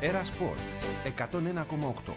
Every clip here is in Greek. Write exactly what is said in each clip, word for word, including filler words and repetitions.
Έρα Σπορ εκατόν ένα κόμμα οκτώ.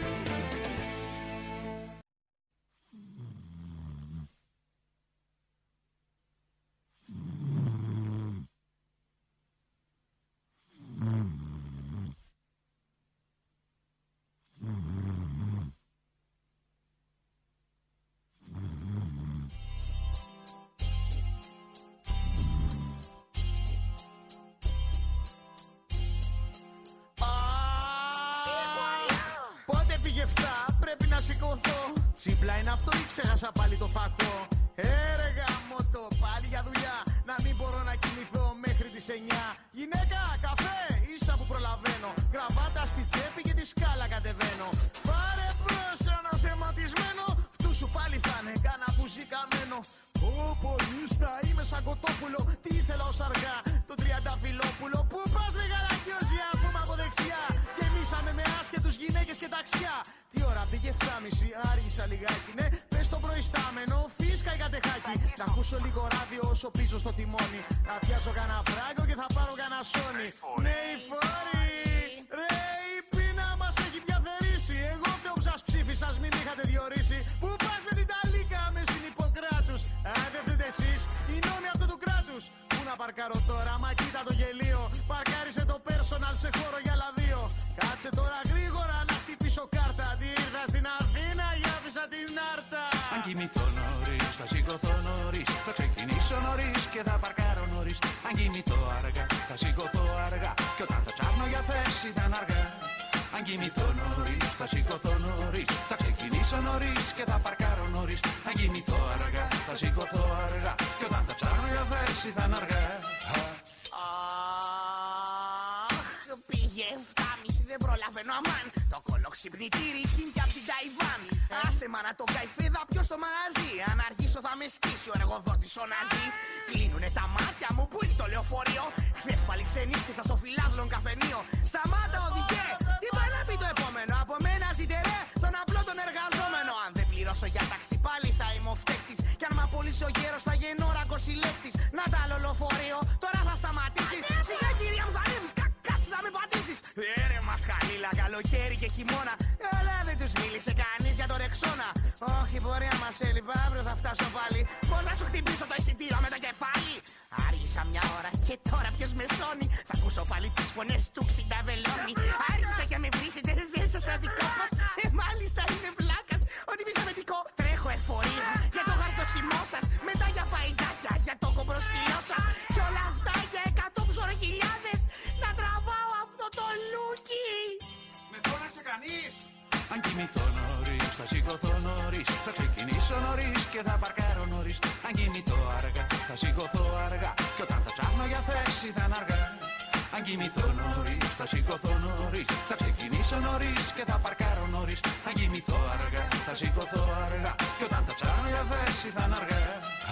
Τσίπλα είναι αυτό ή ξέχασα πάλι το φακό? Έρεγα μότο πάλι για δουλειά. Να μην μπορώ να κοιμηθώ μέχρι τις εννιά. Γυναίκα, καφέ, ίσα που προλαβαίνω. Γραβάτα στη τσέπη και τη σκάλα κατεβαίνω. Πάρε μπρος ένα θεματισμένο. Φτού σου πάλι θα είναι κάνα μπουζί καμένο. Ω πολίστα, είμαι σαν Κοτόπουλο. Τι ήθελα ως αργά, το τριανταφυλόπουλο. Πού πας ρε γαρακιόζια, πούμε από δεξιά. Γεμίσαμε με άσχετους γυναίκες και ταξιά. Τι ώρα πήγε εφτάμιση, άργησα λιγάκι. Ναι, πες το προϊστάμενο, φίσκα η κατεχάκι. Να ακούσω λίγο ράδιο όσο πίσω στο τιμόνι. Θα πιάσω κανένα φράγκο και θα πάρω κανένα σόνι. Ναι, η φόρη, ρε η πείνα μας έχει πια θερήσει. Εγώ φταίω που σας ψήφισα, μην είχατε διορίσει. Πού πας με την ταλίκα με στην Ιπποκράτους? Αν δεν φταίτε εσείς, οι νόμοι αυτού του κράτους. Πού να παρκάρω τώρα, μα κοίτα το γελίο. Παρκάρισε το personal σε χώρο για άλλα δύο. Κάτσε τώρα γρήγορα να χτυπήσω κάρτα. Τι ήρθα στην Αθήνα για άφησα την Άρτα. Αν κοιμηθώ νωρίς, θα σηκωθώ νωρίς. Θα ξεκινήσω νωρίς και θα παρκάρω νωρίς. Αν κοιμηθώ αργά, θα σηκωθώ αργά. Και όταν θα ψάχνω για θέση θα είναι αργά. Αν κοιμηθώ νωρίς, θα σηκωθώ νωρίς. Θα ξεκινήσω νωρίς και θα παρκάρω νωρίς. Αν κοιμηθώ αργά, θα σηκωθώ αργά. Και όταν θα ψάχνω για θέση θα είναι αργά. Αχ, πήγε εφτάμιση, δεν προλαβαίνω αμάν. Το κολοξυπνητήρι κίνηκε απ' την Ταϊβάν. Άσε μα να το καηφίδα ποιος στο μαγαζί. Αν αργήσω θα με σκίσει ο εργοδότης ο Ναζί. Κλείνουνε τα μάτια μου, πού είναι το λεωφορείο? Χθες πάλι ξενύχτησα στο φιλάδλον καφενείο. Σταμάτα οδηγέ, τι πάει να πει το επόμενο? Από μένα ζητερέ, τον απλό τον εργαζόμενο. Αν δεν πληρώσω για ταξί πάλι θα είμαι ο φταίκτης. Κι αν μ' απολύσει ο γέρος θα γεννώ ρακοσυλλέκτης. Να τα άλλο λεωφορείο, τώρα θα σταματήσεις. Σιγά κυρία μου θα ανέβεις, κα, κάτσε να με πατήσεις. Έρε μασχαλίλα, καλοκαίρι και χειμώνα. Αλλά δεν τους μίλησε κανείς για το Ρεξόνα. Όχι πορεία μας έλειπα, αύριο θα φτάσω πάλι. Πώς να σου χτυπήσω το εισιτήριο με το κεφάλι? Άργησα μια ώρα και τώρα ποιος με σώνει? Θα ακούσω πάλι τις φωνές του ξυνταβελώνει. Άργησα και με βρίσετε, δεν σας αδικόπως. Ε, μάλιστα είμαι βλάκας, ότι μη σαβετικό. Τρέχω εφορία για το γαρτοσιμό σας. Μετά για παϊντάκια, για το κομπροσκυλό σας. Κι όλα αυτά για εκατό ψωροχιλιάδες. Να τραβάω αυτό το λούκι. Με φώναξε κανείς? Αν κοιμηθώ νωρίς, θα σηκωθώ νωρίς. Θα ξεκινήσω νωρίς και θα παρκάρω νωρίς. Αν κοιμηθώ αργά, θα σηκωθώ αργά. Και όταν θα ψάχνω για θέση θα είναι αργά. Αν κοιμηθώ νωρίς, θα σηκωθώ νωρίς. Θα ξεκινήσω νωρίς και θα παρκάρω νωρίς. Αν κοιμηθώ αργά, θα σηκωθώ αργά. Και όταν θα ψάχνω για θέση θα είναι αργά.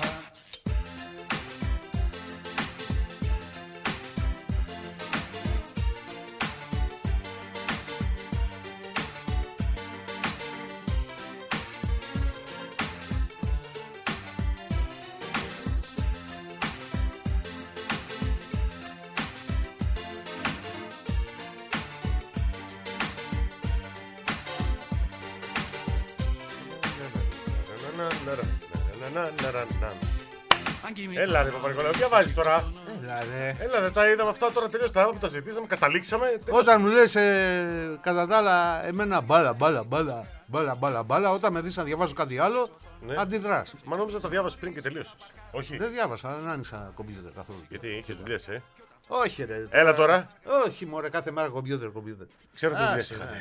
Έλα ρε Παπα-Νικολάου, τι βάζεις τώρα? Έλα ρε. Έλα ρε, τα είδαμε αυτά τώρα, τελείως τα είδαμε που τα ζητήσαμε, καταλήξαμε. Όταν μου λες ε, κατά τα άλλα εμένα μπάλα, μπάλα, μπάλα, μπάλα, μπάλα, μπάλα, όταν με δεις να διαβάζω κάτι άλλο, ναι, αντιδράς. Μα νόμιζα τα διάβασες πριν και τελείωσες. Όχι. Δεν διάβασα, δεν άνοιξα κομπιούτερ καθόλου. Γιατί είχες δουλειές, ε? Όχι ρε. Έλα τώρα. Όχι μωρέ, κάθε μέρα κομπιούτερ, κομπιούτερ. Ξέρω τι δουλειές είχατε.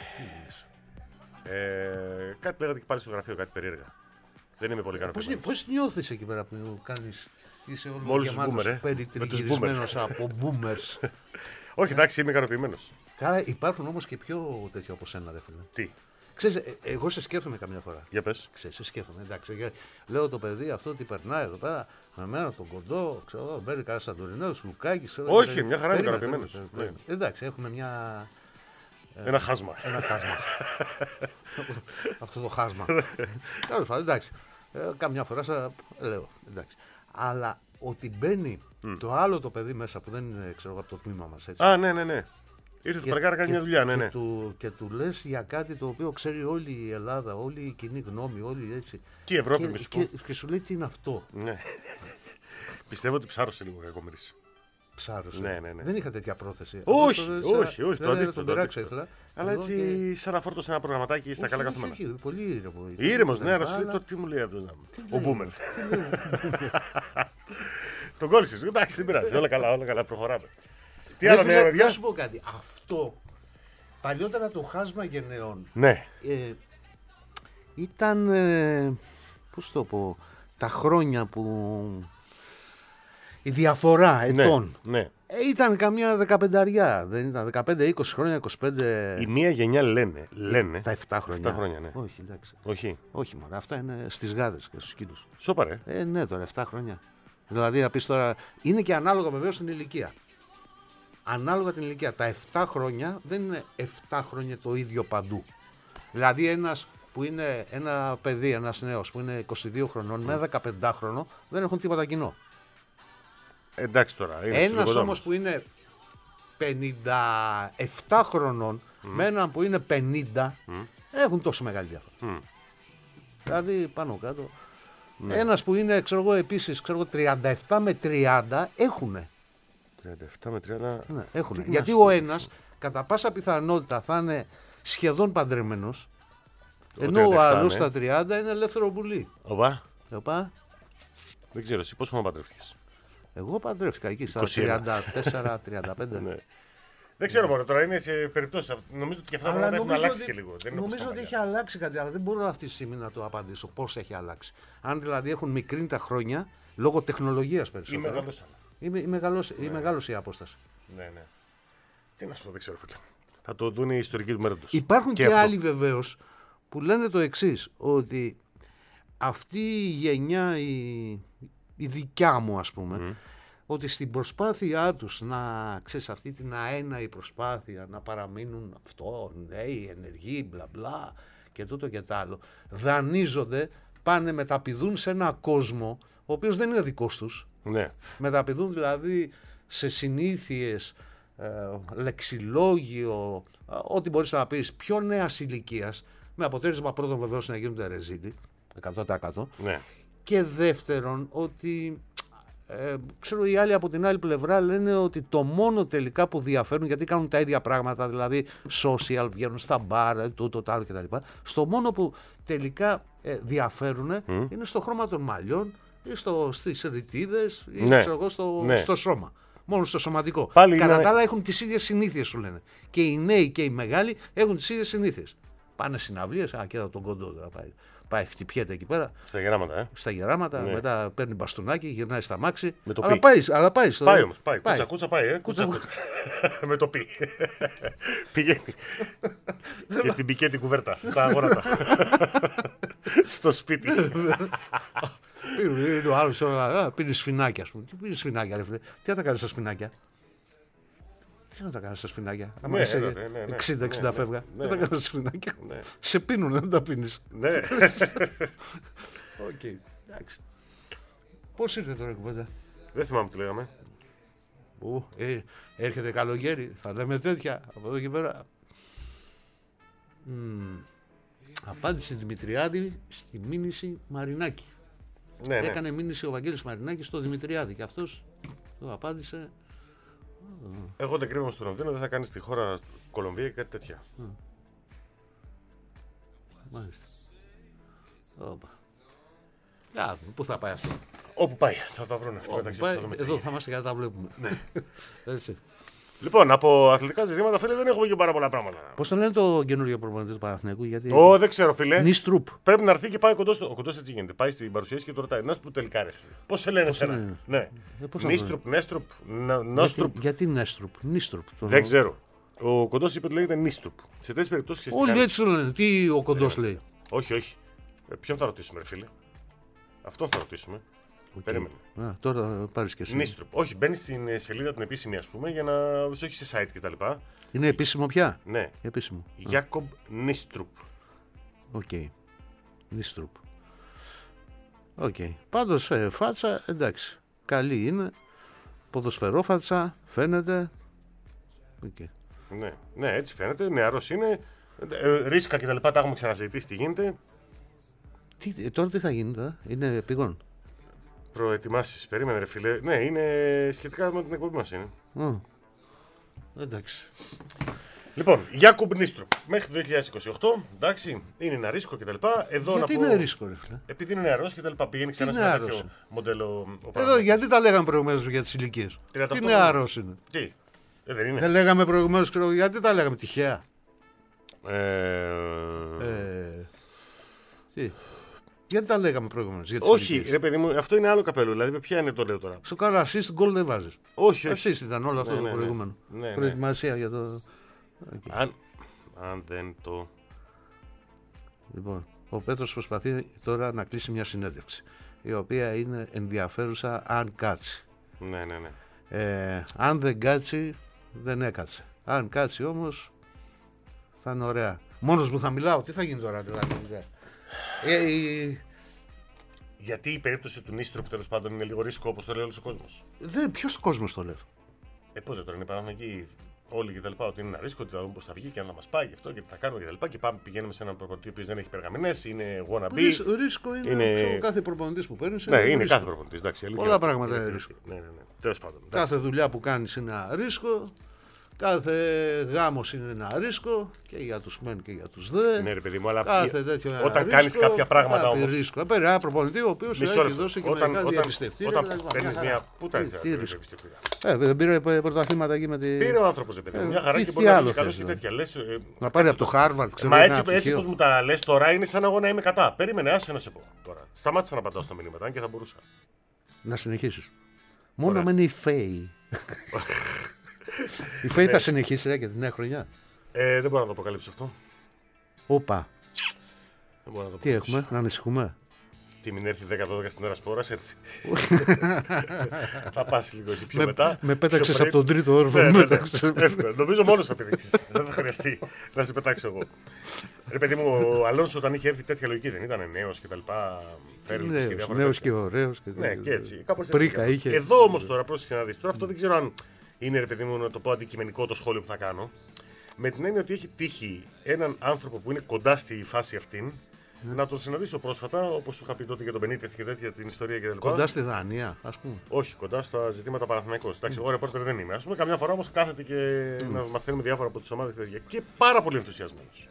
Ε, κάτι λέγατε και πάλι στο γραφείο, κάτι περίεργα. Δεν είμαι πολύ ικανοποιημένος. Πώς νιώθεις εκεί πέρα που κάνεις, είσαι όλο μόλις γεμάτος boomer, περιτριγυρισμένος από boomers? Όχι, εντάξει, είμαι ικανοποιημένος. Καλά, υπάρχουν όμως και πιο τέτοιο από σένα, ρε φίλε. Τι? Ξέρεις, ε, εγώ σε σκέφτομαι καμιά φορά. Για πες. Ξέρεις, σε σκέφτομαι, εντάξει. Για, λέω το παιδί αυτό τι περνάει εδώ πέρα, με μένα τον κοντό, ξέρω, μπαίνει κανένα Σαντορινέος, Λουκάκης. Όχι, μια χαρά είμαι ικανοποιημένος. Ναι. Εντάξει, έχουμε μια. Ένα χάσμα. Ένα χάσμα. Αυτό το χάσμα. Τέλος πάντων, εντάξει. Ε, καμιά φορά σα λέω, εντάξει. Αλλά ότι μπαίνει mm. το άλλο το παιδί μέσα που δεν είναι, ξέρω, από το τμήμα μας, έτσι. Α, ναι, ναι, ναι. Ήρθε το παλικάρι να κάνει μια δουλειά, ναι, και ναι. Του, και του λες για κάτι το οποίο ξέρει όλη η Ελλάδα, όλη η κοινή γνώμη, όλοι έτσι. Και η Ευρώπη, και, μη σου και, πω. και σου λέει τι είναι αυτό. Ναι. Πιστεύω ότι ψάρωσε λίγο κακομοίρης. Ψάρωσε. Ναι, ναι, ναι. Δεν είχα τέτοια πρόθεση. Όχι, Αυτό, όχι, όχι, το δεν αντίθετο, τον το πειράξω αντίθετο. ήθελα. Αλλά Εδώ έτσι, και- σαν να φόρτωσε ένα προγραμματάκι στα καλά Όχι, καθούμενα. όχι, όχι, πολύ ήρεμο. Ήρεμος, ναι, αλλά σου λέει τώρα τι μου λέει αυτό. Ο Μπούμερ. Τον κόλλησες. Εντάξει, δεν πειράζει. Όλα καλά, όλα καλά, προχωράμε. Τι άλλο, ναι, Να παιδιά. σου πω κάτι. Αυτό παλιότερα το χάσμα γενεών Ναι, ε, ήταν. Ε, πώς το πω. Τα χρόνια που. Η διαφορά ετών. ναι, ναι. Ε, ήταν καμιά δεκαπενταριά. Δεν ήταν δεκαπέντε είκοσι χρόνια, είκοσι πέντε. Η μία γενιά λένε, λένε. Τα εφτά χρόνια. εφτά χρόνια, ναι. Όχι, εντάξει. Όχι. Όχι, μωρέ, αυτά είναι στις γάδες και στους σκύλους. Σόπαρε. Ε, ναι, τώρα εφτά χρόνια. Δηλαδή, να πεις τώρα. Είναι και ανάλογα βεβαίως την ηλικία. Ανάλογα την ηλικία. Τα εφτά χρόνια δεν είναι εφτά χρόνια το ίδιο παντού. Δηλαδή, ένας που είναι ένα παιδί, ένας νέος που είναι είκοσι δύο χρονών με δεκαπεντάχρονο δεν έχουν τίποτα κοινό. Εντάξει τώρα. είναι στους Ένας λογοδόμους. όμως που είναι πενήντα επτά χρονών με έναν που είναι πενήντα έχουν τόσο μεγάλη διαφορά. Δηλαδή πάνω κάτω. Ένας που είναι ξέρω εγώ επίσης ξέρω εγώ, τριάντα επτά με τριάντα έχουνε. τριάντα επτά με τριάντα. Ναι, έχουνε. Τι Γιατί να ο σου ένας κατά πάσα πιθανότητα θα είναι σχεδόν παντρεμένος Ο ενώ ο τριάντα επτά, άλλος ναι. στα τριάντα είναι ελεύθερο πουλί. Οπα. Οπα, Δεν ξέρω εσύ πώς χρόνο παντρεύτηκες. εγώ παντρεύτηκα εκεί στα είκοσι ένα. τριάντα τέσσερα τριάντα πέντε. Ναι. Δεν ξέρω μόνο τώρα, είναι σε περιπτώσεις. Νομίζω ότι και αυτά τα πράγματα έχουν αλλάξει και λίγο. Δεν είναι όπως νομίζω τα ότι παλιά. έχει αλλάξει κάτι, αλλά δεν μπορώ αυτή τη στιγμή να το απαντήσω πώς έχει αλλάξει. Αν δηλαδή έχουν μικρύνει τα χρόνια λόγω τεχνολογίας Ή περισσότερο. μεγαλώσανε. Ή, ή, μεγαλώσει, ή μεγάλωσε η απόσταση. Ναι, ναι. Τι να σου πω, δεν ξέρω, φίλε. Θα το δουν οι ιστορικοί του μέλλοντος. Υπάρχουν και, αυτό. άλλοι βεβαίως που λένε το εξής, ότι αυτή η γενιά, η, η δικιά μου ας πούμε, ότι στην προσπάθειά τους να, ξέρεις, αυτή την αέναη προσπάθεια να παραμείνουν αυτό, νέοι, ενεργοί, μπλα μπλα και τούτο και τ' άλλο, δανείζονται, πάνε μεταπηδούν σε ένα κόσμο ο οποίος δεν είναι δικός τους, Ναι. μεταπηδούν δηλαδή σε συνήθειες, ε, λεξιλόγιο, ε, ό,τι μπορείς να πεις πιο νέας ηλικίας, με αποτέλεσμα πρώτον βεβαίως να γίνονται ρεζίλοι, εκατό τοις εκατό, Ναι. και δεύτερον ότι ε, ξέρω οι άλλοι από την άλλη πλευρά λένε ότι το μόνο τελικά που διαφέρουν, γιατί κάνουν τα ίδια πράγματα, δηλαδή social, βγαίνουν στα μπαρ, τούτο, τ' άλλο κτλ. Στο μόνο που τελικά ε, διαφέρουν είναι στο χρώμα των μαλλιών ή στο, στις ρητίδες ή Ναι. ξέρω εγώ, στο, Ναι. στο σώμα. Μόνο στο σωματικό. Πάλι Κατά είναι- τα άλλα έχουν τις ίδιες συνήθειες σου λένε. Και οι νέοι και οι μεγάλοι έχουν τις ίδιες συνήθειες. Πάνε συναυλίες, α, κοίτα τον κοντό τώρα πάει. Πάει, χτυπιέται εκεί πέρα, Στα γεράματα, ε. στα γεράματα, Ναι. μετά παίρνει μπαστούνάκι, γυρνάει στα μάξι. Με το αλλά, πι. πάει, αλλά πάει. Στο... Πάει όμως, πάει. Κούτσα, κούτσα πάει, ε. Κούτσα, Κούτσα, κούτσα. Με το πι. Πηγαίνει. Και την πικέ την κουβέρτα στα αγόρατα. Στο σπίτι. Πήρε το άλλο ώρα, πίνει σφινάκια, α πούμε. Τι πίνει σφινάκια, ρε φίλε. Τι θα τα κάνει στα σφινάκια. Τι να τα κάνει στα σφινάκια. Άμα Ναι, είσαι ναι, ναι, ναι. εξήντα εξήντα Ναι, ναι. φεύγα. Ναι, Τι θα ναι. κάνει στα σφινάκια. Ναι. Σε πίνουν, δεν τα πίνει. Ναι. Οκ, εντάξει. Πώ ήρθε τώρα η κουβέντα. Δεν θυμάμαι τι λέγαμε. Ου, ε, έρχεται καλοκαίρι, θα λέμε τέτοια από εδώ και πέρα. Μμμ. Απάντησε Δημητριάδη στη μήνυση Μαρινάκη. Ναι, ναι. Έκανε μήνυση ο Βαγγέλης Μαρινάκης στο Δημητριάδη και αυτός το απάντησε. Εγώ δεν κρύβομαι στο Λονδίνο, δεν θα κάνει τη χώρα Κολομβία και κάτι τέτοια. Μάλιστα. Όπα. Για, πού θα πάει αυτό. Όπου πάει, θα τα βρουν αυτό Όπου μεταξύ πάει, τους, θα δούμε τι εδώ γίνεται. θα είμαστε και θα τα βλέπουμε. Έτσι. Λοιπόν, από αθλητικά ζητήματα, φίλε, δεν έχουμε και πάρα πολλά πράγματα. Πώς το λένε το καινούργιο προπονητή του Παναθηναϊκού, γιατί. Ω, δεν ξέρω, φίλε. Νίστρουπ. Πρέπει να έρθει και πάει κοντό. Ο κοντό έτσι γίνεται. Πάει στην παρουσίαση και του ρωτάει: Να σου πω τελικά, ρε. Πώ σε λένε εσένα. λένε? Ναι. Ε, πώς να Νίστρουπ, Νέστρουπ, να- Γιατί, Νόστρουπ. γιατί Νέστρουπ. Νίστρουπ. το Δεν λέω. ξέρω. Ο κοντό είπε ότι λέγεται Νίστρουπ. Σε τέτοιε περιπτώσει Όλοι έτσι το λένε. Τι ο κοντός λέει. Όχι, όχι. Ε, ποιον θα ρωτήσουμε, ρε φίλε. Αυτόν θα ρωτήσουμε. Περίμενε. Α, τώρα πάρεις και εσύ. Νίστρουπ. Όχι, μπαίνει στην ε, σελίδα την επίσημη, α πούμε, για να. Όχι σε site κτλ. Είναι επίσημο πια. Ναι. Επίσημο. Γιάκομπ Νίστρουπ. Οκ. Νίστρουπ. Οκ. Πάντως ε, φάτσα εντάξει. Καλή είναι. Ποδοσφαιρόφατσα φαίνεται. Οκ. Ναι, ναι, έτσι φαίνεται. Νεαρός είναι. Ε, ρίσκα και τα λοιπά τα έχουμε ξαναζητήσει. Τι γίνεται. Τι, τώρα τι θα γίνει, τώρα, είναι επίγον. Προετοιμάσεις. Περίμενε, ρε φίλε. Ναι, είναι σχετικά με την εκπομπή μας είναι. Mm. Εντάξει. Λοιπόν, Γιάκουμ Νίστροπ μέχρι το δύο χιλιάδες είκοσι οκτώ, εντάξει, είναι ένα ρίσκο κτλ. Εδώ Γιατί να πω, είναι ρίσκο, ρε φίλε. επειδή είναι νεαρός κτλ. Πηγαίνει ξανά σε είναι ένα νεαρός? τέτοιο μοντέλο. Ο Εδώ, γιατί τα λέγαμε προηγουμένως για τις ηλικίες. τριάντα Τι οκτώ νεαρός είναι. Τι, ε, δεν είναι. Δεν λέγαμε προηγουμένως, ξέρω, γιατί τα λέγαμε τυχαία. Ε... Ε, τι. Γιατί τα λέγαμε προηγουμένως για τις Όχι, ηλικίες. ρε παιδί μου, αυτό είναι άλλο καπέλο. Δηλαδή, ποια είναι το λέω τώρα. Σου κάνω assist, γκολ δεν βάζεις. Όχι, όχι. Assist ήταν όλο αυτό Ναι, το ναι, ναι. προηγούμενο. Ναι, ναι. Προετοιμασία για το. Αν, αν δεν το. Λοιπόν, ο Πέτρος προσπαθεί τώρα να κλείσει μια συνέντευξη, η οποία είναι ενδιαφέρουσα αν κάτσει. Ναι, ναι, ναι. Ε, αν δεν κάτσει, δεν έκατσε. Αν κάτσει όμως, θα είναι ωραία. Μόνος μου θα μιλάω, τι θα γίνει τώρα δηλαδή. Ε, η... Γιατί η περίπτωση του Νίστροπ τέλος πάντων είναι λίγο ρίσκο όπως το λέει όλος ο κόσμος. Δεν, ποιος κόσμος το λέει. Ε, πώς δεν τώρα είναι Παναθηναϊκοί όλοι και τα λοιπά, ότι είναι ένα ρίσκο, ότι θα δούμε πώς θα βγει και αν θα μας πάει και αυτό και τι θα κάνουμε και τα λοιπά. Και πάμε, πηγαίνουμε σε έναν προπονητή ο οποίος δεν έχει περγαμηνές, είναι wannabe. Ρίσ, ρίσκο είναι, είναι... ξέρω, κάθε προπονητής που παίρνει. Ναι, είναι ρίσκο. Κάθε προπονητής. Εντάξει, Πολλά είναι, πράγματα είναι, είναι ρίσκο. Ναι, ναι, ναι. Τέλος πάντων. Εντάξει. Κάθε δουλειά που κάνεις είναι ένα ρίσκο. Κάθε γάμος είναι ένα ρίσκο και για τους μεν και για τους δε. Ναι, ρε παιδί μου, αλλά Κάθε τέτοιο ένα όταν ρίσκο, κάνεις κάποια πράγματα όμως. Ρίσκο. Παίρνει ένα προπονητή ο οποίος Μισό έχει λεπτό. δώσει και Όταν, μερικά όταν, διαπιστευτήρια. όταν παίρνεις μια. Πού τα Τι ήθελα ρίσκο. διαπιστευτήρια. Ε, δεν πήρε πρωταθλήματα εκεί με την. Πήρε ο άνθρωπος, παιδί μου. Ε, Μια χαρά τι- και τι μπορεί να άλλο είναι καλός θες, και ε? τέτοια. Λες, ε, Να πάρει από το Χάρβαρντ, ξέρω. Μα ένα έτσι, έτσι πτυχίο. πως μου τα λες τώρα είναι σαν εγώ να είμαι κατά. Περίμενε, άσε να σε πω τώρα. Σταμάτησα να απαντάω στα μηνύματα, αν και θα μπορούσα. Να συνεχίσεις. Μόνο Ωραία. να μένει η Φέη. Η Φέη θα συνεχίσει ρε, και την νέα χρονιά. Ε, δεν μπορώ να το αποκαλύψω αυτό. Όπα. Δεν μπορώ να το Τι αποκαλύψω. έχουμε, να ανησυχούμε. Τι μην έρθει δέκα δώδεκα στην ώρα σπόρα, έρθει. Θα πας λίγο εσύ πιο Με, μετά. με πιο πέταξες πριν. από τον τρίτο όροφο. Ναι, με ναι, ναι. πέταξες. Εύκολα. Νομίζω μόνος θα πηδήξεις. Δεν θα χρειαστεί να σε πετάξω εγώ. Ρε παιδί μου, ο Αλόνσο όταν είχε έρθει τέτοια λογική δεν ήταν νέος και τα λοιπά. Φέρνει και Νέος, διάφορα νέος τέτοια. και ωραίος. και- Ναι, και έτσι. Κάπως έτσι Πρίκα έκανε. είχε. Εδώ όμως τώρα, πρόσεχε να δεις. Τώρα αυτό δεν ξέρω αν είναι ρε παιδί μου να το πω αντικειμενικό το σχόλιο που θα κάνω. Με την έννοια ότι έχει τύχει έναν άνθρωπο που είναι κοντά στη φάση αυτήν να τον συναντήσω πρόσφατα, όπως σου είχα πει τότε για τον Μπενίτεθ και τέτοια την ιστορία κτλ. Κοντά στη Δανία, ας πούμε. Όχι, κοντά στα ζητήματα Παναθηναϊκός. Εντάξει, εγώ ρεπόρτερ δεν είμαι. Ας πούμε, καμιά φορά όμως κάθεται και να μαθαίνουμε διάφορα από τις ομάδες και τέτοια. Και πάρα πολύ ενθουσιασμένος.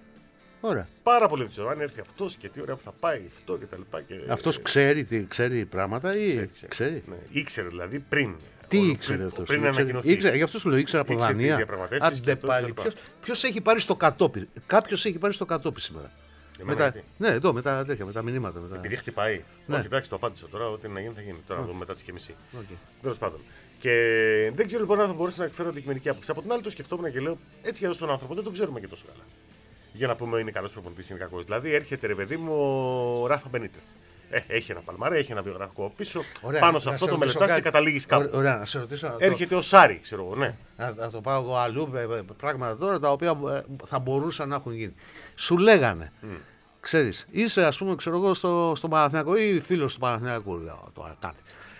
Ωραία. Πάρα πολύ ενθουσιασμένος. Αν έρθει αυτός και τι ωραία που θα πάει αυτό και τα λοιπά. Και... Αυτός ξέρει, τι, ξέρει πράγματα ή ξέρει, ξέρει. ξέρει. Ναι. Ήξερε δηλαδή πριν. Τι Όλο ήξερε πριν, αυτός. Πριν ήξερε, ανακοινωθεί. ήξερε, γι' αυτό σου λέω, ήξερε από Ήξερε τις Δανία. διαπραγματεύσεις και Άντε αυτό πάλι. κτλ. Ποιος, ποιος έχει πάρει στο κατόπι. Κάποιος έχει πάρει στο κατόπι σήμερα. Εμένα Με τα, γιατί? ναι, εδώ με τα τέτοια, με τα μηνύματα. Με τα... Επειδή χτυπάει. Ναι. Όχι, εντάξει, το απάντησα τώρα. Ό,τι να γίνει θα γίνει. Τώρα να δούμε μετά τις και μισή. Okay. Τέλος πάντων. Και δεν ξέρω λοιπόν αν θα μπορούσα να εκφέρω αντικειμενική άποψη. Από την άλλη το σκεφτόμουν και λέω έτσι για τον άνθρωπο δεν τον ξέρουμε και τόσο καλά. Για να πούμε είναι καλός προπονητής, είναι κακός. Δηλαδή έρχεται ρε παιδί μου ο Ράφα Μπενίτεθ. Ε, έχει ένα παλμαρέ, έχει ένα βιογραφικό πίσω. Ωραία, Πάνω σε να αυτό σε το ρωτήσω μελετάς και κάτι. καταλήγεις κάπου. Ω- Ωραία, να σε ρωτήσω. να το- Έρχεται ο Σάρι, ξέρω εγώ, ναι. Να, να το πάω εγώ αλλού, ε, ε, πράγματα τώρα τα οποία ε, θα μπορούσαν να έχουν γίνει. Σου λέγανε, mm. ξέρεις, είσαι ας πούμε, ξέρω εγώ, στο, στο Παναθηναϊκό ή φίλος του Παναθηναϊκού, λέω τώρα κάτι.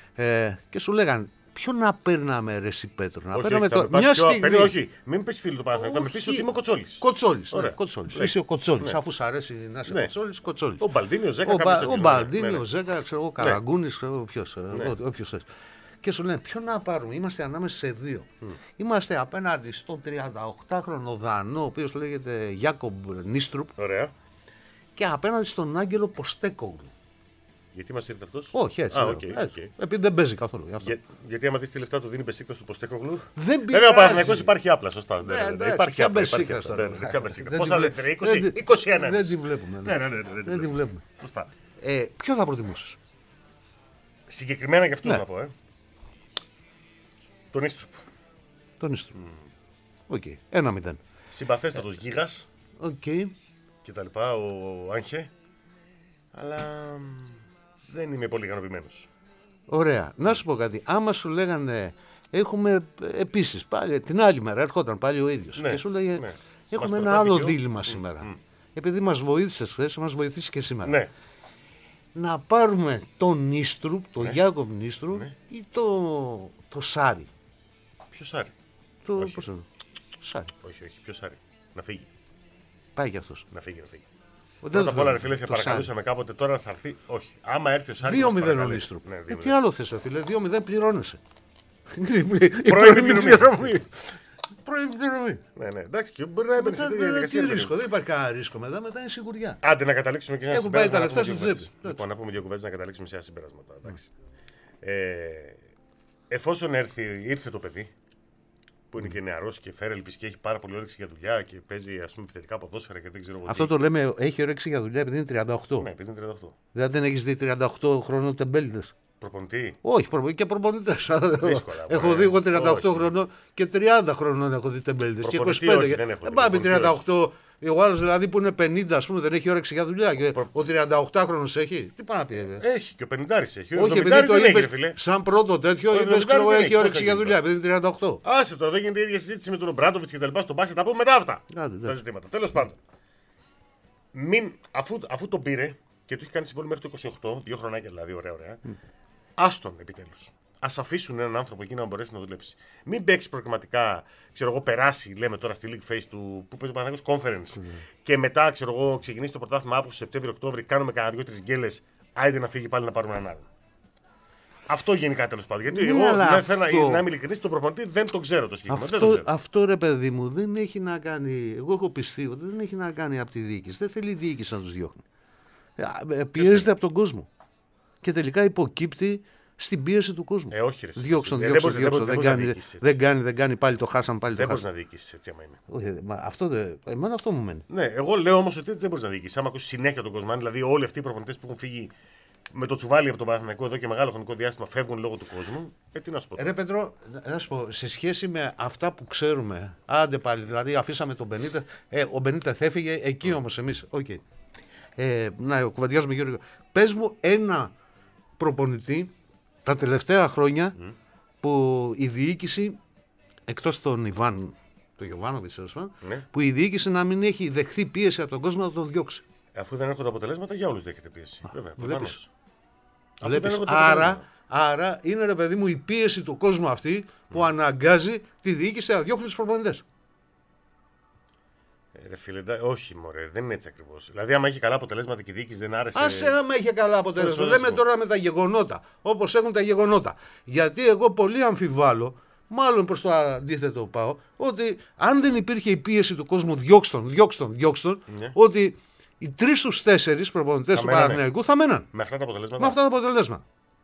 Ε, και σου λέγανε, ποιο να παίρναμε ρε εσύ Πέτρο, να Όχι, παίρναμε όχι, θα το, με πας μια πιο στιγμή. απέναντι, όχι, μην πεις φίλο του Παναθηναϊκού, θα με πεις Όχι. ότι είμαι ο Κοτσόλης. Κοτσόλης, ναι, Ωραία. Κοτσόλης. Ναι. Είσαι ο Κοτσόλης, Ναι. αφού σ' αρέσει να είσαι Ναι. Κοτσόλης, Κοτσόλης. Ο Μπαλντίνι, ο Ζέκα, Ο, κάποιος Μπα, τέτοιος, ο ναι, Μπαλντίνι, ναι. ο Ζέκα, ξέρω εγώ, Καραγκούνης, ξέρω εγώ ποιος, Ναι. όποιος θες. Και σου λένε, ποιο να πάρουμε, είμαστε ανάμεσα σε δύο. Mm. Είμαστε απέναντι στον τριανταοκτάχρονο Δανό, ο οποίος λέγεται Γιάκομπ Νίστρουπ, Ωραία. και απέναντι στον Άγγελο Ποστέκογλου. Γιατί μας ήρθε αυτός? Όχι, έτσι. Α, λέω, οκ, έτσι. οκ. Επειδή δεν παίζει καθόλου. γι' αυτό. Για, γιατί άμα δεις τη λεφτά του δίνει Μπεσίκτας του Ποστέκογλου. Δεν Βέβαια ο πειράζει. Παναθηναϊκός υπάρχει άπλα, σωστά. Ναι, Ναι, ναι, ναι, εντάξει, Υπάρχει ποια άπλα. υπάρχει Μπεσίκτας άπλα. τώρα. Ναι, ναι, ποια Μπεσίκτας. Δεν Πόσα τη λέτε, βλέ- είκοσι, δεν τη- είκοσι ένα. Δεν τη βλέπουμε. Ναι, ναι, ναι, ναι, δεν τη Δεν τη βλέπουμε. βλέπουμε. Σωστά. Ε, ποιο θα προτιμούσες? Συγκεκριμένα για αυτούς Ναι. να πω, ε. Τον Ίστρουπ. Τον Νίστρουπ. Οκ. Ένα μηδέν. Συμπαθέστατος γίγας Οκ. και τα λοιπά, ο Άγχε. Αλλά μ, δεν είμαι πολύ ικανοποιημένος. Ωραία. Να σου πω κάτι. Άμα σου λέγανε, έχουμε επίσης πάλι την άλλη μέρα, έρχονταν πάλι ο ίδιος Ναι, και σου λέγε, ναι. Μας έχουμε ένα προτάθηκε άλλο ο- δίλημμα σήμερα. Επειδή μας βοήθησες χθες, μας βοηθήσει και σήμερα. Ναι. Να πάρουμε τον Νίστρουπ, τον Ναι. Γιάκομ Νίστρουπ Ναι. ή το, το Σάρι. Ποιος Άρη. Το, Όχι. πώς το λέω. Σάρι. Όχι, όχι, πιο Σάρι. Να φύγει. Πάει κι αυτός. Να φύγει, να φύγει. Δεν Πρώτα το απ' όλα, ρε θέλω. φίλε, σε Το παρακαλούσαμε κάποτε, τώρα θα έρθει. Όχι. Άμα έρθει ο Σάρι. δύο μηδέν ο Νίστρου. Ναι, ε, δύο τι μηδέν. άλλο θες, φίλε, δύο μηδέν πληρώνεσαι. Η Πρώην πληρωμή. Πρώην πληρωμή. Ναι, ναι, εντάξει, και μπορεί να έμπαινε σε Μετά τέτοια δεν διαδικασία. έχει ρε ρίσκο, παιδί. δεν υπάρχει κανένα ρίσκο μετά, μετά είναι σιγουριά. Άντε να καταλήξουμε και σε ένα Έχουν πάει συμπέρασμα. τα να πούμε λεφτά δύο στην κουβέντες. τσέπη. Λοιπόν, να πούμε δύο κουβέντες να καταλήξουμε σε ένα συμπέρασματα. εντάξει. Ε, εφόσον έρθει, ήρθε το παιδί, που είναι και νεαρός και φέρελπης και έχει πάρα πολύ όρεξη για δουλειά και παίζει ας πούμε επιθετικά ποδόσφαιρα και δεν ξέρω εγώ. Αυτό τι. το λέμε, έχει όρεξη για δουλειά επειδή είναι τριάντα οκτώ. Ναι, επειδή είναι τριάντα οκτώ. Δηλαδή δεν έχει δει τριάντα οκτώ χρονών τεμπέληδες. Προπονητή. Όχι, προπο- και προπονητές. Δύσκολα, Έχω μωρέ. δει εγώ τριάντα οκτώ Όχι. χρονών και τριάντα χρονών έχω δει τεμπέληδες. Και Προπονητή είκοσι πέντε. όχι, και- δεν έχω δει. Δεν πάμε Προπονητή τριάντα οκτώ. Ο άλλος δηλαδή που είναι πενήντα, ας πούμε, δεν έχει όρεξη για δουλειά. Και ο τριάντα οκτάχρονος έχει. Τι πάει να πει, ε? Έχει και ο πενηντάρης έχει. Ο Όχι, επειδή εβδομηντάρης το δεν έχει, ρε είπε φίλε. σαν πρώτο τέτοιο, Ο είπε εβδομηντάρης ότι δεν έχει έχει. Πώς όρεξη θα για γίνει δουλειά, επειδή είναι τριάντα οκτώ. Άσε τώρα, δεν γίνεται η ίδια συζήτηση με τον Ομπράντοβιτς και τα λοιπά στον μπάσκετ. Τα πούμε μετά αυτά. Άντε, Τα εντάξει. ζητήματα. Τέλος πάντων. Μην, αφού, αφού τον πήρε και του έχει κάνει συμβόλαιο μέχρι το είκοσι οκτώ, δύο χρονάκια δηλαδή, ωραία, ωραία. Άστον επιτέλους. Ας αφήσουν έναν άνθρωπο εκεί να μπορέσει να δουλέψει. Μην παίξει προγραμματικά, ξέρω εγώ, περάσει, λέμε τώρα στη League Phase του που παίζει ο Παναθηναϊκός Conference και μετά, ξέρω εγώ, ξεκινήσει το πρωτάθλημα Αύγουστο, Σεπτέμβριο, Οκτώβριο, κάνουμε κανένα δύο-τρει γκέλες, άιντε να φύγει πάλι να πάρουμε έναν άλλον. Αυτό γενικά τέλος πάντων. Γιατί Ναι, εγώ αλλά δεν θέλω αυτό- να είμαι ειλικρινής, τον προπονητή δεν τον ξέρω το συγκεκριμένο. Δεν τον Αυτό, ξέρω. αυτό ρε παιδί μου δεν έχει να κάνει. Εγώ έχω πιστεί ότι δεν έχει να κάνει από τη διοίκηση. Δεν θέλει η διοίκηση να του διώχνει. Ε, ε, Πιέζεται από τον κόσμο. Και τελικά υποκύπτει στην πίεση του κόσμου. Ε, όχι, ρε, εσύ, Διώξον, εσύ. Ε, δεν διώξον, μπορείς- δεν διώξον. μπορείς- Δεν δεν μπορείς να κάνει, διοικήσεις έτσι. δεν κάνει, δεν κάνει. Πάλι το χάσαν, πάλι Δεν το μπορεί να χάσαν. διοικήσει έτσι άμα είναι. Όχι, μα αυτό δεν. Εμένα αυτό μου μένει. Ναι, εγώ λέω όμως ότι δεν μπορεί να διοικήσει. Άμα ακούσει συνέχεια τον κόσμο, αν δηλαδή όλοι αυτοί οι προπονητές που έχουν φύγει με το τσουβάλι από τον Παναθηναϊκό εδώ και μεγάλο χρονικό διάστημα φεύγουν λόγω του κόσμου, ε, τι να σου πω. Ε, Ρε Πέτρο, να σου πω, σε σχέση με αυτά που ξέρουμε, άντε πάλι, δηλαδή αφήσαμε τον Μπενίτεθ, ε, ο Μπενίτεθ έφυγε, εκεί όμως εμείς, οκ. Ε, να κουβεντιάζουμε γύρω. Πες μου ένα προπονητή τα τελευταία χρόνια που η διοίκηση, εκτός τον Ιβάν, τον Γιωβάνοβιτς, τέλος πάντων, Ναι. που η διοίκηση να μην έχει δεχθεί πίεση από τον κόσμο να τον διώξει. Αφού δεν έρχονται αποτελέσματα, για όλου δέχεται πίεση. Βέβαια, βλέπεις. προφανώς. Αφού Βλέπεις. δεν έρχονται Άρα, αποτελέσματα. άρα είναι ρε παιδί μου η πίεση του κόσμου αυτή που αναγκάζει τη διοίκηση να διώχνει τους προπονητές. Ε, ρε φίλε, εντά- όχι μωρέ, δεν είναι έτσι ακριβώς. Δηλαδή, άμα έχει καλά αποτελέσματα και η διοίκηση δεν άρεσε. Άσε άμα είχε καλά αποτέλεσμα. Όχι, Λέμε όχι. τώρα με τα γεγονότα. Όπως έχουν τα γεγονότα. Γιατί εγώ πολύ αμφιβάλλω, μάλλον προς το αντίθετο πάω, ότι αν δεν υπήρχε η πίεση του κόσμου, διώξτον, διώξτον, διώξτον, Ναι. ότι οι τρεις στους τέσσερις προπονητές Θα του μένανε. Παναθηναϊκού θα μέναν. Με αυτά τα αποτελέσματα. Με αυτά τα αποτελέσματα.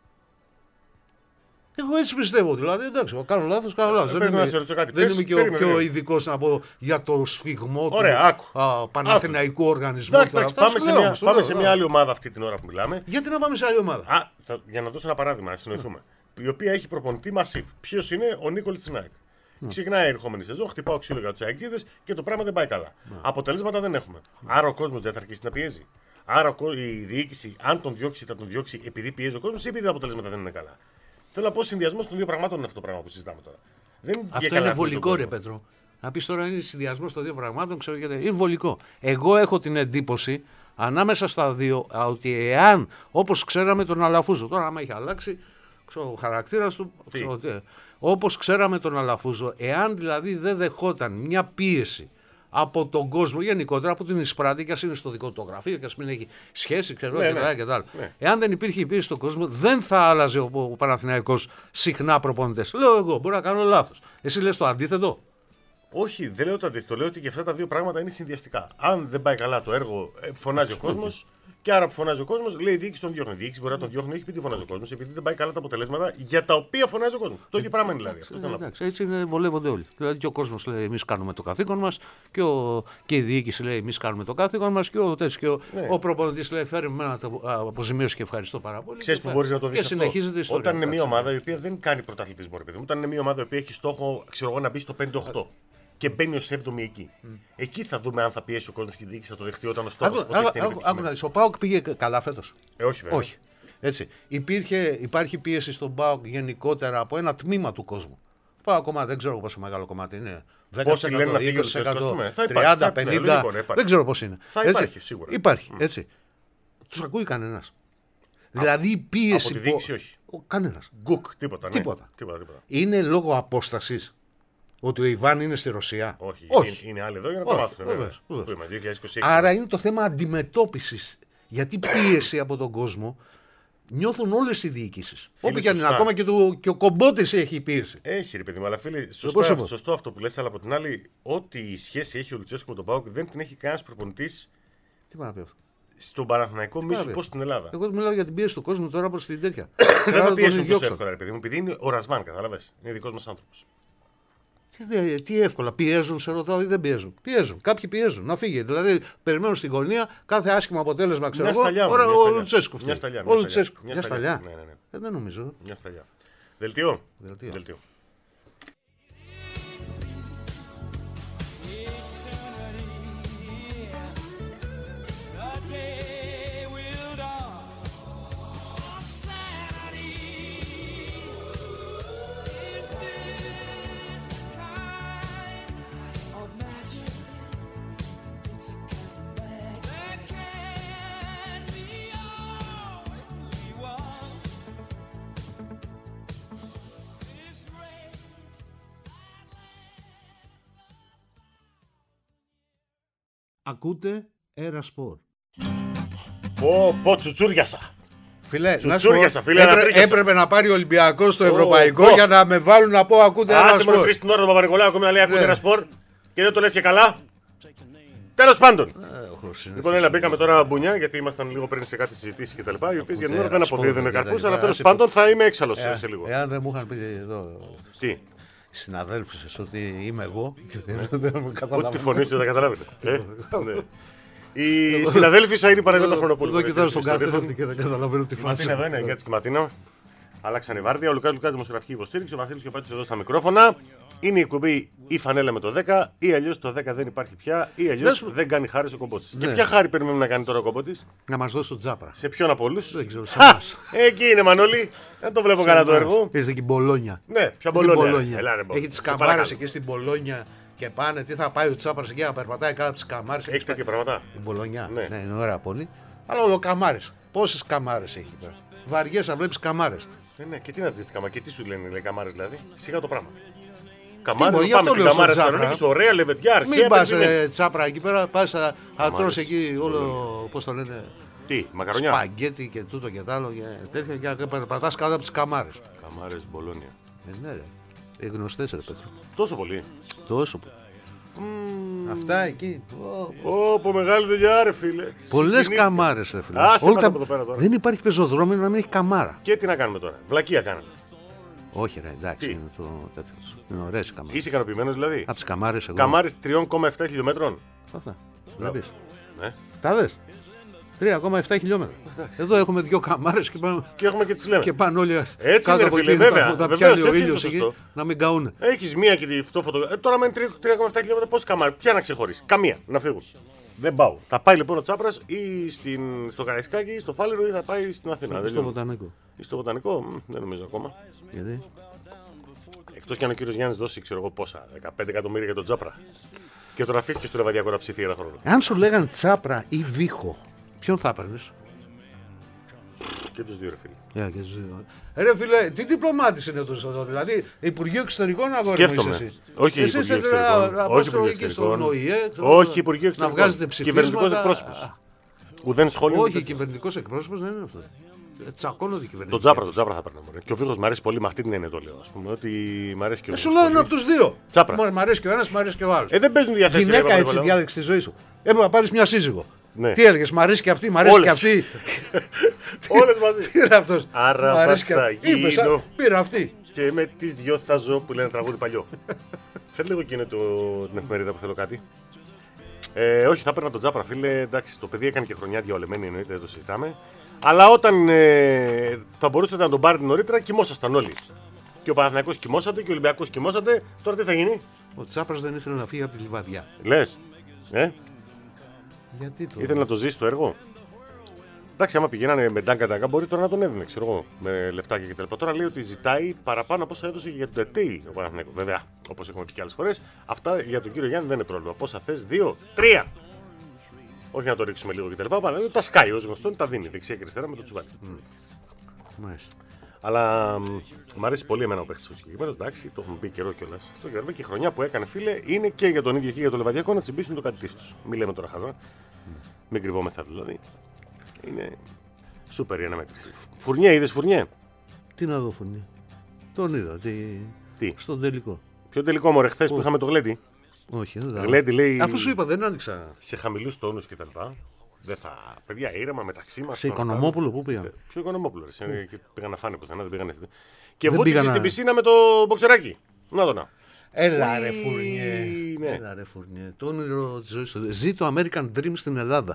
Εγώ έτσι πιστεύω. Δηλαδή, εντάξει, εγώ κάνω λάθος, κάνω λάθος. Ε, Δεν πρέπει να είμαι, σε ρωτήσω κάτι. δεν Πες, είμαι και ο περίμενε, πιο περίμενε. ειδικό να πω για το σφιγμό Ωραία, του άκου. α, Παναθηναϊκού οργανισμού. Εντάξει, τώρα. εντάξει, Αυτά πάμε, σου σε λέω, μια, σου πάμε λέω, σε λέω. μια άλλη ομάδα αυτή την ώρα που μιλάμε. Γιατί να πάμε σε άλλη ομάδα. Α, θα, για να δώσω ένα παράδειγμα, να συνοηθούμε. Η οποία έχει προπονητή Μασίφ. Ποιο είναι ο Νίκολη Τσινάκ. Ξεκινάει η ερχόμενη σεζόν, χτυπάω ξύλο για του αεξίδες και το πράγμα δεν πάει καλά. Αποτελέσματα δεν έχουμε. Άρα ο κόσμο δεν θα αρχίσει να πιέζει. Άρα ο κο- η διοίκηση, αν τον διώξει, θα τον διώξει επειδή πιέζει ο κόσμο ή επειδή τα αποτελέσματα δεν είναι καλά. Θέλω να πω συνδυασμό των δύο πραγμάτων είναι αυτό το πράγμα που συζητάμε τώρα. Δεν είναι για Αυτό καλά είναι τον βολικό, ρε κόσμο. Πέτρο. Να πει τώρα είναι συνδυασμό των δύο πραγμάτων, ξέρω γιατί. Είναι βολικό. Εγώ έχω την εντύπωση ανάμεσα στα δύο α, ότι εάν, όπως ξέραμε τον Αλαφούζο, τώρα άμα έχει αλλάξει ξέρω, ο χαρακτήρας του, ξέρω, τι, όπως ξέραμε τον Αλαφούζο, εάν δηλαδή δεν δεχόταν μια πίεση από τον κόσμο γενικότερα, από την εισπράτη, και ας είναι στο δικό του το γραφείο και ας μην έχει σχέση, ξέρω, Ναι, και, ναι. τα, και τα άλλα. Ναι. Εάν δεν υπήρχε η πίεση στον κόσμο, δεν θα άλλαζε ο, ο Παναθηναϊκός συχνά προπονητές. Λέω εγώ, μπορεί να κάνω λάθος. Εσύ λες το αντίθετο. Όχι, δεν λέω το αντίθετο. Λέω ότι και αυτά τα δύο πράγματα είναι συνδυαστικά. Αν δεν πάει καλά το έργο, ε, φωνάζει ο κόσμο. Και άρα που φωνάζει ο κόσμο, λέει η διοίκηση τον διώχνει. Η διοίκηση μπορεί να τον διώχνει, όχι επειδή φωνάζει ο κόσμο, επειδή δεν πάει καλά τα αποτελέσματα για τα οποία φωνάζει ο κόσμο. Το ίδιο πράγμα είναι δηλαδή. Αυτό θέλω να πω. Εντάξει, έτσι είναι, βολεύονται όλοι. Δηλαδή και ο κόσμο λέει: εμείς κάνουμε το καθήκον μας, και, ο, και η διοίκηση λέει: εμείς κάνουμε το καθήκον μας, και ο, τέτοιος, και ο, Ναι. ο προπονητής λέει: φέρει με ένα αποζημίωση και ευχαριστώ πάρα πολύ. Ξέρει Και που φέρει. μπορεί να το δει Και αυτό. συνεχίζεται η ιστορία. Όταν είναι μια Εντάξει. ομάδα η οποία δεν κάνει πρωταθλητισμό, ρε παιδί μου, όταν είναι μια ομάδα η οποία έχει στόχο ξέρω εγώ, να μπει στο πέντε οκτώ και μπαίνει ω έβδομη εκεί. Mm. Εκεί θα δούμε αν θα πιέσει ο κόσμο και η διοίκηση θα το δεχτεί όταν ο στόχο Άκου, άκου, άκου, άκου να δεις, ο ΠΑΟΚ πήγε καλά φέτος. Ε, όχι βέβαια. Όχι. Έτσι. Υπήρχε, υπάρχει πίεση στον ΠΑΟΚ γενικότερα από ένα τμήμα του κόσμου. ΠΑΟΚ κομμάτι, δεν ξέρω πόσο μεγάλο κομμάτι είναι. Πόσοι λένε να φύγει ο είκοσι τοις εκατό, Λουτσέσκου, ας πούμε. Θα υπάρχει, τριάντα, θα- ναι, πενήντα, λογικό, ναι, υπάρχει. δεν ξέρω πώς είναι. Θα Έτσι. υπάρχει, σίγουρα. Υπάρχει, έτσι. Τους ακούει κανένας. Δηλαδή η πίεση. από τη που- διοίκηση όχι. Ο- Κανένας. Γκουκ, τίποτα. Ναι. Τίποτα. τίποτα, τίποτα. Είναι λόγω απόστασης. Ότι ο Ιβάν είναι στη Ρωσία. Όχι, Όχι. Είναι, είναι άλλοι εδώ για να Όχι, το μάθουν. βεβαίως, βεβαίως. Πού είμαστε, δύο χιλιάδες είκοσι έξι. Άρα είναι το θέμα αντιμετώπισης. Γιατί πίεση από τον κόσμο νιώθουν όλες οι διοικήσεις. Όπου και αν είναι, σωστά. ακόμα και, το, και ο Κομπότης έχει πίεση. Έχει ρε παιδί μου, αλλά φίλε, πώς σωστό, έχω. σωστό αυτό που λες, αλλά από την άλλη, ό,τι η σχέση έχει ο Λουτσέσκου με τον ΠΑΟΚ δεν την έχει κανένας προπονητής Τι πάει να πει αυτό. στον Παναθηναϊκό, μη σου Βέβαια. πω στην Ελλάδα. Εγώ μιλάω για την πίεση του κόσμου τώρα προς την τέτοια. Δεν θα τον πιέσουν τόσο διώξω. εύκολα, ρε παιδί μου, επειδή είναι ο Ρασβάν, κατάλαβες. Είναι δικός μας άνθρωπος. Τι, δε- τι εύκολα, πιέζουν, σε ρωτάω ή δεν πιέζουν. Πιέζουν, κάποιοι πιέζουν να φύγει. Δηλαδή, περιμένουν στην γωνία κάθε άσχημο αποτέλεσμα, ξέρω Μια εγώ. σταλιά μου, Ωραία, μια ο σταλιά. Λουτσέσκου Μια φταίει. σταλιά, Ο μια Λουτσέσκου. σταλιά. Μια σταλιά. Ναι, ναι, ναι. Ε, δεν νομίζω. Μια σταλιά. Δελτίο. Δελτίο. Δελτίο. Ακούτε Έρα Σπορ. Πω, πω, τσουτσούριασα. Φίλε, να σου πω, Τσουτσούριασα, φίλε, έπρε- ανατρίχιασα. έπρεπε να πάρει ο Ολυμπιακός στο Ω, Ευρωπαϊκό ω. για να με βάλουν να πω ακούτε Έρα Άσε μόνο Σπορ. τρεις την ώρα τον Παπα-Νικολάου ακόμη να λέει ακούτε Ναι. ένα σπορ και δεν το λες και καλά. Τέλος πάντων. Ε, ο Χρυσίνης. Λοιπόν, έλα, μπήκαμε τώρα μπουνιά γιατί ήμασταν λίγο πριν σε κάτι συζητήσεις και τα λοιπά. Οι οποίες για την ώρα δεν Ένα σπορ, αποδίδουν και τα καρπούς, λοιπά. αλλά τέλος Άσε πάντων θα είμαι έξαλλος Ε, σε λίγο. Εάν δεν μου είχαν πει εδώ Τι, οι συναδέλφοι σας ότι είμαι εγώ, δεν με ούτε τη καταλαβαίνω. φωνή σου δεν τα καταλάβετε. Ε, ναι. Η συναδέλφισσα είναι η Παναγιώτα Χρονοπούλου. Εδώ κοιτάω στον καθένα και δεν καταλαβαίνω τι Η Ματίνα φάση. εδώ είναι, για τη Ματίνα. Αλλάξανε βάρδια. Ο Λουκάς Λουκάς δημοσιογραφική υποστήριξη. Ο Βασίλης και ο Πάτης εδώ στα μικρόφωνα. Είναι η εκπομπή η φανέλα με το δέκα ή αλλιώς το δέκα δεν υπάρχει πια ή αλλιώς Δεν σου- δεν κάνει χάρη ο Κομπότης. Και Ναι. ποια χάρη περιμένουμε να κάνει τώρα ο Κομπότης, Να μας δώσει το Τζάπρα. σε ποιον από όλους. Δεν ξέρω, σε Χα! εμάς. Εκεί είναι Μανώλη. Δεν το βλέπω καλά το έργο. Ήρθε και η Μπολόνια. Ναι, ποια Την Μπολόνια. Έλα, ρε, μπο. Έχει τις Σε καμάρες παρακαλώ. εκεί στην Μπολόνια και πάνε. Τι θα πάει ο Τσάπρας εκεί να περπατάει κάτω από τις καμάρες. Έχει τέτοια πράγματα. Η Μπολόνια. Ναι. Ναι, είναι ωραία πόλη. Αλλά όλο καμάρες. Πόσες καμάρες έχει πέρα. Βαριές να βλέπεις καμάρες. Ε, ναι, και τι να τις δεις καμά, και τι σου λένε λέει καμάρες δηλαδή. Σιγά το πράγμα. Τι Καμάρες, μπορεί, γι' πάμε αυτό στην λέω καμάρα στον της Τζάπρα. Θεσσαλονίκης, ωραία λεβεντιά, αρχαία. Μην πας πενζίνη. ε, Τσάπρα εκεί πέρα, πας να να Καμάρες. τρως εκεί όλο, πώς το λένε, Τι, μακαρονιά. σπαγκέτι και τούτο και τ' άλλο και τέτοια και περπατάς κάτω από τις καμάρες. Καμάρες Μπολόνια. Ε, ναι ρε. Οι γνωστές ρε Πέτρο. Τόσο πολύ. Τόσο. Αυτά εκεί. Ω, Ω, μεγάλη δουλειά, ρε φίλε. Πολλές Συγκινήθηκα. καμάρες ρε φίλε. Άσε Όλα μας τα- από εδώ πέρα τώρα. Δεν υπάρχει πεζοδρόμιο να μην έχει καμάρα. Και τι να κάνουμε τώρα. Βλακεία κάναμε. Όχι ρε, εντάξει, Τι? είναι το τέτοιο. Είναι ωραίες οι καμάρες. Είσαι ικανοποιημένος δηλαδή. Από τις καμάρες εγώ. Καμάρες τρία κόμμα επτά χιλιόμετρων. Αυτά. Βλέπεις. Ναι. Τα δες. τρία κόμμα επτά χιλιόμετρα. Εδώ έχουμε δύο καμάρες και πάνε, Και έχουμε και τις λέμε. και πάνε όλοι Έτσι κάτω είναι, από φίλε, εκεί, βέβαια. τα- τα Βεβαίως, πιάνει ο έτσι είναι ήλιος το εκεί σωστό. να μην καούνε. Έχει μία και τη αυτό φωτο. Ε, τώρα μένει τρία κόμμα επτά χιλιόμετρα. Πόσες καμάρες. Ποια να ξεχωρίσει. Καμία. Να φύγουν. Δεν πάω. Θα πάει λοιπόν ο Τσάπρας ή στην, στο Καραϊσκάκι ή στο Φάληρο ή θα πάει στην Αθήνα. Δεν Στο λέω. βοτανικό. Ή στο Βοτανικό. Μ, δεν νομίζω ακόμα. Γιατί. Εκτός κι αν ο κύριος Γιάννης δώσει, ξέρω εγώ πόσα. δεκαπέντε εκατομμύρια για τον Τσάπρα. Και τον αφήσει και στο Λεβαδιακό να ψηθεί ένα χρόνο. Αν σου λέγαν Τσάπρα ή Βίχο, ποιον θα έπαιρνες. Και τους δύο ρε φίλοι. Για και τους δύο. Ε, ρε φίλε, τι διπλωμάτης είναι το εδώ, δηλαδή Υπουργείο Εξωτερικών αγόρι μου είσαι Σκέφτομαι. εσύ. Όχι Εσύ Υπουργείο είσαι, Εξωτερικών. α, Όχι αποστολή Υπουργείο εκεί στον Εξωτερικών. ΟΗΕ, Όχι Υπουργείο να Εξωτερικών. βγάζετε Κυβερνητικός ψηφίσματα. εκπρόσωπος. Ουδέν σχόλιο. Όχι, ούτε- κυβερνητικός εκπρόσωπος δεν είναι αυτό. Ε, Τσακώνονται οι Τον κυβερνητικοί. Τσάπρα, τον Τσάπρα θα παίρνω. μωρέ. Και ο Βίχος μου αρέσει πολύ με αυτή την έννοια το λέω. Ας πούμε ότι μ' αρέσει και ο Ε, σου Βίχος λέω είναι πολύ. από τους δύο. Τσάπρα. Μόνο μ' αρέσει και ο ένας, μ' αρέσει και ο άλλος. Ε, δεν παίζουν διαθέσει. Γυναίκα έτσι διάλεξε τη ζωή σου. Έπρεπε να πάρεις μια σύζυγο. Ναι. Τι έλεγες, μ' αρέσει και αυτή, μ' αρέσει και Όλες. αυτή. Όλες μαζί. Τι είναι αυτός. Άρα Μ' αρέσει και θα αυτή. Είπες, α, γίνω. πήρα αυτή. Και με τις δυο θα ζω που λένε τραγούδι παλιό. Θέλει λίγο εκείνο το, την εφημερίδα που θέλω κάτι. Ε, όχι, θα έπαιρνα τον Τσάπρα, φίλε. Εντάξει, το παιδί έκανε και χρονιά διαολεμένη, εννοείται, δεν το συζητάμε. Αλλά όταν ε, θα μπορούσατε να τον πάρετε νωρίτερα, κοιμόσασταν όλοι. Και ο Παναθηναϊκός κοιμόσατε και ο Ολυμπιακός κοιμόσατε. Τώρα τι θα γίνει, Ο Τσάπρας δεν ήθελε να φύγει από τη Λιβαδιά. λες. Ε, Γιατί το. ήθελε να το ζήσει το έργο. Εντάξει, άμα πηγαίνανε με ντάγκα ντάγκα, μπορεί τώρα να τον έδινε, ξέρω εγώ, με λεφτάκια κτλ. Τώρα λέει ότι ζητάει παραπάνω από όσα έδωσε για τον ΤΕΤΗ ο Παναθηναϊκός. Βέβαια, όπως έχουμε πει και άλλες φορές, αυτά για τον κύριο Γιάννη δεν είναι πρόβλημα. Πόσα θες, δύο, τρία. Όχι να το ρίξουμε λίγο κτλ. Τα σκάει ως γνωστόν, τα δίνει δεξιά και αριστερά με το τσουβάλι. Μάλιστα. Αλλά μου αρέσει πολύ εμένα ο παίχτης ο συγκεκριμένος. Εντάξει, το έχουμε πει καιρό κιόλας. Αυτό και, και η χρονιά που έκανε, φίλε, είναι και για τον ίδιο και για το Λεβαδιακό να τσιμπήσουν το κάτι τους. Μην λέμε τώρα χαζά. Mm. Μην κρυβόμεθα δηλαδή. Είναι σούπερ η αναμέτρηση. Φουρνιέ, είδες Φουρνιέ? Τι να δω, Φουρνιέ? Τον είδα. Τι... Τι? Στον τελικό. Ποιο τελικό, μωρέ, χθες που είχαμε το Γλέντι? Όχι, δεν θα... Γλέντι λέει. Αφού σου είπα, δεν άνοιξα. Σε χαμηλούς τόνους κτλ. Δεν θα. Παιδιά, ήρεμα μεταξύ μας. Σε Οικονομόπουλο, πού πήγαν? Ποιο Οικονομόπουλο, ρε. Mm. Πήγαν να φάνε πουθενά, δεν πήγαν. Και δεν βούτυξε πήγανα... στην πισίνα με το μποξεράκι. Να το να. Έλα ρε Φουρνιέ. Ναι. Έλα ρε Φουρνιέ. Το όνειρο της ζωής του. Ζει το American Dream στην Ελλάδα.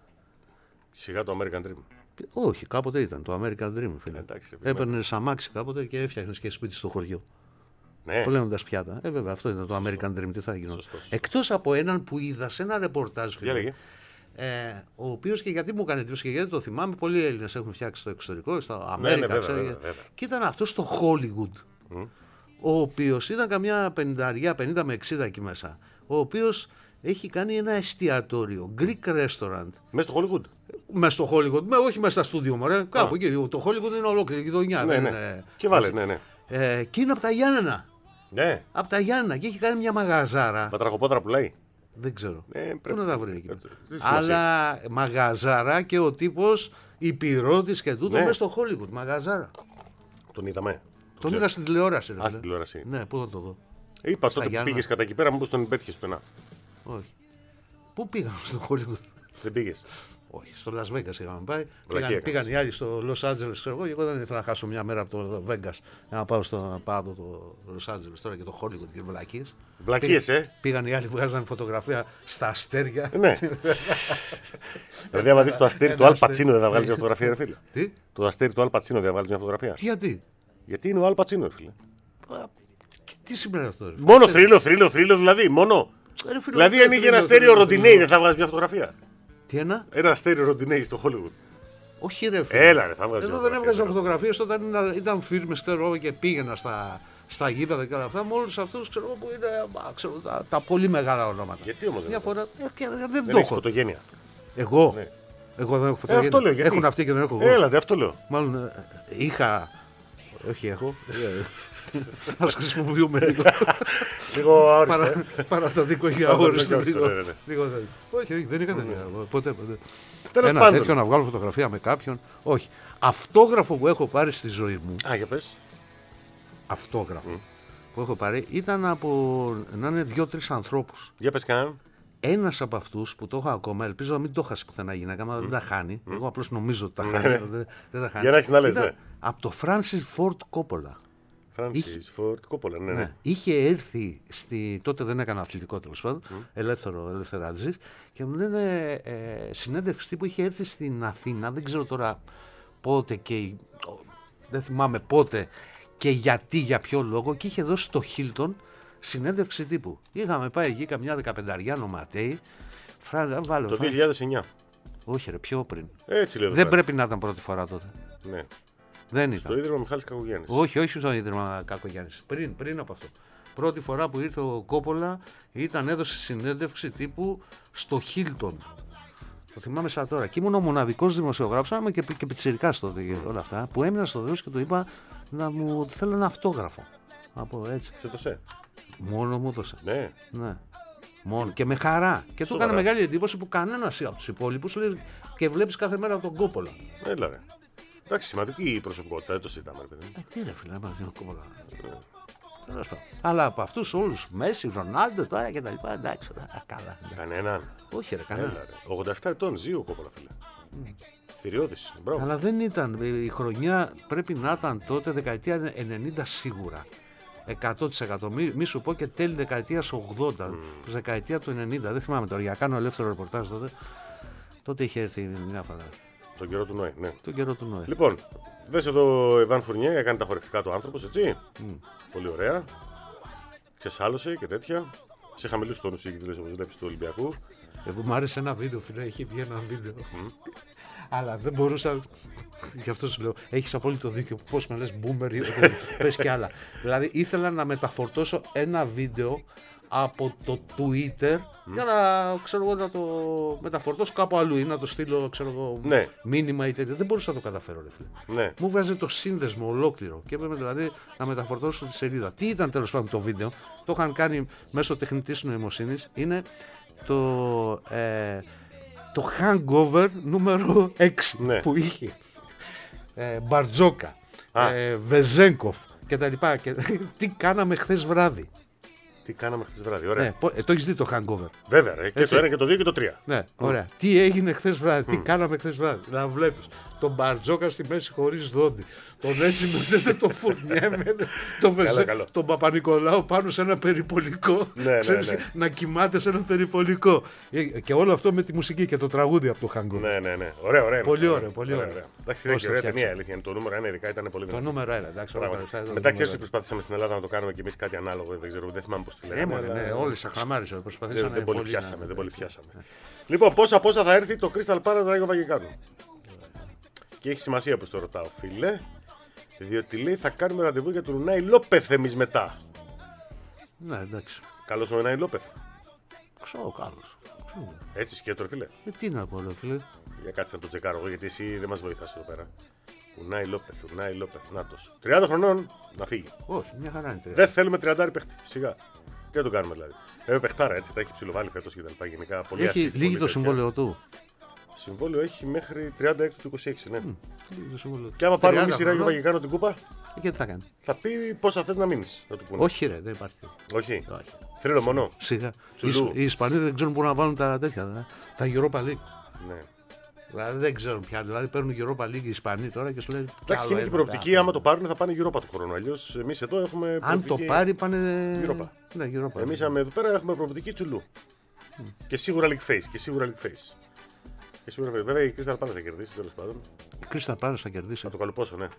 Σιγά το American Dream. Όχι, κάποτε ήταν το American Dream. Έπαιρνε αμάξι κάποτε και έφτιαχνε και σπίτι στο χωριό. Ναι. Πολέμοντας πιάτα. Ε, βέβαια, αυτό ήταν το American Dream. Τι θα γινόταν? Εκτός από έναν που είδα σε ένα ρεπορτάζ, φίλε, ε, ο οποίος και γιατί μου έκανε εντύπωση και γιατί το θυμάμαι, πολλοί Έλληνες έχουν φτιάξει στο εξωτερικό, στο Αμέρικα, ναι, ναι, βέβαια, ξέρω, βέβαια, βέβαια. Και ήταν αυτό στο Hollywood, mm. ο οποίος ήταν καμιά πενήντα, πενήντα με εξήντα εκεί μέσα, ο οποίος έχει κάνει ένα εστιατόριο, Greek restaurant. Μέσα στο Hollywood. Μέσα στο Hollywood, με, όχι μέσα στα στούντιο μου, ρε, κάπου εκεί. Το Hollywood είναι ολόκληρη η γειτονιά. Ναι, ναι. Είναι, και βάλε, ναι, ναι. Ε, και είναι από τα Γιάννενα. Ναι. Από τα Γιάννενα και έχει κάνει μια μαγαζάρα. Τα τραχοπόδρα πουλάει. Δεν ξέρω. Ε, πρέπει... Πού να τα βρει εκεί. Ε, Αλλά μαγαζάρα και ο τύπος υπηρώτης και τούτο, ναι, μέσα στο Hollywood. Μαγαζάρα. Τον είδαμε. Τον ξέρω. Είδα στην τηλεόραση. Α, στην τηλεόραση. Ναι, πού θα το δω. Είπα τότε που πήγες κατά εκεί πέρα, μήπως τον πέτυχες πουθενά. Όχι. Πού πήγαμε στο Hollywood? Δεν πήγες? Όχι, στο Las Vegas είχαμε πάει. Πήγαν, πήγαν οι άλλοι στο Los Angeles, ξέρω εγώ, και εγώ δεν ήθελα να χάσω μια μέρα από το Vegas να πάω στο πάδο το Los Angeles τώρα και το Hollywood και βλακίες. Βλακίες, ε! Πήγαν οι άλλοι, βγάζαν φωτογραφία στα αστέρια. Ναι. Δηλαδή, άμα δεις το αστέρι του Αλ Πατσίνο, δεν θα βγάλεις μια φωτογραφία, ρε φίλε. Τι? Το αστέρι του Αλ Πατσίνο δεν θα βγάλεις μια φωτογραφία. Γιατί? Γιατί είναι ο Αλ Πατσίνο, φίλε. Τι σημαίνει αυτό, ρε? Μόνο θρύλο, θρύλο, θρύλο, δηλαδή. Μόνο. Δηλαδή, ανοίγει ένα αστέριο Ροντινέι, δεν θα βγάλεις μια φωτογραφία. Τι ένα? Ένα αστέριο Ροντινέι στο Hollywood. Όχι, ρε φίλε. Έλα, ρε, θα βγάλεις. Εδώ δεν έβγαζα φωτογραφίες όταν ήταν φίρμες, ξέρω, και πήγαινα στα, στα γήπεδα και όλα αυτά. Με όλους αυτούς, ξέρω, που είναι ξέρω, τα, τα πολύ μεγάλα ονόματα. Γιατί όμως μια δεν φορά, ε, και, δεν, δεν δεν έχεις φωτογένεια? Εγώ. Ναι. Εγώ δεν έχω φωτογένεια. Ε, αυτό λέω, γιατί? Έχουν αυτοί και δεν έχω εγώ. Έλα, αυτό λέω. Μάλλον ε, είχα. Όχι, έχω. Ας χρησιμοποιούμε λίγο. Λίγο αόριστο. Παραστατικό για αόριστο. Όχι, όχι, δεν είχα. Ποτέ, ποτέ. Ένα τέτοιο να βγάλω φωτογραφία με κάποιον. Όχι. Αυτόγραφο που έχω πάρει στη ζωή μου. Α, για πες. Αυτόγραφο που έχω πάρει ήταν από να είναι δύο-τρεις ανθρώπους. Για πες κανέναν. Ένας από αυτούς που το έχω ακόμα, ελπίζω να μην το χάσει πουθενά γυναίκα, αλλά δεν τα χάνει. Εγώ απλώς νομίζω ότι τα χάνει. Δεν τα χάνει. Για να έχεις να λες, ναι. Από το Francis Ford Coppola. Francis Ford Coppola, ναι, ναι. Είχε έρθει, στη... τότε δεν έκανα αθλητικό τέλος πάντων, mm. ελεύθερο, ελευθεράτζης, και μου λένε ε, συνέντευξη τύπου είχε έρθει στην Αθήνα, δεν ξέρω τώρα πότε και δεν θυμάμαι πότε και γιατί, για ποιο λόγο, και είχε δώσει στο Hilton συνέντευξη τύπου. Είχαμε πάει εκεί καμιά δεκαπενταριά νοματέοι. Φράγα, βάλω, το δύο χιλιάδες εννιά. Όχι ρε, πιο πριν. Έτσι λέω. Δεν πρέπει να ήταν πρώτη φορά τότε. Ναι. Δεν ήταν. Στο Ίδρυμα Μιχάλης Κακογιάννης. Όχι, όχι στο Ίδρυμα Κακογιάννης. Πριν, πριν από αυτό. Πρώτη φορά που ήρθε ο Κόπολα ήταν, έδωσε συνέντευξη τύπου στο Hilton. Το θυμάμαι σαν τώρα. Και ήμουν ο μοναδικός δημοσιογράφος, είμαι και, και πιτσιρικάς τότε και όλα αυτά, που έμεινα στο Δέος και του είπα να μου θέλω ένα αυτόγραφο. Από έτσι. Σε το σε. Μόνο μου έδωσε. Ναι. Ναι. Μόνο. Και με χαρά. Και του έκανε μεγάλη εντύπωση που κανένας από τους υπόλοιπους λέει και βλέπεις κάθε μέρα τον Κόπολα. Έλα ρε. Εντάξει, σημαντική η προσωπικότητα, δεν το συζητάμε, ρε παιδί. Ε, τι ρε φίλε, έμαθα τον Κόπολα. Αλλά από αυτούς όλους, Μέση, Ρονάλντο τώρα και τα λοιπά, εντάξει, καλά. Κανέναν. Όχι ρε, κανέναν. ογδόντα επτά ετών, ζει ο Κόπολα, φίλε. Mm. Θηριώδης, μπράβο. Αλλά δεν ήταν, η χρονιά πρέπει να ήταν τότε δεκαετία ενενήντα σίγουρα. εκατό τοις εκατό. Μη, μη σου πω και τέλη δεκαετίας ογδόντα, mm. δεκαετία του ενενήντα, δεν θυμάμαι τώρα, για κάνω ελεύθερο ρεπορτάζ τότε. Τότε είχε έρθει μια φορά. Τον καιρό του Νόε, ναι. Τον καιρό του Νόε. Λοιπόν, δες εδώ ο Ιβάν Φουρνιέ, έκανε τα χορευτικά του άνθρωπος, έτσι. Mm. Πολύ ωραία. Ξεσάλωσε και τέτοια. Σε χαμηλούς τόνους είχε όπως βλέπεις του Ολυμπιακού. Εγώ μου άρεσε ένα βίντεο, φίλε, είχε βγει ένα βίντεο. Mm. Αλλά δεν μπορούσα. Γι' αυτό σου λέω, έχεις απόλυτο δίκιο. Πώς με λες, boomer, πες κι άλλα. Δηλαδή ήθελα να μεταφορτώσω ένα βίντεο από το Twitter mm. για να, ξέρω εγώ, να το μεταφορτώσω κάπου αλλού ή να το στείλω, ξέρω εγώ, ναι. μήνυμα ή τέτοιο. Δεν μπορούσα να το καταφέρω, ρε φίλε. Ναι. Μου βγάζει το σύνδεσμο ολόκληρο και έπρεπε δηλαδή να μεταφορτώσω τη σελίδα. Τι ήταν τέλος πάντων το βίντεο, το είχαν κάνει μέσω τεχνητής νοημοσύνης. Είναι το, ε, το hangover νούμερο έξι ναι. που είχε ε, Μπαρτζόκα, ε, Βεζέγκοφ και τα λοιπά. Και, τι κάναμε χθες βράδυ. Τι κάναμε χθες βράδυ, ωραία. Ναι, ε, το έχεις δει το hangover. Βέβαια, ρε, και έτσι. Το ένα και το δύο και το τρία. Ναι, ωραία. Mm. Τι έγινε χθες βράδυ, mm. τι κάναμε χθες βράδυ. Να βλέπεις τον Μπαρτζόκα στη μέση χωρίς δόντι. Τον έτσι με το φουρνιέμενε, τον Βεζέ, τον Παπα-Νικολάου πάνω σε ένα περιπολικό. Ναι, ξέρεις, ναι, ναι. να κοιμάται σε ένα περιπολικό. Και όλο αυτό με τη μουσική και το τραγούδι από το hangover. Ναι, ναι, ναι. Ωραία, ωραία. Πολύ ωραία, πολύ ωραία. ωραία. Εντάξει, δεν είναι ταινία, αλήθεια. Το νούμερο ένα ειδικά ήταν πολύ δυνατό. Το νούμερο ένα, εντάξει. Μετά ξέρεις ότι προσπαθήσαμε στην Ελλάδα να το κάνουμε κι εμείς κάτι ανάλογο. Δεν ξέρω, δεν θυμάμαι πώς τη λέγαμε. Ναι, όλοι σαν χαμάρισε. Δεν πολύ πιάσαμε, δεν πολύ πιάσαμε. Λοιπόν, πόσα πόσα θα έρθει το Crystal Palace Ράγιο Βαγεκάνου. Και έχει σημασία που το ρωτάω, φίλε. Διότι λέει θα κάνουμε ραντεβού για τον Ουνάι Λόπεθ εμείς μετά. Ναι, εντάξει. Καλώς ο Ουνάι Λόπεθ. Ξέρω, καλώς. Έτσι σκέτο, φίλε. Ε, τι να πω, ρε, φίλε. Για κάτσε να το τσεκάρω εγώ, γιατί εσύ δεν μας βοηθάς εδώ πέρα. Ουνάι Λόπεθ, Ουνάι Λόπεθ. Νάτος. τριάντα χρονών να φύγει. Όχι, μια χαρά είναι. Δεν θέλουμε τριάντα παίχτη. Σιγά. Τι να το κάνουμε δηλαδή. Βέβαια, παιχτάρα έτσι, τα έχει ψιλοβάλει φέτος και τα λοιπά. Γενικά πολύ έχει assist, λίγη πολύ το συμβόλαιο του. Συμβόλαιο έχει μέχρι τριάντα έξι του είκοσι έξι, ναι. Mm, το και άμα πάρουμε εμείς η Ράγιο Βαγεκάνου την κούπα, και τι θα κάνει. Θα πει πόσα θες να μείνεις. Θα του πούνε. Όχι, ρε, δεν υπάρχει. Όχι. Θρύλο μόνο. Σιγά. Οι Ισπανοί δεν ξέρουν πού να βάλουν τα τέτοια. Δε. Τα Europa League. Ναι. Δηλαδή δεν ξέρουν πια. Δηλαδή παίρνουν Europa League οι Ισπανοί τώρα και σου λένε. Εντάξει, και είναι και η προοπτική. Άμα το πάρουν θα πάνε Europa του χρόνου. Αλλιώς εμείς εδώ έχουμε. Αν το πάρει πάνε. Europa. Ναι, Europa. Εμείς εδώ πέρα έχουμε προοπτική τσουλού. Mm. Και σίγουρα League Face. Και σίγουρα League Face. Και σίγουρα, βέβαια η Crystal Palace θα κερδίσει τέλος πάντων. Η Crystal Palace θα κερδίσει. Θα το καλοπώσω, ναι.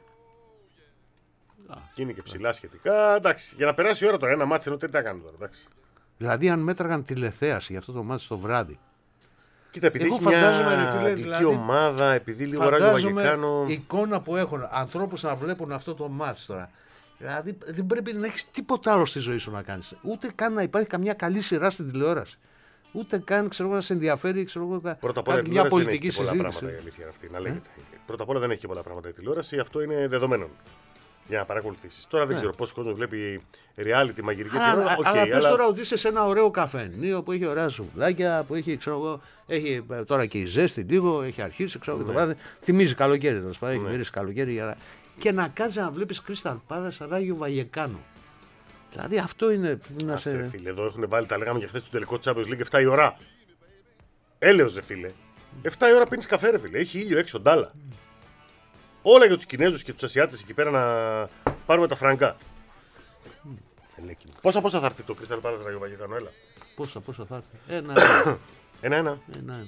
Α, και είναι και ψηλά σχετικά. Εντάξει, για να περάσει η ώρα τώρα, ένα μάτσο ενώ τι θα κάνουν τώρα. Εντάξει. Δηλαδή, αν μέτραγαν τηλεθέαση για αυτό το μάτσο το βράδυ. Κοίτα, επειδή εγώ έχει φαντάζομαι, μια ρε φίλε, δηλαδή, ομάδα, επειδή λίγο Ράγιο Βαγεκάνου. Η εικόνα που έχουν ανθρώπους να βλέπουν αυτό το μάτσο τώρα. Δηλαδή, δεν πρέπει να έχει τίποτα άλλο στη ζωή σου να κάνει. Ούτε καν να υπάρχει καμιά καλή σειρά στην τηλεόραση. Ούτε καν ξέρω, να σε ενδιαφέρει ξέρω, πρώτα απ' όλα, κάτι, μια πολιτική συζήτηση. Πολλά πράγματα, η αλήθεια αυτή, να λέγεται. Ε? Πρώτα απ' όλα δεν έχει πολλά πράγματα η τηλεόραση, αυτό είναι δεδομένο. Για να παρακολουθήσεις. Τώρα δεν ναι. ξέρω πόσο κόσμο βλέπει reality, μαγειρική σειρά. Okay, αλλά πες αλλά... τώρα ότι είσαι σε ένα ωραίο καφενείο που έχει ωραία σουβλάκια, που έχει, ξέρω εγώ, έχει τώρα και η ζέστη λίγο, έχει αρχίσει ξέρω, ναι. και το βράδυ. Θυμίζει καλοκαίρι τέλος πάντων, έχει μυρίσει καλοκαίρι. Αλλά... Και να κάτσει να βλέπει Crystal Palace Ράγιο Βαγεκάνου. Δηλαδή αυτό είναι. Να Άσε, σε... φίλε, εδώ έχουν βάλει, τα λέγαμε για χθε το τελικό Champions League εφτά η ώρα. Έλεος, ρε φίλε. εφτά η ώρα πίνεις καφέ, ρε φίλε. Έχει ήλιο έξω, ντάλα. Mm. Όλα για τους Κινέζους και τους Ασιάτες εκεί πέρα να πάρουμε τα φραγκά. Mm. Πόσα πόσα θα έρθει το Crystal Palace Ράγιο Βαγεκάνου, έλα. Πόσα πόσα θα έρθει. Ένα ένα. ένα, ένα.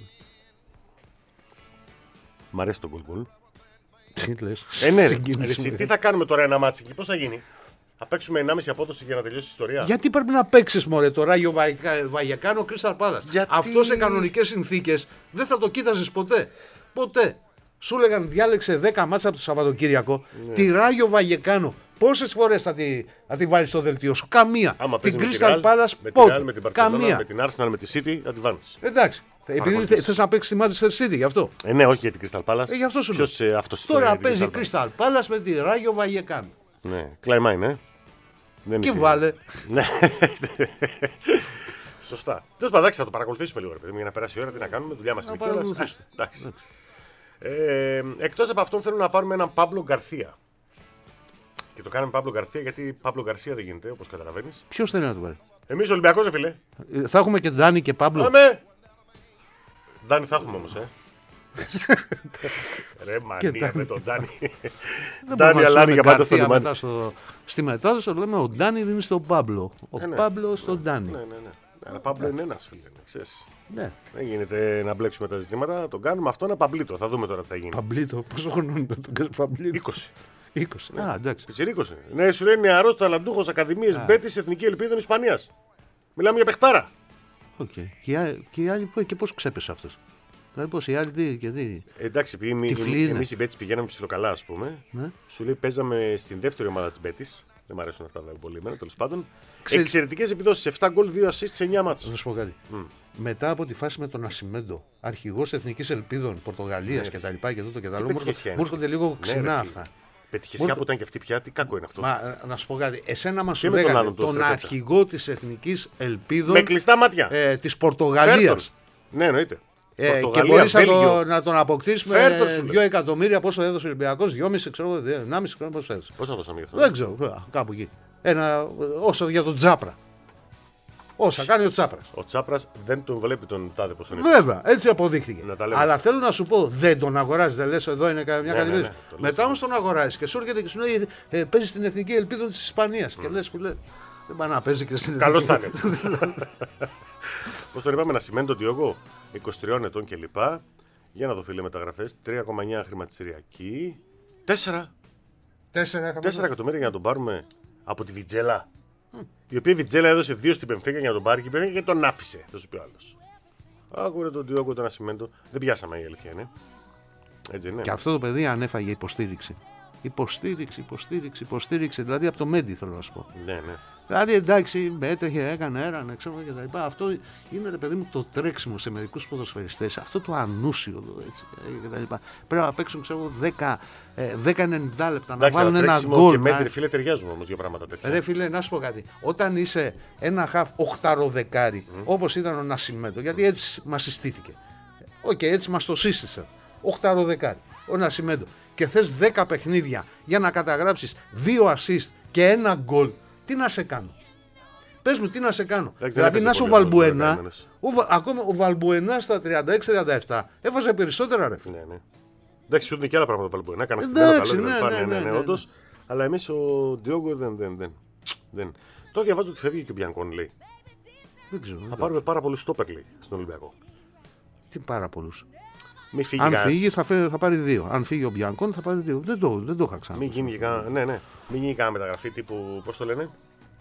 Μ' αρέσει το γκολ γκολ. Τι λες. Ε, ναι, εσύ, τι θα κάνουμε τώρα ένα μάτσι εκεί, πώς θα γίνει. Θα παίξουμε ενάμιση απόδοση για να τελειώσει η ιστορία. Γιατί πρέπει να παίξεις μωρέ το Ράγιο Βαγεκάνου Crystal Palace. Γιατί... Αυτό σε κανονικές συνθήκες δεν θα το κοίταζες ποτέ. Ποτέ. Σου λέγαν διάλεξε δέκα μάτσα από το Σαββατοκύριακο. Ναι. Τη Ράγιο Βαγεκάνου. Πόσες φορές θα τη, θα τη βάλεις στο δελτίο σου. Καμία. Άμα την Crystal Palace με πότε. Real, με την Barcelona, Καμία. με την Arsenal, με τη City θα τη βάλεις. Εντάξει. Επειδή θες να παίξεις τη Manchester City γι' αυτό. Ε, ναι, όχι για την Crystal Palace. Ε, γι' αυτό σου λέω. Ποιος, ε, τώρα παίζει Crystal Palace με τη Ράγιο Βαγεκάνου. Ναι, κλάιμα είναι. Δεν και βάλε. Ναι. Σωστά. Τέλος πάντων, θα το παρακολουθήσουμε λίγο, ρε παιδί, για να περάσει η ώρα. Τι να κάνουμε, δουλειά μας είναι κιόλας. Εντάξει. Ε, εκτός από αυτόν θέλω να πάρουμε έναν Παύλο Γκαρθία. Και το κάνουμε Παύλο Γκαρθία γιατί Παύλο Γκαρσία δεν γίνεται, όπως καταλαβαίνεις. Ποιος θέλει να το πάρει. Εμείς Ολυμπιακός, φίλε. Ε, θα έχουμε και Ντάνι και Παύλο. Πάμε. Ντάνι θα έχουμε όμως, ε. Ρε μανία με τον Ντάνι. Ντάνι Αλάνι για πάντα στο λιμάνι. Στη μετάδοση το λέμε ο Ντάνι δίνει στον Παύλο. Ο ε, ναι. Παύλο στον Ντάνι. Ναι, ναι, ναι. Αλλά Παύλο είναι ένας, φίλε. Ξέρεις. Ναι. Δεν γίνεται να μπλέξουμε τα ζητήματα. Τον κάνουμε αυτό ένα παμπλίτο. Θα δούμε τώρα τι θα γίνει. Παμπλίτο, πόσο χρόνο είναι τον κάνεις παμπλίτο. είκοσι. είκοσι. Ναι. Α, εντάξει. Πιτσιρίκος. Ναι, σου λέει νεαρός ταλαντούχος Ακαδημίες Μπέτης Εθνική Ελπίδων Ισπανίας. Μιλάμε για παιχτάρα. Οκ. Okay. Και οι άλλοι και πώς ξέπεσε αυτός. Δηλαδή πώς οι άλλοι τι και τι. Εντάξει, επειδή εμείς οι Μπέτης πηγαίναμε ψιλοκαλά, ας πούμε. Ναι. Σου λέει παίζαμε στην δεύτερη ομάδα της Μπέτης. Δεν μου αρέσουν αυτά βέβαια πολύ εμένα, τέλος πάντων. Ξε... Εξαιρετικές επιδόσεις. επτά γκολ, δύο assist σε εννιά μάτς. Να σου πω κάτι. Mm. Μετά από τη φάση με τον Νασιμέντο, αρχηγός Εθνικής Ελπίδων Πορτογαλίας ναι, κτλ. Και, και τούτο και τα άλλο. Μου έρχονται λίγο ξινά ναι, αυτά. Πετυχησιά Μόρ... που ήταν και αυτή πια, τι κακό είναι αυτό. Μα, να σου πω κάτι. Εσένα μας σου λέγανε τον, τον αρχηγό της Εθνικής Ελπίδων. Με κλειστά μάτια. Ε, της Πορτογαλίας. Ναι, εννοείται. Ε, και μπορείς να, το, να τον αποκτήσεις με δύο εκατομμύρια πόσο έδωσε ο Ολυμπιακός, δυόμισι ξέρω, ενάμισι χρόνο πόσο έδωσε. Πόσα δώσαμε γι' αυτό. Δεν ξέρω, κάπου εκεί. Ένα, όσο για τον Τσάπρα. Όσα κάνει ο Τσάπρας. Ο Τσάπρας δεν τον βλέπει τον τάδε πως τον είπε. Βέβαια, έτσι αποδείχτηκε. Αλλά αυτό. Θέλω να σου πω, δεν τον αγοράζει, δεν λες εδώ είναι μια ναι, καλή ναι, ναι, το μετά όμως τον αγοράζει και σου έρχεται και σου λέει ε, παίζει στην Εθνική Ελπίδα της Ισπανίας. Mm. Και λες, φίλε, δεν πάει να παίζει και στην Εθνική. Καλώς θα είναι. Πώς τον είπαμε, να σημαίνει τον Διόγκο, είκοσι τριών ετών κλπ. Για να δω φίλε μεταγραφές, τρία κόμμα εννιά χρηματιστηριακή, τέσσερα εκατομμύρια για να τον πάρουμε από τη Βιτζέλα. Mm. Η οποία Βιτζέλα έδωσε δύο στην Πενφίκα για να τον πάρει και πήρε και τον άφησε. Θα σου πει ο άλλος. Άκουρε τον Διόγκο τον Ασημέντο. Δεν πιάσαμε, η αλήθεια είναι. Έτσι είναι. Και αυτό το παιδί ανέφαγε υποστήριξη. Υποστήριξη, υποστήριξη, υποστήριξη. Δηλαδή από το Μέντι θέλω να σου πω. Ναι, ναι. Δηλαδή εντάξει, έτρεχε, έκανε έρανε, ξέρω και τα λοιπά. Αυτό είναι ρε παιδί μου το τρέξιμο σε μερικούς ποδοσφαιριστές. Αυτό το ανούσιο έτσι, και τα λοιπά. Πρέπει να παίξουν ξέρω δέκα ενενήντα λεπτά εντάξει, να βάλουν ένα γκολ. Και να... μέτρη, φίλε, ταιριάζουν όμως για πράγματα τέτοια. Ρε φίλε, να σου πω κάτι. Όταν είσαι ένα χαφ οχταροδεκάρι, mm. όπως ήταν ο Νασιμέντο, γιατί έτσι μας συστήθηκε. Οκ, okay, έτσι μας το σύστησε. Οχταροδεκάρι, ο Νασιμέντο. Και θες δέκα παιχνίδια για να καταγράψεις δύο assist και ένα γκολ. Τι να σε κάνω. Πες μου τι να σε κάνω. Λέξε, δηλαδή να είσαι ο Βαλμπουενά. Ακόμα ο Βαλμπουενά στα τριάντα έξι τριάντα επτά έβαζε περισσότερα ρε. Ναι, ναι. Εντάξει, σου είναι και άλλα πράγματα ο Βαλμπουενά. Κάνα στην Εντάξει, ναι, ναι, ναι, ναι, ναι, όντως. Αλλά εμείς ο Διόγκο δεν, δεν, δεν, δεν. Τώρα διαβάζω ότι φεύγει και ο Μπιανκόν λέει. Δεν ξέρω. Θα πάρουμε πάρα πολλούς στόπερ λέει στον Ολυμπιακό. Τι πάρα πολλούς. Φύγει αν γας. φύγει θα, φέ, θα πάρει δύο. Αν φύγει ο Μπιανκόν θα πάρει δύο. Δεν το, δεν το είχα ξανά. Μην γίνει κανένα ναι, ναι. μεταγραφή τύπου. Πώς το λένε.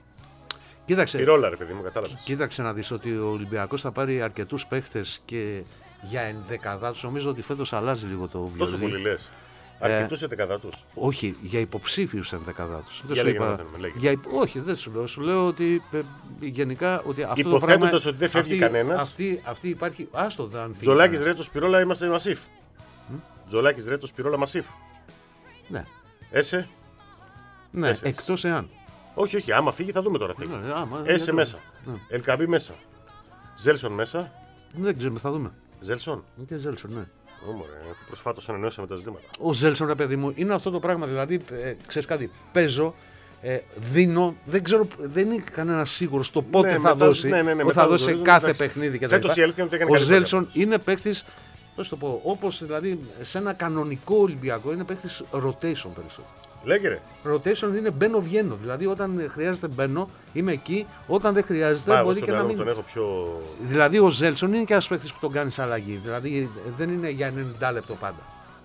Κοίταξε. Πυρόλα, ρε παιδί μου, κατάλαβες. Κοίταξε να δεις ότι ο Ολυμπιακός θα πάρει αρκετούς παίχτες και για ενδεκαδάτους. Νομίζω ότι φέτος αλλάζει λίγο το βιολί. Τόσο πολύ λες. Αρκετούς ε, ενδεκαδάτους. Όχι, για υποψήφιους ενδεκαδάτους. Για λέγε είπα, να λέγε. Για, όχι, δεν σου λέω. Σου λέω ότι ε, γενικά ότι αυτό υποθέτοντας το πράγμα, ότι δεν φεύγει κανένας. Αυτή, αυτή υπάρχει. Άστο δεν Τζολάκης, Ρέτσος, Πυρόλα είμαστε μασίφ. Mm? Τζολάκης, Ρέτσος, Πυρόλα μασίφ. Ναι. Έσε. Ναι, Έσες. Εκτός εάν. Όχι, όχι, άμα φύγει θα δούμε τώρα. Ναι, άμα, Έσε μέσα. Ναι. Ελκαμπή μέσα. Ζέλσον μέσα. Δεν ξέρουμε, θα δούμε. Ζέλσον. Και Ζέλσον, ναι. Όμορφα, αφού προσφάτως ανανεώσαμε τα ζητήματα. Ο Ζέλσον, ρε παιδί μου, είναι αυτό το πράγμα. Δηλαδή, ε, ξέρεις κάτι, παίζω, ε, δίνω, δεν ξέρω, δεν είναι κανένα σίγουρο στο πότε ναι, θα μετά, δώσει. Ναι, ναι, ναι, θα δώσει σε κάθε εντάξει. παιχνίδι και Φέτος η αλήθεια είναι ότι ο Ζέλσον είναι παίκτης, πώς το πω, όπως δηλαδή σε ένα κανονικό Ολυμπιακό είναι παίκτης rotation περισσότερο. Λέγε ρε. Rotation είναι μπαίνω-βγαίνω. Δηλαδή, όταν χρειάζεται μπαίνω, είμαι εκεί. Όταν δεν χρειάζεται, Μα, μπορεί και να μην. Τον έχω πιο... Δηλαδή, ο Ζέλσον είναι και ένα παίκτη που τον κάνει αλλαγή. Δηλαδή, δεν είναι για ενενήντα λεπτό πάντα.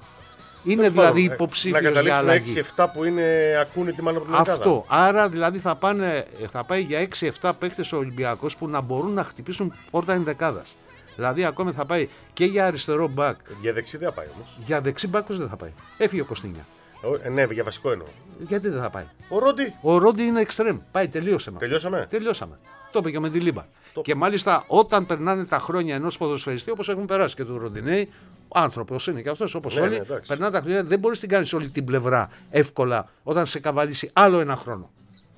Είναι Πώς δηλαδή υποψήφιο για αλλαγή. Να καταλήξουμε έξι εφτά που είναι ακούνητοι μάλλον από την Ελλάδα. Αυτό. Άρα, δηλαδή, θα, πάνε, θα πάει για έξι εφτά παίκτες ο Ολυμπιακός που να μπορούν να χτυπήσουν πόρτα ενδεκάδας. Δηλαδή, ακόμη θα πάει και για αριστερό μπακ. Για δεξί δεν θα πάει όμως. Για δεξί μπακ δεν θα πάει. Έφυγε ο Κωστίνια. Ε, ναι, για βασικό εννοώ. Γιατί δεν θα πάει. Ο Ρόντι. Ο Ρόντι είναι εξτρέμ. Πάει, τελείωσε. Τελειώσαμε. Τελειώσαμε. Το είπε και με τη Λίμπα. Το... Και μάλιστα όταν περνάνε τα χρόνια ενός ποδοσφαιριστή, όπως έχουν περάσει και του Ροντινέη, άνθρωπος είναι και αυτός όπως ναι, όλοι, ναι, περνάνε τα χρόνια, δεν μπορείς να την κάνεις όλη την πλευρά εύκολα όταν σε καβαλήσει άλλο ένα χρόνο.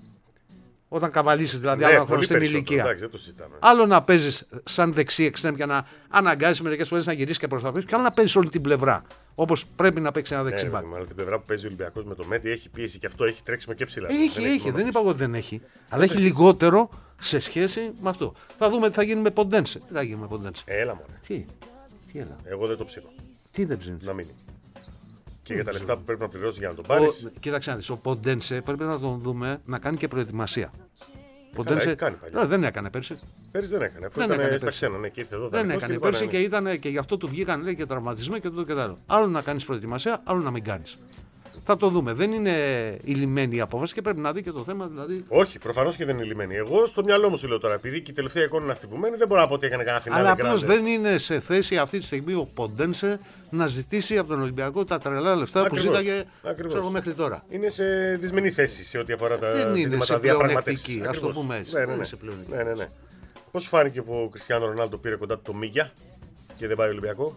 Όταν καβαλήσεις δηλαδή ναι, άλλο ένα χρόνο στην ηλικία. Εντάξει, δεν το συζητάμε. Άλλο να παίζεις σαν δεξί εξτρέμ και να αναγκάζεις μερικές φορές να γυρίσεις και προς τα πίσω, και άλλο να παίζεις όλη την πλευρά. Όπως πρέπει να παίξει ένα δεξί μπακ. Ναι, αλλά την πλευρά που παίζει ο Ολυμπιακός με το Μέντι έχει πίεση και αυτό έχει τρέξιμο και ψηλά. Έχει, δεν, έχει, έχει, δεν είπα εγώ ότι δεν έχει. Αλλά έχει λιγότερο σε σχέση με αυτό. Θα δούμε τι θα γίνει με Ποντένσε. Τι θα γίνει με Ποντένσε. Έλα μόνο. Τι, τι έλα. Εγώ δεν το ψήνω. Τι δεν ψήνει. Να μείνει. Και για τα λεφτά που πρέπει να πληρώσει για να τον πάρει. Κοίταξε να δεις, ο Ποντένσε πρέπει να τον δούμε να κάνει και προετοιμασία. Ποντένσε δεν έκανε πέρσι. Πέρσι δεν έκανε. Αφού δεν ήταν στα ξένα, ναι, και ήρθε εδώ. Δεν έκανε πέρσι και, ήταν, και γι' αυτό του βγήκαν λέει, και τραυματισμοί και τούτο και τα άλλο. Άλλο να κάνει προετοιμασία, άλλο να μην κάνει. Θα το δούμε. Δεν είναι η λιμένη η απόφαση και πρέπει να δει και το θέμα. Δηλαδή... Όχι, προφανώς και δεν είναι λιμένη. Εγώ στο μυαλό μου σου λέω τώρα, επειδή και η τελευταία εικόνα είναι αυτή που μένει, δεν μπορώ να πω ότι έκανε κανένα φινάλε. Αλλά απλώς δεν είναι σε θέση αυτή τη στιγμή ο Ποντένσε να ζητήσει από τον Ολυμπιακό τα τρελά λεφτά Ακριβώς, που ζήταγε ακριβώς. μέχρι τώρα. Είναι σε δυσμενή θέση σε ό,τι αφορά τα δεν ζητήματα είναι διαπραγματεύσεις. ας το πούμε έτσι. Ναι, ναι, Δεν ναι. είναι σε πλεονεκτική. ναι, ναι, ναι. Πώς φάνηκε που ο Κριστιάνο Ρονάλντο πήρε κοντά του το Μίγια και δεν πάει Ολυμπιακό.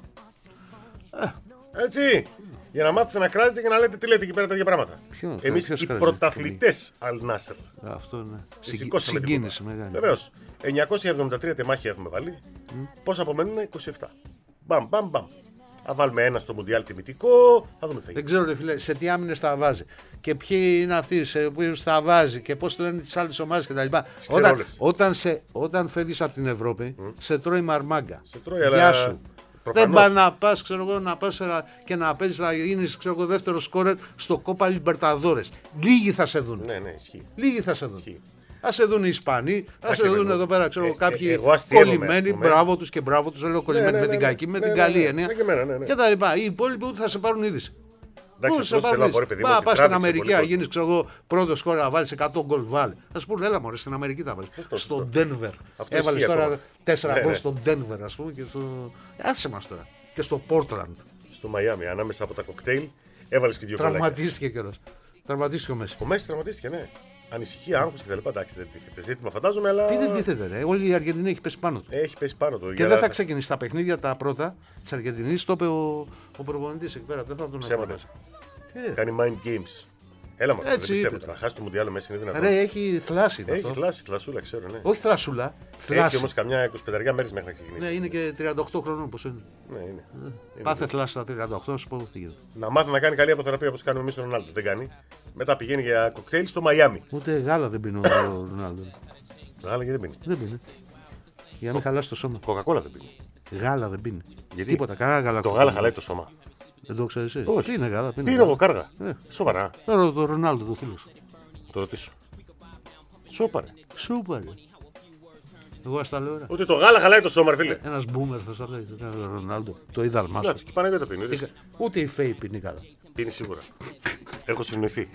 Ε. Έτσι. Για να μάθετε να κράζετε και να λέτε τι λέτε εκεί πέρα τα ίδια πράγματα. Εμείς οι πρωταθλητές Αλ Νάσερ. Αυτό είναι. Σηκώσαμε την Συγκίνηση μεγάλη. Βεβαίως. εννιακόσια εβδομήντα τρία τεμάχια έχουμε βάλει. Mm. Πόσα απομένουν, είκοσι επτά. Μπαμ, μπαμ, μπαμ. Θα βάλουμε ένα στο Μουντιάλ τιμητικό. Θα δούμε τι θα γίνει. Δεν ξέρω, ρε φίλε, σε τι άμυνες τα βάζει. Και ποιοι είναι αυτοί σε ποιους τα βάζει και πώς λένε τις άλλες ομάδες κτλ. Όταν, όταν, σε, όταν φεύγεις από την Ευρώπη, mm. σε τρώει μαρμάγκα. Σε τρώει, Γεια αλλά... σου. Προφανώς. Δεν πάει να πας, ξέρω εγώ, να πας και να παίζεις να γίνεις, ξέρω εγώ, δεύτερο σκόρερ στο Κόπα Λιμπερταδόρες. Λίγοι θα σε δουν. Ναι, ναι, ισχύει. Λίγοι θα σε δουν. Ισχύει. Α σε δουν οι Ισπανοί, α σε δουν εδώ πέρα, ξέρω ε, κάποιοι ε, κολλημένοι. Μπράβο του και μπράβο του. Λέω κολλημένοι ναι, ναι, με την ναι, κακή, με ναι, την ναι, καλή ναι, έννοια. ναι, και, εμένα, ναι, ναι. Και τα λοιπά. Οι υπόλοιποι ούτε θα σε πάρουν είδηση. Εντάξει, απλώς θέλω να πω, ρε παιδί μου, ότι πα στην τράβηξε Αμερική, πολύ να γίνει πρώτο σκόρ να βάλει εκατό γκολ βάλει. Θα σου πούνε, έλα μωρέ, στην Αμερική τα βάλει. Στο Denver. Έβαλε τώρα τέσσερα γκολ στο Denver, α πούμε. Άσε μα τώρα. Και στο Portland. Στο Μαϊάμι, ανάμεσα από τα κοκτέιλ, έβαλε και δύο κολλάκια. Τραυματίστηκε κιόλα. Τραυματίστηκε ο Μέση. Ο Μέση τραυματίστηκε, ναι. Ανησυχία, άγχος και τα λοιπά. Εντάξει, δεν τίθεται ζήτημα, φαντάζομαι, αλλά. Τι δεν τίθεται, ρε. Όλη η Αργεντινή έχει πέσει πάνω του. Έχει πέσει πάνω του. Και για... δεν θα ξεκινήσει τα παιχνίδια τα πρώτα τη Αργεντινή. Το είπε ο, ο προπονητής εκεί πέρα. Δεν θα τον Ψέματα. Ε. Κάνει mind games. Έλα, μα δεν πιστεύω. Να χάσει το Μουντιάλ Μέση είναι δυνατόν. Ρε, έχει θλάση. Έχει θλάση, θλασούλα, ξέρω, ναι. Όχι θλασούλα. Έχει όμως καμιά είκοσι πέντε μέρες μέχρι να ξεκινήσει. Ναι, είναι και τριάντα οκτώ χρονών πώς είναι. Ναι, είναι. Ε. Πάθε θλάση στα τριάντα οκτώ, σου πω. Να μάθει να κάνει καλή αποθεραπεία όπως κάνουμε εμείς τον Ρονάλντο. Δεν κάνει. Μετά πηγαίνει για κοκτέιλ στο Μαϊάμι. Ούτε γάλα δεν πίνει ο Ρονάλντο. Γάλα και δεν πίνει. Δεν πίνει. Για να μην χαλάσει το σώμα. Κοκακόλα δεν πίνει. Γάλα δεν πίνει. Γιατί? Τίποτα, κανένα γάλα. Το γάλα χαλάει το σώμα. Δεν το ξέρει εσύ. Όχι. Τι είναι γάλα. Τι είναι εγώ κάργα. Ε. Σοβαρά. Τώρα το Ρονάλντο το φίλο σου. Το ρωτήσω. Σούπαρε. Σούπαρε. Εγώ ας τα λέω. Ότι το γάλα χαλάει το σώμα, φίλε. Ένα μπούμερ θα σα λέει. Το Ρονάλντο. Το είδαλμά Ναι, σου. και πάνε το πίνει. Ούτε η Φέη πίνει γάλα. Πίνει σίγουρα. Έχω συνοηθεί.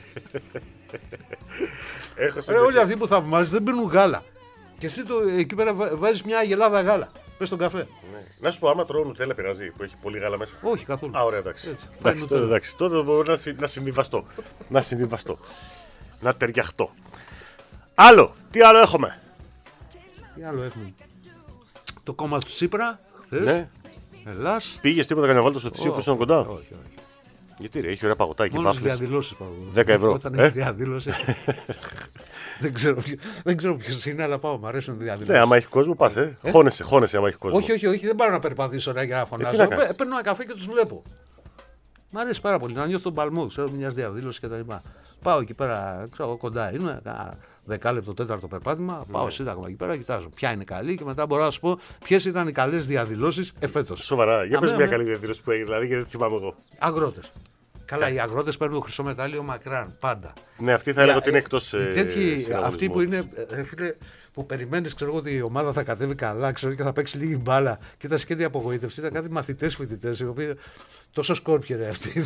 Έχω Ρε, συνοηθεί. όλοι αυτοί που θαυμάζεις δεν πίνουν γάλα. Και εσύ το, εκεί πέρα βάζεις μια αγελάδα γάλα. Πες στον καφέ. Ναι. Να σου πω, άμα τρώω νουτέλα πειράζει που έχει πολύ γάλα μέσα. Όχι καθόλου. Α, ωραία, εντάξει. Έτσι. Εντάξει, τότε, εντάξει, τότε μπορώ να, συ, να συμβιβαστώ. να συμβιβαστώ. Να ταιριαχτώ. Άλλο, τι άλλο έχουμε. Τι άλλο έχουμε. Το κόμμα του Τσίπρα. Χθες. Ναι. Ελλάς. Πήγες τίποτα κανένα βάλτο στο τυσίο που ήσουν κοντά. Όχι, όχι. Γιατί ρε, έχει ωραία παγωτάκι, Μόνο στις βάφλες. διαδηλώσεις πάω. δέκα ευρώ. Όταν Ε? έχει διαδήλωση. δεν ξέρω, ποιο, δεν ξέρω ποιος είναι, αλλά πάω. Μ' αρέσουν οι διαδηλώσεις. Ναι, άμα έχει κόσμο, πας, ε. ε? Χώνεσαι, χώνεσαι άμα έχει κόσμο. Όχι, όχι, όχι, δεν πάω να περπατήσω ρε, για να φωνάζω. να κάνεις? Ε, παίρνω ένα καφέ και τους βλέπω. Μ' αρέσει πάρα πολύ να νιώθω τον παλμό, ξέρω μια διαδήλωση κτλ. Πάω εκεί πέρα, ξέρω κοντά είναι, δεκάλεπτο, τέταρτο περπάτημα. Πάω ναι. σύνταγμα εκεί πέρα, κοιτάζω ποια είναι καλή και μετά μπορώ να σου πω ποιες ήταν οι καλές διαδηλώσεις εφέτος. Σοβαρά, για πες Αμέ, μια αμέ. καλή διαδήλωση που έγινε, δηλαδή γιατί δεν θυμάμαι εγώ. Αγρότες. Καλά, οι αγρότες παίρνουν το χρυσό μετάλλιο μακράν, πάντα. Ναι, αυτή θα έλεγα Για- ότι είναι εκτός. οι ε, τέτοιοι, συναγωνισμού. αυτοί που είναι, ε, φίλε, που περιμένεις ξέρω, ότι η ομάδα θα κατέβει καλά ξέρω, και θα παίξει λίγη μπάλα και τα σχέδια απογοήτευση. Ήταν κάτι μαθητές φοιτητές οι οποίοι τόσο σκόρπιε ρε αυτοί.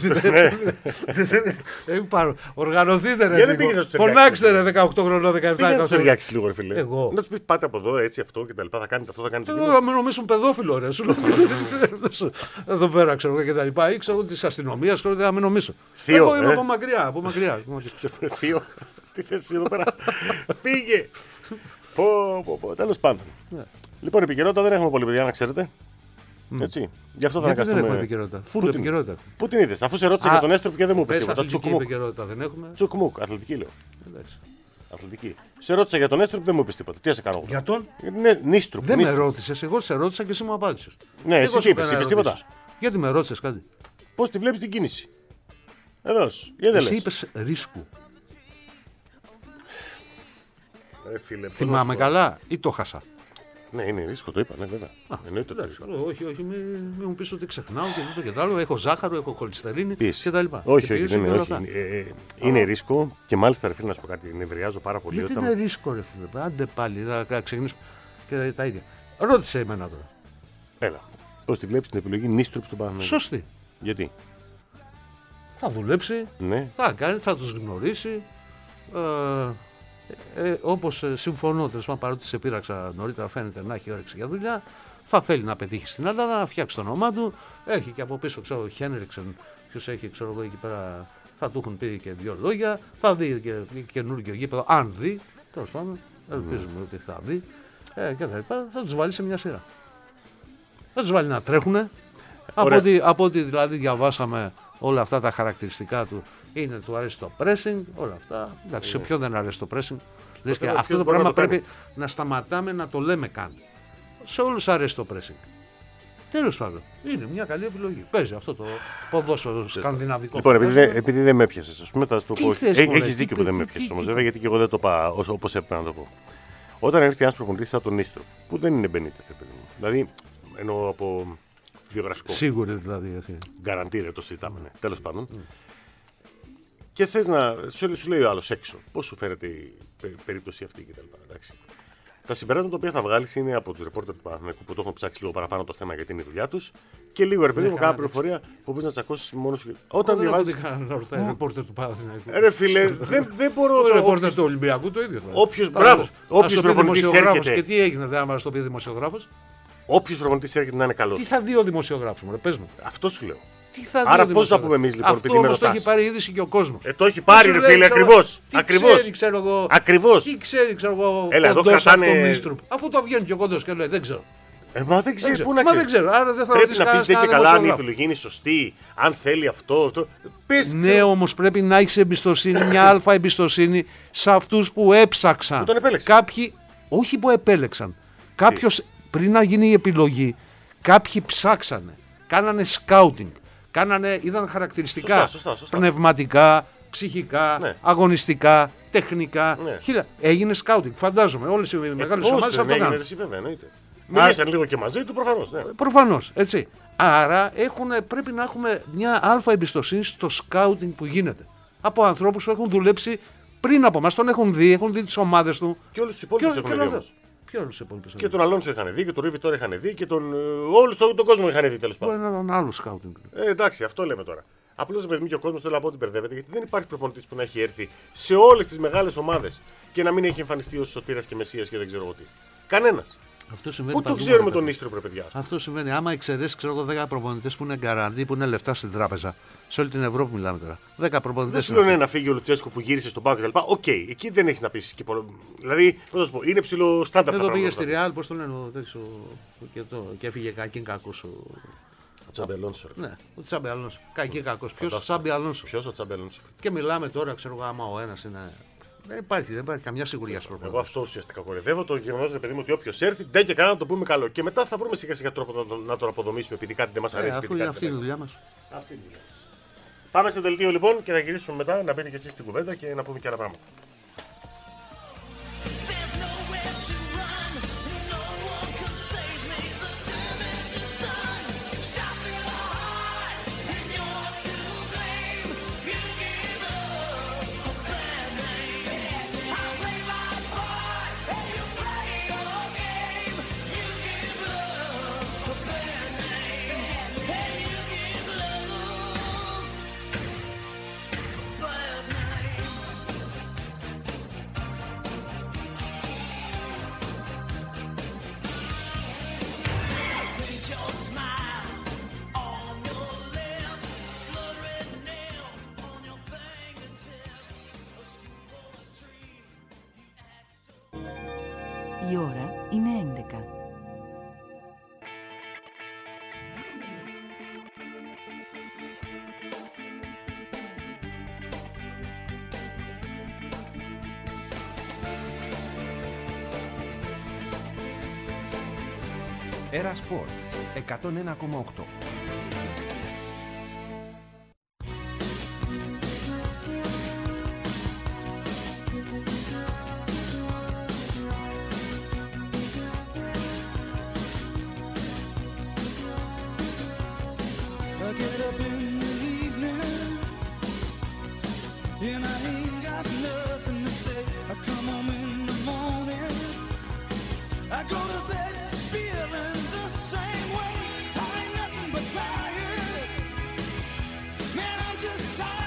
Δεν πάρω. Οργανωθείτε ρε. Γιατί λίγο. πήγες να τους Φωνάξτε ταιριάξεις? ρε δεκαοκτώ χρονών, δεκαεπτά. Πήγαινε να του είκοσι. ταιριάξει λίγο, ρε φίλε. Εγώ. Να του πει πάτε από εδώ, έτσι αυτό και τα λοιπά. Θα κάνετε αυτό, θα κάνετε Δεν εκείνο. να με νομίσουν παιδόφιλο ρε. Σου λέω. Εδώ πέρα ξέρω και τα λοιπά. Ή ξέρω τη αστυνομία ξέρω δεν θα με νομίσω. Θείο, Εγώ είμαι ε. από μακριά. Από μακριά. Σε θείο. Τι θες εδώ πέρα. Φύγε. Πω, πω, πω. Τέλος πάντων. Λοιπόν, επικαιρότητα δεν έχουμε πολύ, παιδιά, να ξέρετε. Έτσι. Γι' αυτό θα Γιατί δεν έχουμε αναγκαστούμε. επικαιρότητα. Πού Φουλ την- επικαιρότητα. Πού την είδες, αφού σε ρώτησα Α, για τον Έστροπ και δεν μου είπες Πες τίποτα. αθλητική Τσουκμουκ. επικαιρότητα δεν έχουμε. Τσουκμουκ, αθλητική λέω. Εντάξει. Αθλητική. Σε ρώτησα για τον Έστροπ, δεν μου είπες τίποτα. Τι να σε κάνω εγώ. Για τον. Ναι, Νίστρουπ. Δεν με Νίστρουπ. ρώτησες, εγώ σε ρώτησα και εσύ μου απάντησες. Ναι, εσύ Εγώ τι σου είπες, έκανα είπες τίποτα. ερωτήσεις. Γιατί με ρώτησες κάτι. Πώς τη βλέπεις την κίνηση. Εδώς. Γιατί δεν Εσύ λες. είπες ρίσκου. Ρε φίλε, πώς Θυμάμαι να σου πω. καλά ή το χάσα. Ναι, είναι ρίσκο, το είπα, ναι, βέβαια. Εννοείται ότι Εντάξει, είναι άλλο, όχι, όχι, μην μη μου πεις ότι ξεχνάω και τούτο και τ' άλλο. Έχω ζάχαρο, έχω χολυστερίνη πίεση. και τα λοιπά. Όχι, Και όχι, πίεση δεν και είναι, όλα όχι. αυτά. Ε, ε, είναι ρίσκο και μάλιστα, ρε φίλε, να σου πω κάτι, νευριάζω πάρα πολύ. Γιατί όταν- είναι ρίσκο, ρε φίλε. Άντε πάλι, θα ξεκινήσουμε και τα ίδια. Ρώτησε εμένα τώρα. Έλα. Πώς τη βλέπεις την επιλογή Νίστρουπ στον Παναθηναϊκό. Σωστή. Γιατί. θα δουλέψει, Ναι. θα κάνει, θα τους γνωρίσει. Ε, ε, όπως ε, συμφωνώ, τέλος πάντων, παρότι σε πείραξα νωρίτερα, φαίνεται να έχει όρεξη για δουλειά. Θα θέλει να πετύχει στην Ελλάδα, να φτιάξει το όνομά του. Έχει και από πίσω, ξέρω, Χένριξεν, ποιος έχει, ξέρω εγώ, εκεί πέρα. Θα του έχουν πει και δύο λόγια. Θα δει και καινούργιο γήπεδο, αν δει. Τέλος πάντων, ελπίζουμε mm. ότι θα δει. Ε, και τα λοιπά. Θα τους βάλει σε μια σειρά. Θα τους βάλει να τρέχουνε. Από ό,τι, από ό,τι δηλαδή διαβάσαμε όλα αυτά τα χαρακτηριστικά του, είναι του αρέσει το pressing, όλα αυτά. Εντάξει, σε ποιον δεν αρέσει το pressing. Λες και αυτό το πράγμα πρέπει να σταματάμε να το λέμε καν. Σε όλους αρέσει το pressing. Τέλος πάντων, είναι μια καλή επιλογή. Παίζει αυτό το ποδόσφαιρο σκανδιναβικό. Λοιπόν, επειδή, επειδή δεν με έπιασε, α πούμε, θα σου το πω. Έχει δίκιο που δεν με έπιασε όμω, βέβαια, γιατί και εγώ δεν το είπα όπως έπρεπε να το πω. Όταν έρθει ένα προπονητής σαν τον Νίστρο, που δεν είναι Μπενίτεθ, παιδί μου. Δηλαδή, εννοώ από βιογραφικό. Σίγουρη δηλαδή. Γκαραντήρε, το συζητάμε. Ναι. Τέλος πάντων. Mm. Και θες να. Σου, σου λέει ο άλλος έξω, πώς σου φαίνεται η περίπτωση αυτή κτλ. Τα συμπεράσματα τα οποία θα βγάλει είναι από του ρεπόρτερ του Παναθηναϊκού που το έχουν ψάξει λίγο παραπάνω το θέμα γιατί είναι η δουλειά του. Και λίγο ρε παιδί μου, κάνα πληροφορία που μπορεί να τσακώσει μόνο σου. Όταν διαβάζει. Δεν να ρωτάει ρεπόρτερ του Παναθηναϊκού. Ρε φίλε, δεν, δεν μπορώ να. Ο ρεπόρτερ του Ολυμπιακού το ίδιο. Όποιο προπονητή έρχεται. Και τι έγινε, δεν μα το πει δημοσιογράφο. Όποιο προπονητή έρχεται να είναι καλό. Τι θα δει ο δημοσιογράφο, μου, πε μου. Αυτό σου λέω. Τι θα Άρα πώ θα πούμε εμεί λοιπόν ότι αυτό το έχει πάρει είδηση και ο κόσμο. Ε, το έχει πάρει, ρε φίλε, ακριβώ. Ακριβώ. Τι ξέρει, ξέρω εγώ. Έλα, εδώ κρατάνε. Αφού το βγαίνει και ο κόντο και λέει δεν ξέρω. Ε, μα δεν ξέρει πού να ξέρει. Μα δεν ξέρω. Άρα δεν θα πρέπει να πει και καλά αν η επιλογή είναι σωστή, αν θέλει αυτό. αυτό. Πες, ναι, όμω πρέπει να έχει εμπιστοσύνη, μια αλφα εμπιστοσύνη σε αυτού που έψαξαν. Που τον επέλεξαν. Κάποιοι, όχι που επέλεξαν. Κάποιο πριν να γίνει η επιλογή, κάποιοι ψάξανε. Κάνανε σκάουτινγκ. Κάνανε, είδαν χαρακτηριστικά σωστά, σωστά, σωστά. πνευματικά, ψυχικά, ναι. αγωνιστικά, τεχνικά. Ναι. Χίλια. Έγινε σκάουτινγκ. Φαντάζομαι όλες οι ε, μεγάλες ομάδες αυτό κάνουν. Μίλησαν λίγο και μαζί του προφανώς. Ναι. Προφανώς, έτσι. Άρα έχουν, πρέπει να έχουμε μια αλφα εμπιστοσύνη στο σκάουτινγκ που γίνεται. Από ανθρώπους που έχουν δουλέψει πριν από εμάς, τον έχουν δει, έχουν δει τις ομάδες του. Και όλους τους υπόλοιπους έχουν δει όμως. Και τον Αλόνσο είχαν δει και τον Ρίβι τώρα είχαν δει και τον. Όλους τον, τον κόσμο είχαν δει τέλος πάντων. Μπορεί να ήταν άλλο σκάουτινγκ. Ε, εντάξει, αυτό λέμε τώρα. Απλώς παιδί μου και ο κόσμος θέλω να πω ότι μπερδεύεται γιατί δεν υπάρχει προπονητής που να έχει έρθει σε όλες τις μεγάλες ομάδες και να μην έχει εμφανιστεί ως σωτήρας και μεσσίας και δεν ξέρω τι. Κανένας. Πού το ξέρουμε τον Ίστρο, πρε παιδιά. Αυτό σημαίνει. Άμα εξαιρέσει, ξέρω εγώ, δέκα προπονητές που είναι γκαραντί, που είναι λεφτά στην τράπεζα. Σε όλη την Ευρώπη μιλάμε τώρα. δέκα προπονητές. Δεν σου λένε να φύγει ο Λουτσέσκο που γύρισε στον πάγκο κτλ. Οκ, okay, εκεί δεν έχει να πει. Δηλαδή, πώς να σου πω, είναι ψηλό στάνταρ. Εδώ πήγε στη Ρεάλ, πώ το λένε, και, το, και έφυγε κακήν κακό. Ο Τσάμπι Αλόνσο. Ναι, ο Τσάμπι Αλόνσο. Κακή κακό. Ποιο ο Τσάμπι Αλόνσο. Ποιο ο Τσάμπι Αλόνσο. Και μιλάμε τώρα, ξέρω εγώ, άμα ο ένα είναι. Δεν υπάρχει, δεν υπάρχει καμιά σιγουριά στο πρόγραμμα. Εγώ αυτό ουσιαστικά κορυδεύω. Το γεγονό, παιδί μου, ότι όποιο έρθει, ντε και καλά να το πούμε καλό. Και μετά θα βρούμε σιγά σιγά τρόπο να τον, να τον αποδομήσουμε επειδή κάτι δεν μα αρέσει. Ε, αυτή, αυτή είναι η δουλειά μα. Πάμε σε δελτίο λοιπόν και θα γυρίσουμε μετά να μπείτε και εσεί στην κουβέντα και να πούμε και άλλα πράγματα. Η ώρα είναι έντεκα. Έρα Σπορ εκατόν ένα κόμμα οκτώ. Tired, man, I'm just tired.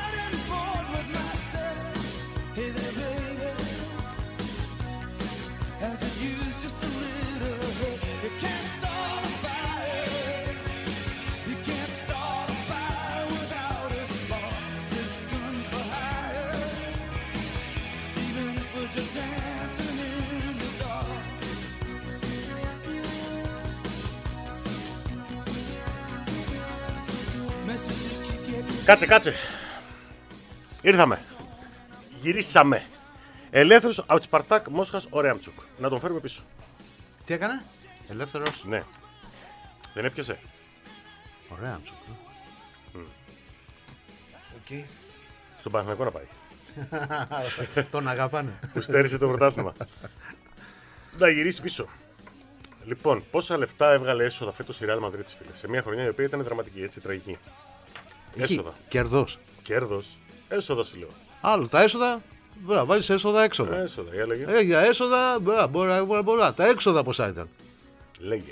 Κάτσε, κάτσε. Ήρθαμε. Γυρίσαμε. Ελεύθερος από τη Σπαρτάκ Μόσχας ο Ρέαμτσουκ. Να τον φέρουμε πίσω. Τι έκανε? Ελεύθερος. Ναι. Δεν έπιασε. Ο Ρέαμτσουκ. Mm. Okay. Στον Παναθηναϊκό να πάει. Τον αγαπάνε. Που στέρισε το πρωτάθλημα. Να γυρίσει πίσω. Λοιπόν, πόσα λεφτά έβγαλε έσοδα φέτος η Real Madrid, φίλε? Σε μια χρονιά η οποία ήταν δραματική, έτσι, τραγική. Έσοδα. Κερδός. Κέρδος. Έσοδα σου λέω. Άλλο τα έσοδα. Μπορεί να βάλεις έσοδα έξοδα. Έσοδα, για λέγε. Ε, για έσοδα μπορεί να μπορεί, μπορεί, τα έξοδα πόσα ήταν. Λέγε.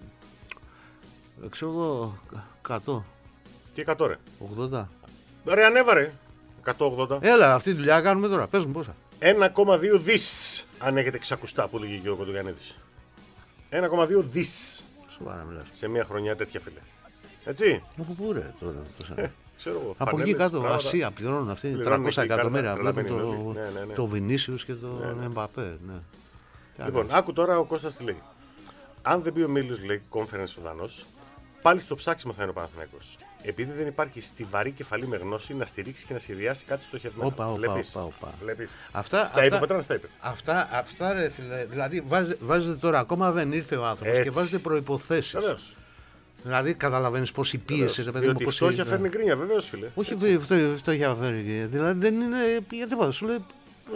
Ε, ξέρω εγώ, εκατό. Τι εκατό ρε. ογδόντα. Ρε ανέβαρε. εκατόν ογδόντα. Έλα, αυτή τη δουλειά κάνουμε τώρα. Πες μου πόσα. ένα κόμμα δύο δις. Αν έχετε ξακουστά που λέγει και ο Κοντογιαννίδης. ένα κόμμα δύο δις. Σοβαρά μιλάς. Σε μια χρονιά τέτοια, φίλε. Έτσι. Από πού ρε τώρα. Τόσα. Ξέρω εγώ. Από εκεί κάτω, Ασία πληρώνουν αυτοί τριακόσια εκατομμύρια. Βλέπουν το, ναι, ναι, ναι. το Βινίσιους και το ναι, ναι. Εμπαπέ. Ναι. Λοιπόν, άκου τώρα ο Κώστας τι λέει. Αν δεν μπει ο Μίλιος, λέει, conference ο Δανός, πάλι στο ψάξιμο θα είναι ο Παναθηναϊκός. Επειδή δεν υπάρχει στιβαρή κεφαλή με γνώση να στηρίξει και να σχεδιάσει κάτι στοχευμένο. Όπα, όπα, Βλέπεις. όπα, όπα. Βλέπεις. Αυτά, στα είπε, πετράνε στα είπε. Αυτά, αυτά ρε φίλε, δηλαδή βάζετε, βάζετε τώρα, ακόμα δεν ήρθε ο άνθρωπος και βάζετε προϋποθέσεις. Βεβαίως. Δηλαδή καταλαβαίνεις πώς η πίεση, ρε παιδί μου, Διότι η πώς φτώχεια η- φέρνει γκρίνια, βεβαίως, φίλε. Όχι η φτώχεια φέρνει, δηλαδή δεν είναι, γιατί πάω, σου λέει,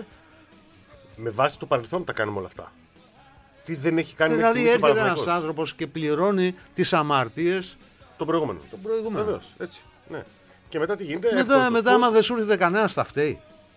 Με βάση το παρελθόν τα κάνουμε όλα αυτά. Τι δεν έχει κάνει μέχρι δηλαδή στιγμής ο έρχεται ένας Παναθηναϊκός. άνθρωπος και πληρώνει τις αμαρτίες. Τον προηγούμενο. Τον προηγούμενο. Βεβαίως, έτσι. Ναι. Και μετά τι γίνεται. Μετά, εύκολος μετά δοχτός. άμα δεν σου έρχεται κανένας θα φταίει.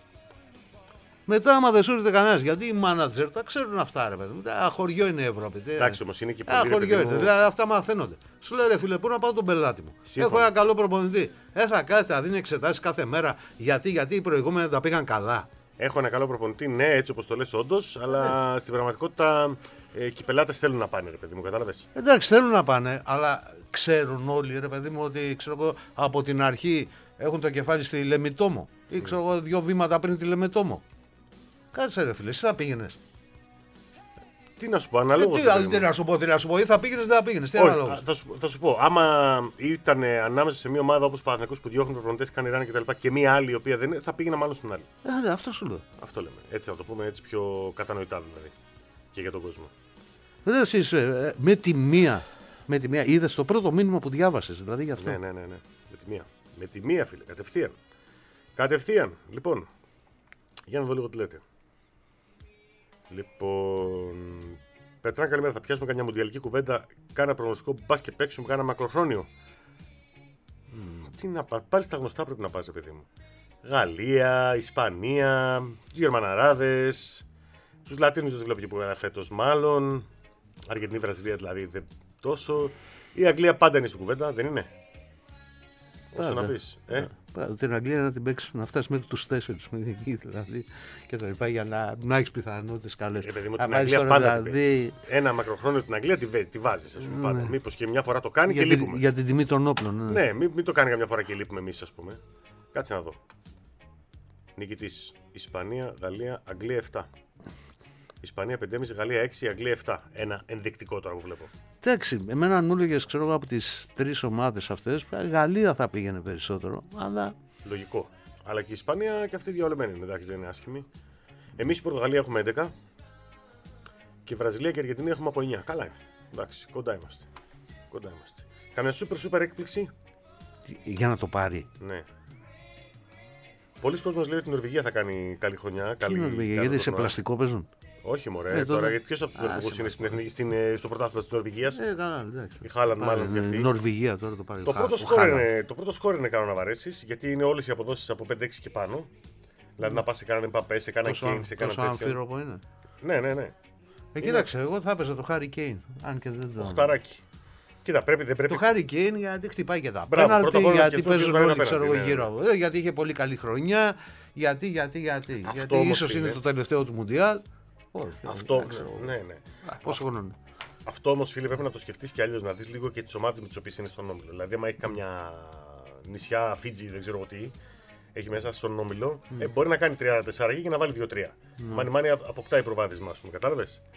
Μετά άμα δεν σου έρχεται κανένας, γιατί οι μάνατζερ τα ξέρουν αυτά ρε παιδί μου. Α, χωριό είναι η Ευρώπη. τε- Εντάξει, όμως είναι και Α, πολύ. ρε χωριό παιδί είναι. μου, Δηλαδή αυτά μαθαίνονται. Σου λέει ρε φίλε, πού να πάω τον πελάτη μου. Σύμφωνα. Έχω ένα καλό προπονητή. Ε, θα κάθεται, θα δίνει εξετάσεις κάθε μέρα. Γιατί, γιατί οι προηγούμενοι τα πήγαν καλά. Έχω ένα καλό προπονητή, ναι, έτσι όπως το λες όντως, αλλά στην πραγματικότητα ε, και οι πελάτες θέλουν να πάνε, ρε παιδί μου, κατάλαβες. Εντάξει, θέλουν να πάνε, αλλά ξέρουν όλοι ρε παιδί μου ότι ξέρω εγώ, από την αρχή έχουν το κεφάλι στη Λεμιτόμο. Ή ξέρω εγώ δύο βήματα πριν τη Λεμιτόμο. Κάτσε ρε φίλε, εσύ θα πήγαινες. Τι να σου πω, Ε, αναλόγως. τι, ρε παιδί τι μου. να σου πω, τι να σου πω, ή θα πήγαινες, δεν θα πήγαινες. Τι Όχι, αναλόγως. θα, σου, θα σου πω, άμα ήταν ανάμεσα σε μια ομάδα όπως ο Παναθηναϊκός που διώχνουν προπονητές, κάνει ράνε κτλ. Και μια άλλη η οποία δεν είναι, θα πήγαινα μάλλον στην άλλη. Ε, αυτό σου λέω. Αυτό λέμε. Έτσι να το πούμε έτσι πιο κατανοητά δηλαδή. Και για τον κόσμο. Ρε, εσείς, ε, με τη μία, με τη μία, είδες το πρώτο μήνυμα που διάβασες, δηλαδή γι' αυτό. Ναι, ναι, ναι, ναι. Με τη μία. Με τη μία, φίλε, κατευθείαν. Κατευθείαν. Λοιπόν, για να δω λίγο τι λέτε. Λοιπόν. Πετράν, καλημέρα. Θα πιάσουμε καμιά μουντιαλική κουβέντα. Κάνα προγνωστικό μπα και παίξουμε κάνα μακροχρόνιο. Mm. Τι να πα, πάλι στα γνωστά πρέπει να πας, παιδί μου. Γαλλία, Ισπανία, τους Γερμαναράδες, τους Λατίνους δεν τους βλέπω και που φέτος μάλλον. Αργεντινή, Βραζιλία δηλαδή δεν τόσο. Η Αγγλία πάντα είναι στην κουβέντα, δεν είναι. Όσο Πάντα. να πεις. Ε? Πάντα. Την Αγγλία να την παίξεις, να φτάσει μέχρι τους τέσσερις δηλαδή και τα λοιπά για να, να έχεις πιθανότητες καλές. Ε, παιδί μου, Να την βάλεις Αγγλία τώρα, πάντα την δηλαδή, παίζεις. Ένα μακροχρόνιο την Αγγλία τη, βέ- τη βάζεις, ας πούμε, πάντα. Μήπως και μια φορά το κάνει για, και την, λείπουμε. για την τιμή των όπλων. Ναι. Ναι, μην, μην το κάνει καμιά φορά και λείπουμε εμείς, ας πούμε. Κάτσε να δω. Νικητής. Ισπανία, Γαλλία, Αγγλία επτά. Ισπανία πέντε κόμμα πέντε, Γαλλία έξι, Αγγλία επτά. Ένα ενδεικτικό τώρα που βλέπω. Εντάξει, εμένα αν μου έλεγες, ξέρω εγώ, από τις τρεις ομάδες αυτές, η Γαλλία θα πήγαινε περισσότερο, αλλά Λογικό. Αλλά και η Ισπανία και αυτή διαολεμένη είναι, εντάξει, δεν είναι άσχημη. Εμείς η Πορτογαλία έχουμε έντεκα. Και η Βραζιλία και η Αργεντινή έχουμε από εννιά. Καλά είναι. Εντάξει, κοντά είμαστε. Κοντά είμαστε. Καμιά σούπερ σούπερ έκπληξη. για να το πάρει. Ναι. Πολλοί κόσμος λέει ότι η Νορβηγία θα κάνει καλή χρονιά. Τι Καλή, είναι Νορβηγία, καλό γιατί σε τουρνουά. πλαστικό παίζουν. Όχι, μωρέ. Ε, τώρα, τότε- γιατί ποιος από τους Α, Νορβηγούς σε είναι στην εθνική, στην, ε, στο πρωτάθλημα της Νορβηγίας. Ε, καλά, εντάξει. Η Χάλαντ, Πάρε, μάλλον και ε, αυτή. Νορβηγία τώρα το πάρει. Το ο πρώτο, Χα- ο σκόρ Χάλαντ. είναι, το πρώτο σκόρ είναι κάνω να βαρέσεις, γιατί είναι όλες οι αποδόσεις από πέντε έξι και πάνω. Δηλαδή να πας σε κανέναν Εμπαπέ, σε κανέναν Τόσο, Κέιν, σε κανέναν τόσο τέτοιο. αμφίροπο είναι. Ναι, ναι, ναι. Ε, κοίταξε, εγώ θα έπαιζα το Χάρι Κέιν. Αν και δεν το. Οχταράκι. Κοίτα, πρέπει, δεν πρέπει. Το Χάρι Κέιν γιατί χτυπάει και τα Μπράβο, πρώτα πέναλτι, απ' όλα να γιατί σκεφτούμε παίζουν ποιος βάλει όλοι, τα ξέρω εγώ, πέναλτι, ναι, γύρω από. Ε, γιατί είχε πολύ καλή χρονιά. Γιατί, γιατί, γιατί. Αυτό γιατί όμως, ίσως φίλε. είναι το τελευταίο του Μουντιάλ. Όχι, Αυτό, δεν ξέρω. ναι, ναι. Πόσο χρόνο είναι. Αυτό όμως, φίλε, πρέπει να το σκεφτείς και αλλιώς, να δεις λίγο και τις ομάδες με τις οποίες είναι στον όμιλο. Δηλαδή, άμα έχει καμιά νησιά, Φίτζι, δεν ξέρω εγώ τι, έχει μέσα στον όμιλο, ε, μπορεί να κάνει τριάντα τέσσερα και να βάλει δύο τρία. Μάνι μάνι αποκτάει προβάδισμα, ας πούμε, κατάλαβες.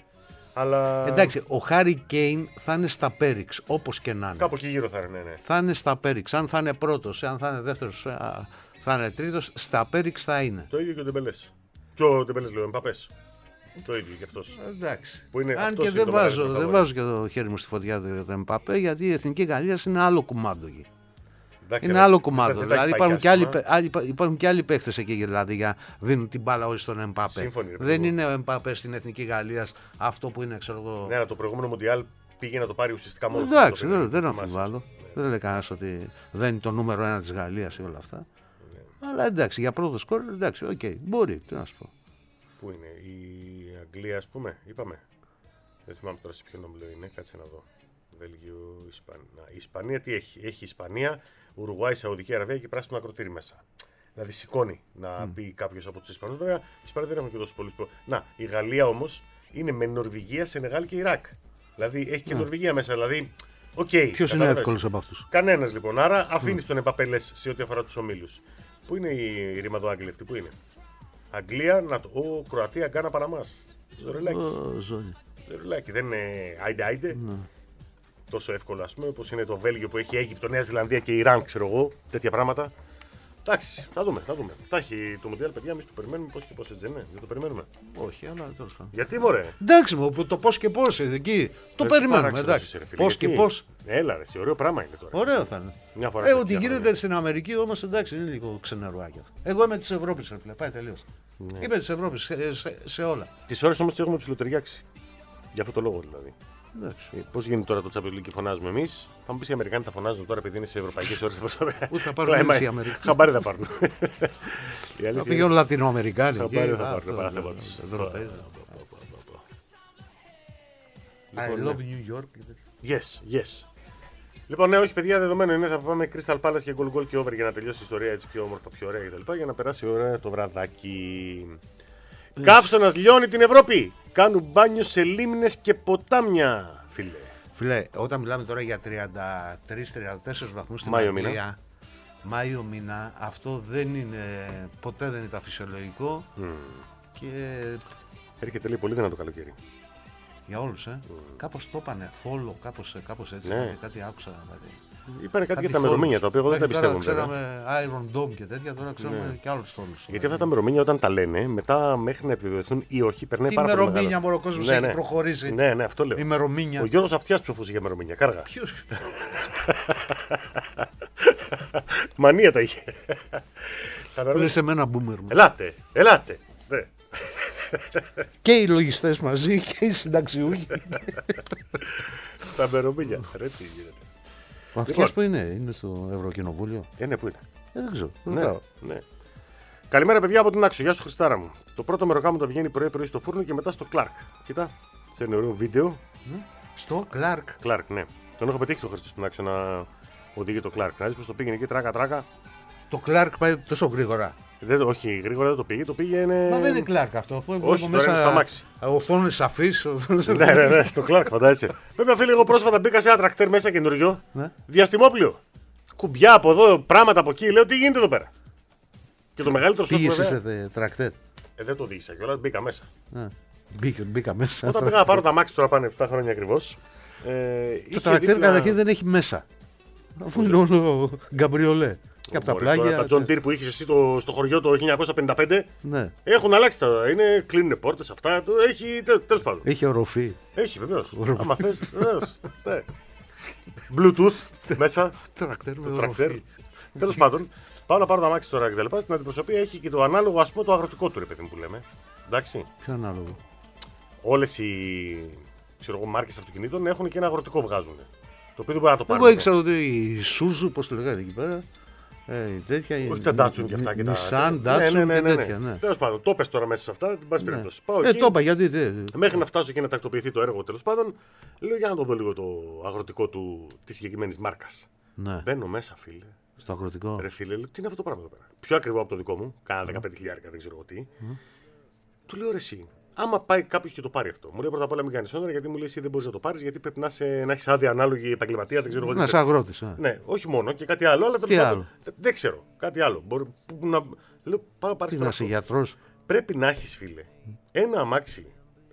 Αλλά... Εντάξει, ο Χάρι Κέιν θα είναι στα Πέριξ, όπως και να είναι. Κάπου εκεί γύρω θα είναι, ναι, ναι. Θα είναι στα Πέριξ. Αν θα είναι πρώτος, αν θα είναι δεύτερος, θα είναι τρίτος, στα Πέριξ θα είναι. Το ίδιο και ο Ντεμπελές. Και ο Ντεμπελές λέω, Εμπαπές. Το ίδιο και αυτός. Εντάξει. Που είναι, Αν και δεν βάζω, δεν βάζω και το χέρι μου στη φωτιά του Εμπαπέ, γιατί η Εθνική Γαλλία είναι άλλο κουμάντο εκεί. Εντάξει, είναι ρε, άλλο κουμάντο. δεν- δεν Δηλαδή τα υπάρχουν έχει και, πάει άλλοι, κι άσχημα. άλλοι, υπάρχουν και άλλοι παίχτες εκεί δηλαδή, για δίνουν την μπάλα όλοι στον Εμπαπέ. Σύμφωνοι, ρε, Δεν παιδί μου. είναι ο Εμπαπέ στην Εθνική Γαλλία αυτό που είναι, ξέρω εγώ. Ναι, αλλά το προηγούμενο Μουντιάλ πήγε να το πάρει ουσιαστικά μόνο. Εντάξει, του, δεν, δεν θυμάσαι. αμφιβάλλω. Δεν λέει κανένα ότι δεν είναι το νούμερο ένα της Γαλλίας ή όλα αυτά. Ναι. Αλλά εντάξει, για πρώτο σκορ, εντάξει, οκ, μπορεί, τι να σου πω. Πού είναι, η Αγγλία, ας πούμε, είπαμε. Δεν θυμάμαι τώρα σε ποιον όμιλο είναι, κάτσε να δω. Βέλγιο, Ισπανία. Η Ισπανία τι έχει, έχει Ισπανία, Ουρουγουάη, Σαουδική Αραβία και πράσινο ακροτήρι μέσα. Δηλαδή σηκώνει να mm. πει κάποιο από του Ισπανού. Βέβαια, οι Ισπανοί δεν έχουν και τόσο πολλού. Να, η Γαλλία όμως είναι με Νορβηγία, Σενεγάλ και Ιράκ. Δηλαδή έχει και Mm. Νορβηγία μέσα. Δηλαδή, οκ. Okay, Ποιος είναι εύκολος από αυτούς? Κανένας λοιπόν. Άρα αφήνει mm. τον Εμπαπέ λες σε ό,τι αφορά τους ομίλους. Πού είναι η ρημαδοάγγλοι αυτή, πού είναι? Αγγλία, να το. Ω, Κροατία, Γκάνα, Παναμάς. Ζωρελάκι. Ω, ζώνη. Ζωρελάκι. Δεν είναι άιντε άιντε. Τόσο εύκολο, ας πούμε, όπως είναι το Βέλγιο που έχει Αίγυπτο, Νέα Ζηλανδία και Ιράν, ξέρω εγώ, τέτοια πράγματα. Εντάξει, θα δούμε, θα δούμε. Θα έχει το Μουντιάλ, παιδιά, εμείς το περιμένουμε πώς και πώς, έτσι δεν είναι? Δεν το περιμένουμε. Όχι, αλλά τέλος πάντων. Γιατί, μωρέ? Εντάξει, μου, το πώς και πώς εκεί. Το Ρε, περιμένουμε, παράξενος εντάξει. είσαι, ρε φίλε, Πώς και γιατί? πώς. Έλα, ρε, εσύ, ωραίο πράγμα είναι τώρα. Ωραίο θα είναι. Μια φορά Ε, στα ότι χιλιά γίνεται χρόνια. στην Αμερική όμως, εντάξει, είναι λίγο ξενερουάκι αυτό. Εγώ είμαι της Ευρώπης, ρε φίλε, πάει τελείως. Ναι. Είμαι της Ευρώπης σε, σε, σε όλα. Τις ώρες όμως τις έχουμε ψηλοτεριάξει. Για αυτό το λόγο δηλαδή. Εντάξει. Πώς γίνεται τώρα το Champions League και φωνάζουμε εμείς? Θα μου πεις οι Αμερικάνοι θα φωνάζουν τώρα επειδή είναι σε ευρωπαϊκές ώρες. Ούτε θα πάρουν έτσι οι Αμερικάνοι. Χαμπάρι θα πάρουν. Η Θα αλήθεια πηγαίνουν Λατινοαμερικάνοι. Χαμπάρι εκεί. θα Α, πάρουν. αυτό, Παραθέμα αυτό, τους. Ευρωπαίοι. I Λοιπόν, love New York. Yes, yes. Λοιπόν, ναι, όχι παιδιά, δεδομένο είναι. Θα πάμε Crystal Palace και goal goal και over για να τελειώσει η ιστορία έτσι πιο όμορφα, πιο ωραία κτλ. Για να περάσει ώρα το βραδάκι. Καύσωνας λιώνει την Ευρώπη. Κάνουν μπάνιο σε λίμνες και ποτάμια, φίλε. Φίλε, όταν μιλάμε τώρα για τριάντα τρεις τριάντα τέσσερις βαθμούς στην Μάιο Αγγλία, Μάιο μήνα, αυτό δεν είναι, ποτέ δεν ήταν φυσιολογικό Mm. και Έρχεται λέει πολύ δυνατό καλοκαίρι. για όλους, ε. Κάπως το είπανε, φόλο, κάπως, κάπως έτσι, Ναι. κάτι, κάτι άκουσα. Δηλαδή. Είπανε κάτι για τα φόλους. μερομήνια τα οποία εγώ δεν τα Μέχρι τώρα πιστεύω. βέβαια. Ξέραμε Iron Dome και τέτοια, τώρα ξέρουμε Ναι. και άλλους φόλους. Γιατί αυτά τα μερομήνια όταν τα λένε, μετά μέχρι να επιβεβαιωθούν ή όχι, περνάει Τι πάρα πολύ μερομήνια, μεγάλο. μωρό, ο κόσμος Ναι, έχει ναι. προχωρήσει. Ναι, ναι, αυτό λέω. Η μερομήνια. Ο Γιώργος Αυτιάς ψοφούσε για μερομήνια, κάργα. Ποιος? Μανία τα είχε. Λες σε μένα boomer μου. Ελάτε, ελάτε. Ναι. Και οι λογιστές μαζί και οι συνταξιούχοι. Τα μερομήνια. Ρε τι γίνεται. Ο Αυτιάς που είναι, είναι στο Ευρωκοινοβούλιο. Ε, ναι, πού είναι. Ε, δεν ξέρω. Ναι, ρωτάω. ναι. Καλημέρα, παιδιά από την Άξο. Γεια σου, Χριστάρα μου. Το πρώτο μεροκάμο το βγαίνει πρωί-πρωί στο φούρνο και μετά στο Clark. Κοίτα, σε ένα ωραίο βίντεο. Στο Κλάρκ. Clark, ναι. Τον έχω πετύχει το Χριστό στην Άξο να οδηγεί το Clark. Να δεις πως το πήγαινε εκεί τράκα-τράκα. Το Κλάρκ πάει τόσο γρήγορα. Δεν, όχι, γρήγορα δεν το πήγε. Το πήγαινε. Μα δεν είναι Κλάρκ αυτό. Αφού Όχι, βλέπω τώρα είναι στο μέσα αμάξι. οθόνες σαφείς. ναι, ναι, ναι, στο Clark, φαντάζεσαι. Βέβαια, φίλε, εγώ πρόσφατα μπήκα σε ένα τρακτέρ μέσα καινούριο. Ναι. Διαστημόπλιο. Κουμπιά από εδώ, πράγματα από εκεί. Λέω τι γίνεται εδώ πέρα. Και το μεγαλύτερο σοκ Πήγες βέβαια. σε θε- τρακτέρ. Ε, δεν το οδήγησα κιόλα, μπήκα μέσα. Ναι. Μπήκα, μπήκα μέσα. Όταν πήγα να πάρω τα μάξι τώρα πάνε επτά χρόνια ακριβώς. Ε, Το είχε τρακτέρ δίπλα- καταρχήν δεν έχει μέσα. Αφού είναι όλο γκαμπριολέ. Και από τα Μωρέ, τώρα πλάγια. Τα John Deere που είχε εσύ το, στο χωριό το χίλια εννιακόσια πενήντα πέντε Ναι. έχουν αλλάξει τώρα. Είναι, κλείνουν πόρτες αυτά. Το έχει τέλος πάντων. Έχει οροφή. Έχει βεβαίως. Ωραίο. Άμα θες, βεβαίως. Ναι. Bluetooth μέσα. Τρακτέρ Το με τρακτέρ. οροφή. Τέλος πάντων, πάω να πάρω τα μάξι τώρα και τα λοιπά. Στην αντιπροσωπεία έχει και το ανάλογο, ας πούμε, το αγροτικό του ρε παιδί μου που λέμε. Εντάξει. Ποιο ανάλογο. Όλες οι ξέρω εγώ, μάρκες αυτοκινήτων έχουν και ένα αγροτικό βγάζουν. Το οποίο δεν μπορεί να το πάρει. Εγώ ήξερα ότι η Σούζου, πώς το λέγανε εκεί πέρα. Ε, η τέτοια, η- Όχι τα Datsun και αυτά και τα. Nissan, ναι, Datsun ναι, ναι, και ναι, τέτοια. Ναι. Τέλος πάντων, το πες τώρα μέσα σε αυτά, την πάση Ναι. περιπτώσει. Πάω Ε, εκεί, το είπα γιατί. τι- μέχρι να φτάσω και να τακτοποιηθεί το έργο τέλος πάντων, λέω για να το δω λίγο το αγροτικό του της συγκεκριμένης μάρκας. Ναι, Μπαίνω μέσα, φίλε. στο αγροτικό. Ρε φίλε, λέω, τι είναι αυτό το πράγμα εδώ πέρα. Πιο ακριβό από το δικό μου, κάνα δεκαπέντε χιλιάρικα, δεν ξέρω εγώ τι. Του λέω ρε εσύ, άμα πάει κάποιο και το πάρει αυτό. Μου λέει πρώτα απ' όλα μην κάνει όνειρα γιατί μου λέει εσύ δεν μπορεί να το πάρει γιατί πρέπει να, σε, να έχει άδεια ανάλογη επαγγελματία, δεν ξέρω εγώ τι. Να είσαι αγρότης. α. Ναι, όχι μόνο και κάτι άλλο, αλλά τέλος Τι πάντων, άλλο? δεν- Δεν ξέρω. Κάτι άλλο. Μπορεί, που να, λέω, πάω να πάρεις Τι τώρα να είσαι αυτό. γιατρός. Πρέπει να έχει, φίλε, ένα αμάξι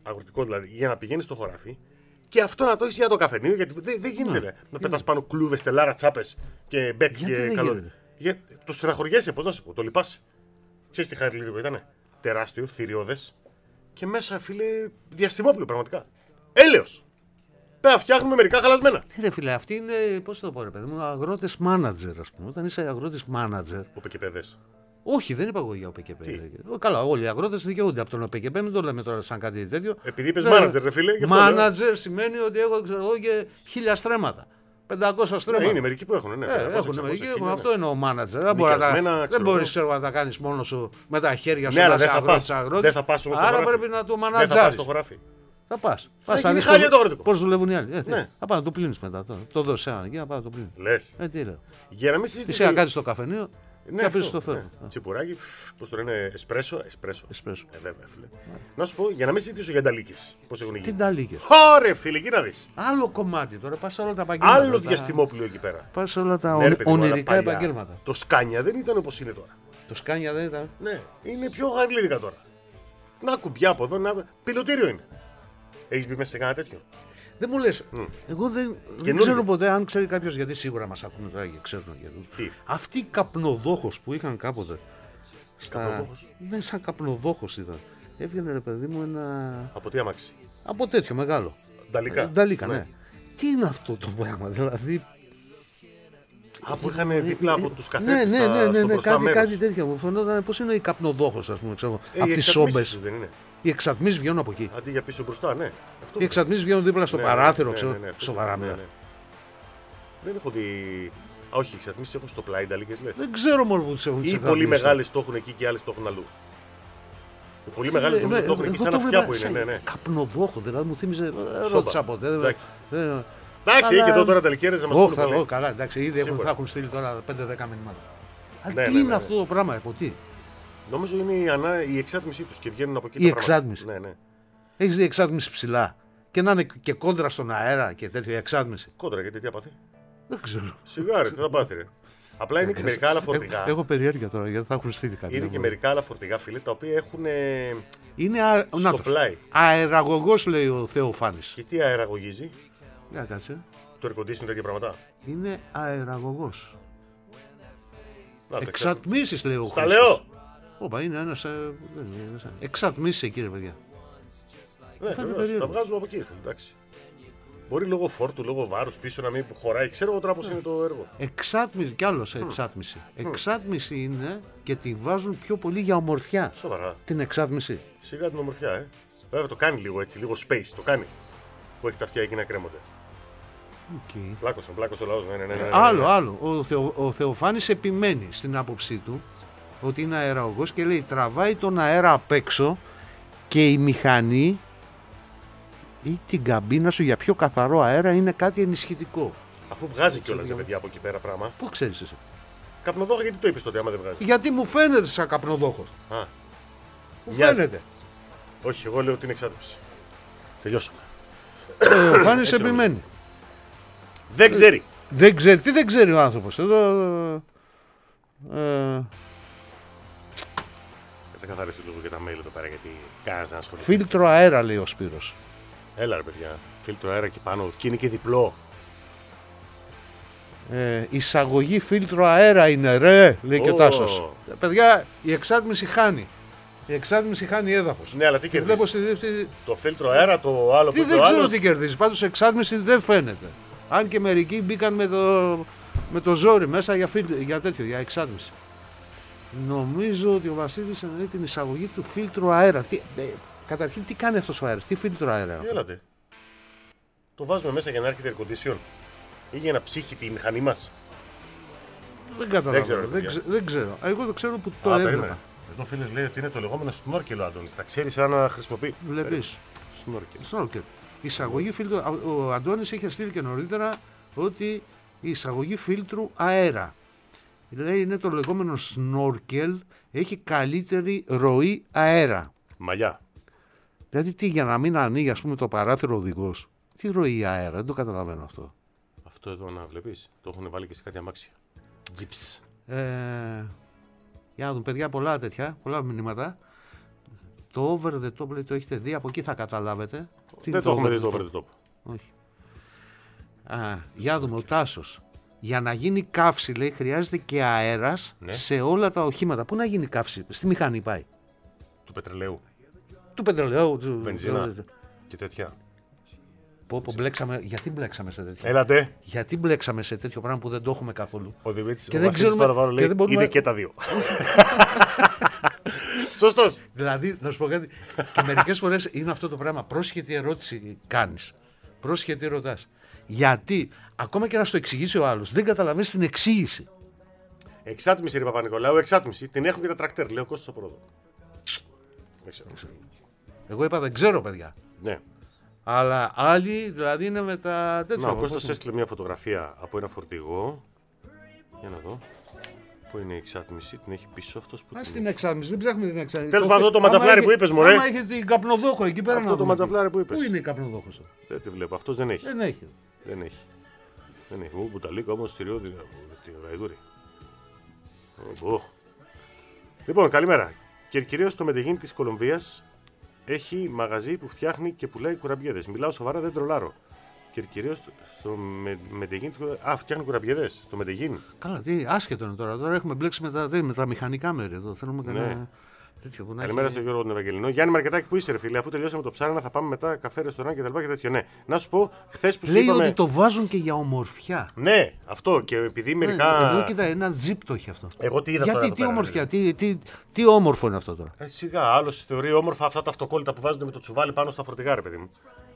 αγροτικό δηλαδή, για να πηγαίνει στο χωράφι και αυτό να το έχει για το καφενείο. Γιατί δεν δε γίνεται ναι. να πετά πάνω κλούβες, τελάρα, τσάπες και μπέκ και καλό. Για... Το στεναχωριέσαι, πώς να σου πω, το λυπάσαι. Ξέρεις τι χαριλίδικο ήτανε. Τεράστιο, θηριώδες και μέσα, φίλε, διαστημόπλαιο πραγματικά. Έλεος! Πέρα φτιάχνουμε μερικά χαλασμένα. Ρε φίλε, αυτή είναι, πώς το πω, ρε παιδί μου, αγρότες μάνατζερ, ας πούμε. Όταν είσαι αγρότης μάνατζερ. Οπεκεπέδες. Όχι, δεν είπα εγώ για ΟΠΕΚΕΠΕ. Καλά, όλοι οι αγρότες δικαιούνται από τον ΟΠΕΚΕΠΕ, μην το λέμε τώρα σαν κάτι τέτοιο. Επειδή είπες μάνατζερ, ρε φίλε. Μάνατζερ σημαίνει ότι έχω ξέρω, εγώ, και χίλια στρέμματα. πεντακόσια στρέμματα. Ε, είναι μερικοί που έχουν, ναι. Ε, έχουν μερικοί, έχουν, αυτό είναι ο μάνατζερ. Δεν μπορείς να τα κάνεις μόνο σου με τα χέρια σου. Ναι, αλλά δεν θα πας. Δεν θα πας όμως στο Άρα χωράφι. πρέπει να το Δεν θα μανατζάρεις. πας στο χωράφι. Θα πας. Θα γίνει χάλια το αγροτικό. Πώς δουλεύουν οι άλλοι. Ε, Ναι. Θα πάω να το πλύνεις μετά. Το, το δώσεις ένα και να πάω να το πλύνεις. Λες. Ε, τι λέω. Για να μην Εσύ συζητήσει. να κάτσεις στο καφενείο. Ναι, και αυτό, αφήσεις το φέρω. ναι. Τσιπουράκι, πώς το λένε, εσπρέσο. Εσπρέσο. Εσπρέσο. Ε, βέβαια, φίλε. Να σου πω, για να μην συζητήσω για νταλίκες. Πώς έχουν Τι γίνει. νταλίκες. Ωρε, φίλε, εκεί να δεις. Άλλο κομμάτι τώρα, πας σε όλα τα επαγγέλματα. Άλλο διαστημόπλαιο εκεί πέρα. Πας σε όλα τα Ναι, ρε, παιδί μου, αλλά ονειρικά παλιά επαγγέλματα. Το σκάνια δεν ήταν όπως είναι τώρα. Το σκάνια δεν ήταν. Ναι, είναι πιο γαρλίδικα τώρα. Να κουμπιά από εδώ, να. Πιλωτήριο είναι. Έχεις μπει μέσα σε κανένα τέτοιο. Δεν μου λες, εγώ δεν, δεν ξέρω ποτέ αν ξέρει κάποιος, γιατί σίγουρα μας ακούνε τώρα και ξέρουν γιατί. Τι? Αυτή η καπνοδόχος που είχαν κάποτε. Στα... Καπνοδόχος? Ναι, σαν καπνοδόχος ήταν. Έβγαινε ρε παιδί μου ένα. Από τι αμάξι. Από τέτοιο μεγάλο. Νταλικά. Ε, Νταλίκα, ναι. Ναι. Τι είναι αυτό το πράγμα, δηλαδή. Α, που είχαν δίπλα από τους Ναι, καθρέφτες ναι, ναι, ναι, στο ναι, μπροστά κάτι, μέρος. κάτι τέτοιο. Μου φαινόταν πώς είναι η καπνοδόχος, ας πούμε, ξέρω, Ε, από οι τις εξατμίσεις σόμπες. δεν είναι. Οι εξατμίσεις βγαίνουν από εκεί. Αντί για πίσω μπροστά, ναι. Αυτό Οι εξατμίσεις βγαίνουν δίπλα στο ναι, παράθυρο, ναι, ξέρω. ναι, ναι, αυτό Σοβαρά ναι, μιλάς. ναι. Δεν έχω δει. Α, όχι, οι εξατμίσεις έχουν στο πλάι νταλίκες λες. Δεν ξέρω μόνο που τους έχουν τις Ή πολύ εξατμίσεις. μεγάλες το έχουν εκεί και άλλες το έχουν αλλού. Οι πολύ μεγάλες νομίζω το έχουν εκεί σαν αυτιά που είναι. Ναι, ναι. Καπνοδόχο, δηλαδή μου θύμιζε. Σόμπα. Ρώτησα ποτέ. δεν- Τζάκι. δεν- Εντάξει, Αλλά- και εδώ τώρα τελικέρες να μας Ω, πούνε θα- πολύ. ω, καλά, εντάξει, ήδη έχουν, Σίγουρα. θα έχουν στείλει τώρα πέντε δέκα μηνύματα. Αλλά Ναι, τι ναι, είναι ναι, αυτό το πράγμα, από τι. Νομίζω είναι η, ανά... η εξάτμισή τους και βγαίνουν από εκεί. Η τα πράγματα. εξάτμιση. Ναι, ναι. Έχει δει εξάτμιση ψηλά και να είναι και κόντρα στον αέρα και τέτοια η εξάτμιση. Κόντρα, γιατί τι απαθεί. Δεν ξέρω. Σιγάρε, τι θα πάθει, ρε. Απλά είναι και μερικά άλλα φορτηγά. Έχω, έχω περιέργεια τώρα γιατί θα έχουν στείλει κάτι. Είναι και μερικά άλλα φορτηγά, φίλε, τα οποία έχουν ε, Είναι α... στο νάτος. πλάι. Αεραγωγός, λέει ο Θεοφάνης. Και τι αεραγωγίζει, Για κάτσε. το air conditioning τέτοια πράγματα. Είναι αεραγωγός. Να, το Εξατμίσεις, λέει ο Στα Χρήστος. λέω! Όπα, είναι ένας. ε, δεν είναι ένας- Εξατμίσεις εκεί, ρε παιδιά. Ναι, φαίνεται βεβαίως, περίεργο. τα βγάζουμε από εκεί, φίλε, εντάξει. Μπορεί λόγω φόρτου, λόγω βάρους πίσω να μην χωράει. Ξέρω εγώ τώρα πώς είναι το έργο. Εξάτμιση, κι άλλο σε εξάτμιση. Εξάτμιση είναι και τη βάζουν πιο πολύ για ομορφιά. Σοβαρά. Την εξάτμιση. Σιγά την ομορφιά, ε. Βέβαια το κάνει λίγο έτσι, λίγο space, το κάνει. Που έχει τα αυτιά εκεί να κρέμονται. Okay. Πλάκωσαν, πλάκωσε ο λαός. Ναι, ναι, ναι, ναι, ναι. Άλλο, άλλο. Ο, Θεο, ο Θεοφάνης επιμένει στην άποψή του ότι είναι αεραγωγός και λέει τραβάει τον αέρα απ' έξω και η μηχανή ή την καμπίνα σου για πιο καθαρό αέρα είναι κάτι ενισχυτικό. Αφού βγάζει κιόλας, ρε παιδιά, από εκεί πέρα πράγμα. Πού ξέρεις εσύ. Καπνοδόχα, γιατί το είπες τότε, άμα δεν βγάζει. Γιατί μου φαίνεται σαν καπνοδόχος. Α, Μου μοιάζει. φαίνεται. όχι, εγώ λέω την εξάτμιση. Τελειώσαμε. Ο Θεοφάνης Έτσι επιμένει. Δεν ξέρει. Δεν ξέρει, τι δεν ξέρει ο άνθρωπος. Εδώ, ε, Θα καθαρίσει λίγο και τα mail εδώ πέρα, γιατί κανένας δεν ασχολείται. φίλτρο αέρα, λέει ο Σπύρος. Έλα, ρε παιδιά. Φίλτρο αέρα εκεί πάνω. Και είναι και διπλό. Ε, εισαγωγή φίλτρο αέρα είναι ρε, λέει και ο Ω. Τάσος. Ε, παιδιά, η εξάτμιση χάνει. Η εξάτμιση χάνει έδαφος. Ναι, αλλά τι Και βλέπω κερδίζει. στη δεύτερη. Το φίλτρο αέρα, το άλλο Τι που δεν το ξέρω άλλο. τι κερδίζει. Πάντως εξάτμιση δεν φαίνεται. Αν και μερικοί μπήκαν με το, με το ζόρι μέσα για, φίλ, για τέτοιο, για εξάτμιση. Νομίζω ότι ο Βασίλης εννοεί την εισαγωγή του φίλτρου αέρα. Τι, ε, καταρχήν, τι κάνει αυτός ο αέρας, τι φίλτρο αέρα. είναι αυτό? Έλατε. Το βάζουμε μέσα για να έρχεται air condition. Ή για να ψύχει τη μηχανή μας. Δεν καταλαβαίνω. ξέρω, ρε Δεν, παιδιά. ξε- δεν ξέρω. Εγώ το ξέρω που το Α, έβλεπα. περίμενε. Εδώ φίλες λέει ότι είναι το λεγόμενο snorkel ο Αντώνης. Τα ξέρει σαν να χρησιμοποιεί. Βλέπεις. Snorkel. Σνόρκελ. Η εισαγωγή φίλτρου. Ο Αντώνης είχε στείλει και νωρίτερα ότι η εισαγωγή φίλτρου αέρα. Λέει είναι το λεγόμενο σνόρκελ, έχει καλύτερη ροή αέρα. Μαλλιά. Δηλαδή τι, για να μην ανοίγει ας πούμε το παράθυρο ο οδηγός. Τι ροή αέρα, δεν το καταλαβαίνω αυτό. Αυτό εδώ να βλέπεις. Το έχουν βάλει και σε κάτι αμάξια. Jeeps. Ε, για να δουν παιδιά πολλά τέτοια, πολλά μηνύματα. Το over the top λέει, το έχετε δει, από εκεί θα καταλάβετε. Τι Δεν είναι το έχουμε δει the το over the top. Όχι. Α, για δούμε, ο Τάσος. Για να γίνει καύση, λέει, χρειάζεται και αέρας Ναι. σε όλα τα οχήματα. Πού να γίνει καύση, στη μηχανή πάει. Του πετρελαίου. Του πετρελαίου, του Βενζίνα και τέτοια. Πω, πω, μπλέξαμε, γιατί μπλέξαμε σε τέτοιο. Έλατε. Γιατί μπλέξαμε σε τέτοιο πράγμα που δεν το έχουμε καθόλου. Ο Δημήτρης, Και ο δεν Βασίλης ξέρουμε- Παραβάνου και λέει, δεν μπορούμε- είναι και τα δύο. Σωστός. Δηλαδή, να σου πω κάτι, και μερικές φορές είναι αυτό το πράγμα. Πρόσχετη ερώτηση κάνεις. Πρόσχετη ρωτάς. Γιατί, ακόμα και να σου το εξηγήσει ο άλλος, δεν καταλαβαίνεις την εξήγηση. Εξάτμιση, ρε Παπα-Νικολάου, εξάτμιση. Την έχουν και τα τρακτέρ, λέει ο Κώστας ο Πρόδο. Δεν ξέρω. Εγώ είπα δεν ξέρω, παιδιά. Ναι. Αλλά άλλοι δηλαδή είναι με τα τέτοια. Να, ο Κώστας έστειλε μια φωτογραφία από ένα φορτηγό. Για να δω. Πού είναι η εξάτμιση, την έχει πίσω αυτός που. Α, την- στην εξάμιση, δεν ψάχνουμε την εξάμιση. Τέλος πάντων, το ματζαφλάρι που είπες, μωρέ. Άμα έχει την καπνοδόχο εκεί πέρα. Αυτό να το δούμε. ματζαφλάρι που είπες. Πού είναι η καπνοδόχο. Δεν τη βλέπω, αυτός δεν έχει. Δεν έχει. Δεν έχει. Δεν έχει. Μου μπουταλίκα όμως στηριώδη. Τη γαϊδούρη. Ω. Λοιπόν, καλημέρα. Κερκυραίος στο Μεντεγίν της Κολομβίας έχει μαγαζί που φτιάχνει και πουλάει κουραμπιέδες. Μιλάω σοβαρά, δεν τρολάρω. Κερκυραίος στο, στο Με- Μεντεγίν της Κολομβίας. Α, φτιάχνει κουραμπιέδες στο Μεντεγίν. Καλά, τι άσχετο είναι τώρα. Τώρα έχουμε μπλέξει με τα, με τα μηχανικά μέρη εδώ. Θέλουμε Ναι. κανένα τέτοιο που να Καλημέρα έχει- στον Γιώργο τον Ευαγγελινό. Γιάννη Μαρκετάκη, που είσαι, ρε φίλε, αφού τελειώσαμε το ψάρανα, θα πάμε μετά καφέ, ρεστοράν και τα λοιπά και τέτοιο. Ναι, να σου πω, χθε που σου Λέει είπαμε. ότι το βάζουν και για ομορφιά. Ναι, αυτό και επειδή μερικά. Ναι, εδώ κοίτα, ένα τζιπ το έχει αυτό. Εγώ τι είδα Γιατί, τώρα εδώ τι πέρα, ομορφιά, τι, τι, τι όμορφο είναι αυτό τώρα. Ε, σιγά, άλλο θεωρεί όμορφα αυτά τα αυτοκόλλητα που βάζονται με το τσουβάλι πάνω στα φορτηγά, ρε παιδί μου.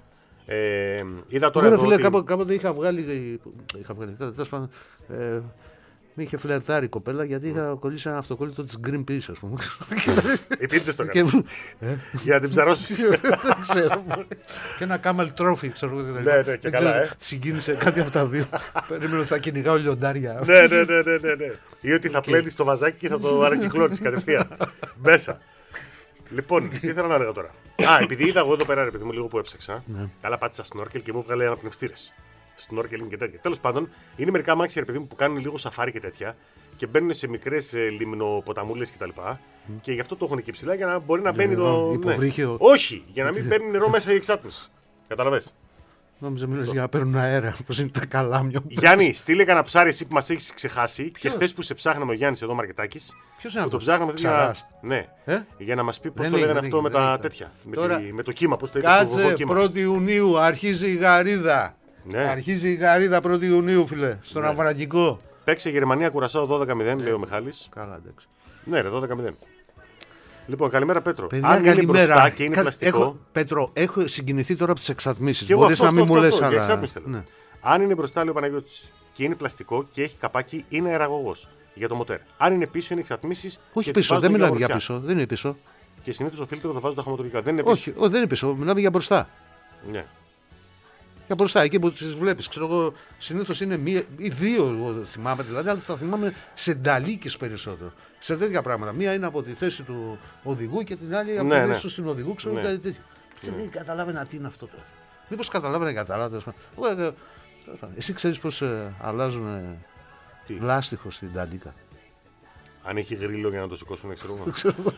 Ε, είδα τώρα Τώρα, εδώ φίλε, ότι- κάποτε, κάποτε είχα βγάλει. Είχα βγάλει τέλος πάντων, ε, με είχε φλερτάρει η κοπέλα γιατί είχα κολλήσει ένα αυτοκόλλητο τη Greenpeace, α πούμε. Επίτηδες το Και κάνεις. μου- Για να την ψαρώσεις. Δεν ξέρω. Και ένα camel trophy, ξέρω εγώ. Ναι, ναι, και Δεν καλά, ξέρω, ε. Συγκίνησε κάτι από τα δύο. Περίμενα ότι θα κυνηγάω λιοντάρια. Ναι, ναι, ναι, ναι, ναι, ναι. Ή ότι θα πλένεις το βαζάκι και θα το ανακυκλώνεις κατευθείαν. Μέσα. Λοιπόν, τι θέλω να έλεγα τώρα. Α, επειδή είδα εγώ εδώ πέρα, ρε παιδί μου, λίγο που έψαξα. Καλά, πάτησα σνόρκελ και μου έβγαλε αναπνευστήρες. Σνόρκελ και τέτοια. Τέλος πάντων, είναι μερικά αμάξια, ρε παιδί μου, που κάνουν λίγο σαφάρι και τέτοια και μπαίνουν σε μικρές ε, λιμνοποταμούλες κτλ. Και γι' αυτό το έχουν εκεί ψηλά για να μπορεί να μπαίνει να το. υποβρύχει ο- Όχι, για να μην παίρνει νερό μέσα η εξάτμιση. Καταλαβες. Νόμιζα μιλάς για να παίρνουν αέρα. Πώς είναι τα καλάμια. Γιάννη, στείλε κανένα ψάρι εσύ που μας έχεις ξεχάσει. Και χθε που σε ψάχναμε ο Γιάννης εδώ, Μαρκετάκης. Ποιος είναι Που το αυτός? ψάχναμε τέτοια. Ψαράς. Ναι. Ε? Για να μας πει πώς Δεν το έχει, λέγανε δεν αυτό έχει, με δεν τα έχει. τέτοια. Με, Τώρα- τη- με το κύμα, πώς το είπε στο Κάτσε, βουβό κύμα. πρώτη Ιουνίου αρχίζει η γαρίδα. Ναι. Αρχίζει η γαρίδα πρώτη Ιουνίου, φίλε. Στον Αβραγικό. Παίξε Γερμανία Κουρασάο δώδεκα μηδέν, λέει ο Μιχάλης. Καλά, εντάξει. Ναι, ρε, δώδεκα μηδέν. Λοιπόν, καλημέρα Πέτρο. Παιδιά, Αν είναι καλημέρα. μπροστά και είναι Κα- πλαστικό. Έχω, Πέτρο, έχω συγκινηθεί τώρα από τις εξατμίσεις. Και εγώ Μπορείς αυτό, να μην αυτό, μου αυτό, λες αυτό, για άλλα. εξάτμιση θέλω. Ναι. Αν είναι μπροστά, λέει ο Παναγιώτης, και είναι πλαστικό και έχει καπάκι, είναι αεραγωγός για το μοτέρ. Αν είναι πίσω, είναι εξατμίσεις. Όχι και τις πίσω, βάζουν δεν μιλάμε για ομορφιά. πίσω. Δεν είναι πίσω. Και συνήθως το φίλτρο το βάζουν τα χωματουργικά. Δεν είναι πίσω. Όχι, όχι, δεν είναι πίσω. Μιλάμε για μπροστά. Ναι. Για μπροστά, εκεί που τις βλέπεις. Ξέρω εγώ, συνήθως είναι μία ή δύο, εγώ θυμάμαι δηλαδή, αλλά θα θυμάμαι σε νταλίκες περισσότερο. Σε τέτοια πράγματα. Μία είναι από τη θέση του οδηγού και την άλλη από Ναι, τη ναι. θέση του συνοδηγού, ξέρω Ναι. κάτι τέτοιο. Και δεν καταλάβαινα τι είναι αυτό τώρα. Μήπως καταλάβαινα κατά τέλος πάντων. Εγώ, ε, τέλος πάντων. Εσύ ξέρεις πώς ε, αλλάζουν ε, Τι? λάστιχο στην νταλίκα. Αν έχει γρίλο για να το σηκώσουν, ξέρω εγώ. Ξέρω εγώ.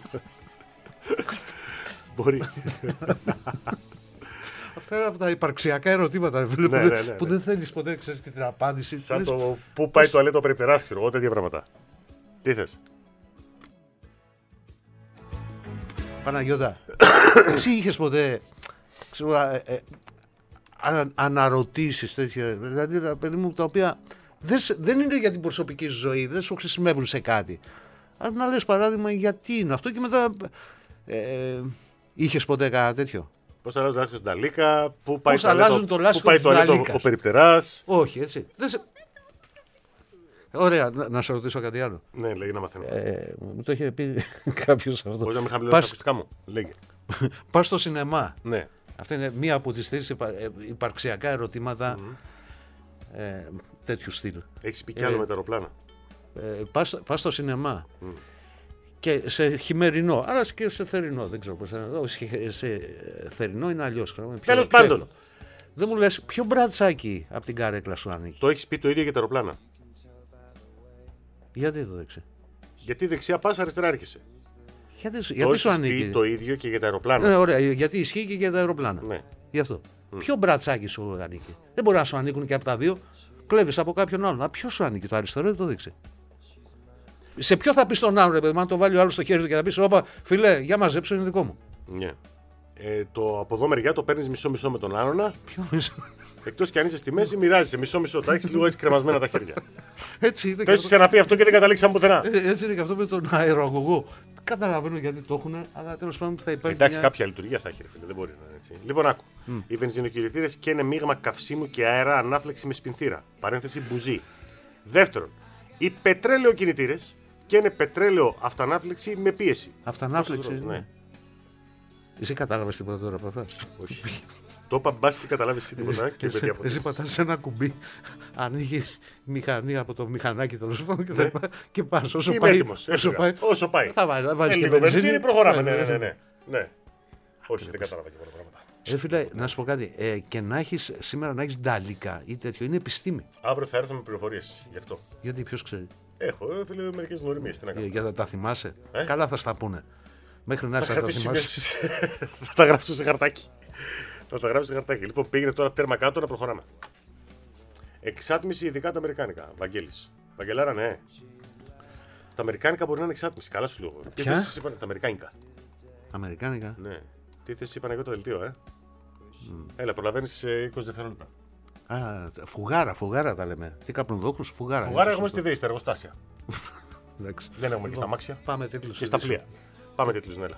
Μπορεί. Αυτά είναι από τα υπαρξιακά ερωτήματα ρε φίλε, Ναι, που, ναι, δεν- ναι, που ναι. δεν θέλεις ποτέ ξέρεις και την απάντηση. Σαν Λες, το πού πάει το αλέτο περιπτεράς, ξέρω εγώ, τέτοια πράγματα. Τι θες. Παναγιώτα, εσύ είχες ποτέ ξέρω, ε, ε, ανα, αναρωτήσεις τέτοια, δηλαδή τα παιδί μου τα οποία δεν, σε- δεν είναι για την προσωπική σου ζωή, δεν σου χρησιμεύουν σε κάτι. Αλλά να λες παράδειγμα γιατί είναι αυτό και μετά ε, είχες ποτέ κανένα τέτοιο. Πώς αλλάζουν το λάστιχο στην ταλίκα, πού πάει Πώς το αλέτο, αλλάζουν το πού λάστιχο πάει της το αλέτο ταλίκας. ο περιπτεράς. Όχι έτσι. Δεν σε... Ωραία, να, να σε ρωτήσω κάτι άλλο. Ναι, λέγει να μαθαίνω. Ε, μου το είχε πει κάποιος αυτό. Μπορείς να μην χαμηλώσεις τα Πας, ακουστικά μου. Λέγε. πας στο σινεμά. Ναι. Αυτή είναι μία από τις τρεις υπα- ε, υπαρξιακά ερωτήματα ε, τέτοιου στυλ. Έχεις πει κι άλλο Ε, με τα αεροπλάνα. Ε, πας, στο- πας στο σινεμά και σε χειμερινό, αλλά και σε θερινό, δεν ξέρω πώς θα είναι. Σε, σε θερινό είναι αλλιώς. ξέρω, είναι πιο- Τέλος πιο πάντων. εύκολο. Δεν μου λες ποιο μπρατσάκι από την καρέκλα σου ανήκει. Το έχεις πει το ίδιο για τα αεροπλάνα. Γιατί το δεξί. Γιατί δεξιά πας, αριστερά έρχεσαι. Γιατί, Το γιατί σου έχεις ανήκει. πει το ίδιο και για τα αεροπλάνα. Ναι, ωραία, γιατί ισχύει και για τα αεροπλάνα. Ναι. Γι' αυτό. Mm. Ποιο μπρατσάκι σου ανήκει. Δεν μπορεί να σου ανήκουν και από τα δύο. Κλέβεις από κάποιον άλλον. Α, ποιο σου ανήκει, το αριστερό ή το δεξί. Σε ποιο θα πει τον άλλον, ρε παιδί, αν το βάλει ο άλλο στο χέρι του και θα πει: Όπα, φιλέ, για μαζέψω, είναι δικό μου. Ναι. Ε, το από εδώ μεριά το παίρνει μισό-μισό με τον Άρωνα. Ποιο μισό. Εκτός κι αν είσαι στη μέση, μοιράζεσαι μισό-μισό. Τα έχει λίγο έτσι κρεμασμένα τα χέρια. Έτσι είναι. Θες ξαναπεί αυτό και δεν καταλήξαμε πουθενά. Ε, έτσι είναι και αυτό με τον αερογωγό. Καταλαβαίνω γιατί το έχουν, αλλά τέλος πάντων θα υπάρχει. Εντάξει, μια... κάποια λειτουργία θα έχει, ρε φίλε, δεν μπορεί να είναι έτσι. Λοιπόν, άκου. Mm. Οι βενζινοκινητήρες και είναι μείγμα καυσίμου και αέρα ανάφλεξη με σπινθήρα. Παρένθεση μπουζί. Δεύτερον, οι πετρέλαιο-κινητήρες και είναι πετρέλαιο αυτανάφλεξη με πίεση. Αυτανάφλεξη. Ναι. Εσύ κατάλαβες τίποτα τώρα από αυτά. Όχι. Το είπα μπας και καταλάβεις εσύ τίποτα και εσύ, παιδιά από εσύ πατάς ένα κουμπί, ανοίγει μηχανή από το μηχανάκι τέλος πάντων και, ναι. και πας όσο Είμαι πάει. έτοιμος, όσο πάει. Όσο πάει. Θα βάλεις, βάλεις ε, και λίγο βενζίνη. βενζίνη, προχωράμε. Ναι, ναι, ναι. ναι. ναι. Όχι, δεν κατάλαβα και πολλά πράγματα. Ε, φίλε, να σου πω κάτι. Ε, και να έχεις, σήμερα να έχεις νταλίκα ή τέτοιο είναι επιστήμη. Αύριο θα έρθω με πληροφορίες γι' αυτό. Γιατί ποιος ξέρει. Έχω, ε, φίλε, μερικές γνωριμίες. Τι να κάνω. Για, για να τα θυμάσαι. Ε? Καλά θα στα πούνε. Μέχρι να Θα, έρθει να τα θυμάσαι. θα τα γράψω σε χαρτάκι. Θα τα γράψω σε χαρτάκι. Λοιπόν, πήγαινε τώρα τέρμα κάτω να προχωράμε. Εξάτμιση ειδικά τα αμερικάνικα. Βαγγέλης. Βαγγελάρα, ναι. Τα αμερικάνικα μπορεί να είναι εξάτμιση. Καλά σου λέω. Τι Ποια? θέσεις είπαν τα αμερικάνικα. Αμερικάνικα. Ναι. Τι θέσεις είπαν εγώ το δελτίο, ε. Mm. Έλα, προλαβαίνεις σε είκοσι δευτερόλεπτα. Α, φουγάρα, φουγάρα τα λέμε. Τι καπνοδόκους, φουγάρα. Φουγάρα έχουμε στη ΔΕΗ, στα εργοστάσια. Εντάξει. Δεν έχουμε και στα αμάξια. Πάμε τίτλους. Και στα πλοία. Πάμε τίτλους, ναι.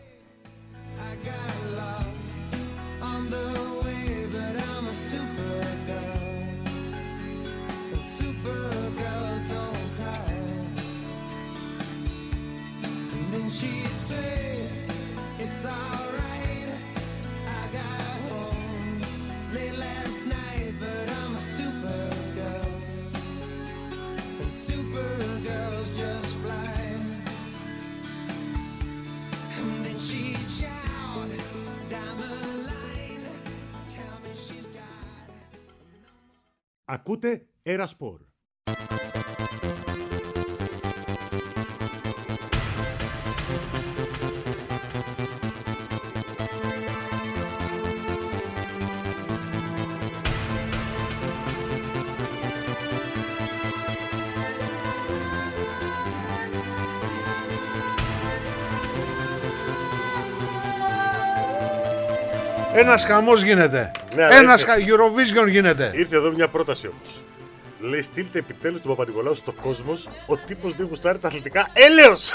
She'd say, it's alright, I got home late last night, but I'm a supergirl, and supergirls just fly, and then she'd shout down the line, tell me she's got. Ακούτε Ερασπορ. Ένας χαμός γίνεται. Ναι, Ένας ήρθε. Eurovision γίνεται. Ήρθε εδώ μια πρόταση όμως. Λέει, στείλτε επιτέλους τον Παπα-Νικολάου στο κόσμος. Ο τύπος δεν γουστάρει τα αθλητικά. Έλεος!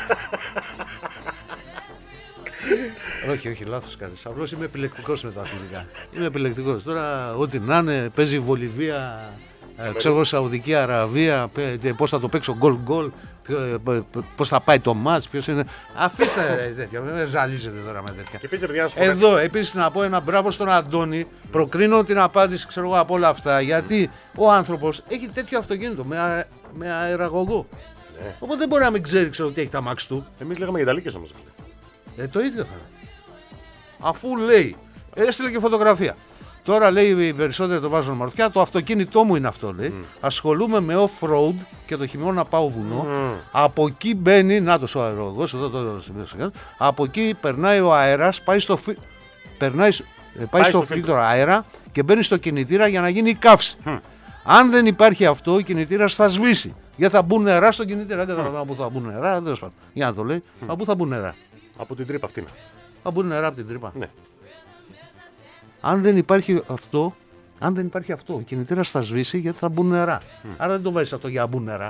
Όχι, όχι, λάθος κάνεις. Απλώς είμαι επιλεκτικός με τα αθλητικά. Είμαι επιλεκτικός. Τώρα, ό,τι να είναι, παίζει η Βολιβία, ε, ξέρω εγώ, Σαουδική Αραβία, πέ- πώς θα το παίξω γκολ-γκολ, πώς θα πάει το μάτς, ποιος είναι. Αφήστε ρε, τέτοια, δεν ζαλίζετε τώρα με τέτοια. Και επίσης, παιδιά, να σου πω κάτι. Εδώ, επίσης να πω ένα μπράβο στον Αντώνη. Προκρίνω την απάντηση, ξέρω εγώ, από όλα αυτά. Γιατί ο άνθρωπος έχει τέτοιο αυτοκίνητο με, α, με αεραγωγό. Ναι. Οπότε δεν μπορεί να μην ξέρει, ξέρω τι έχει τα μάξ του. Εμείς λέγαμε για Ιταλίκες όμως. Ε, το ίδιο θα είναι. Αφού λέει, έστειλε και φωτογραφία. Τώρα λέει οι περισσότεροι το βάζουν μαρτιά. Το αυτοκίνητό μου είναι αυτό, λέει. Mm. Ασχολούμαι με off-road και το χειμώνα πάω βουνό. Mm. Από εκεί μπαίνει, να το ο αερογός, εδώ το σημείο. Από εκεί περνάει ο αέρας, πάει στο, φι... περνάει... πάει πάει στο, στο φίλτρο αέρα και μπαίνει στο κινητήρα για να γίνει η καύση. Mm. Αν δεν υπάρχει αυτό, ο κινητήρας θα σβήσει. Γιατί θα μπουν νερά στον κινητήρα. Δεν καταλαβαίνω πού θα μπουν νερά. Δεν θα... Για να το λέει. Mm. Από πού θα μπουν νερά. Από την τρύπα αυτή. Θα μπουν νερά από την τρύπα. Ναι. Αν δεν υπάρχει αυτό, αν δεν υπάρχει αυτό, ο κινητήρας θα σβήσει γιατί θα μπουν νερά. Mm. Άρα δεν το βάζεις αυτό για να μπουν νερά.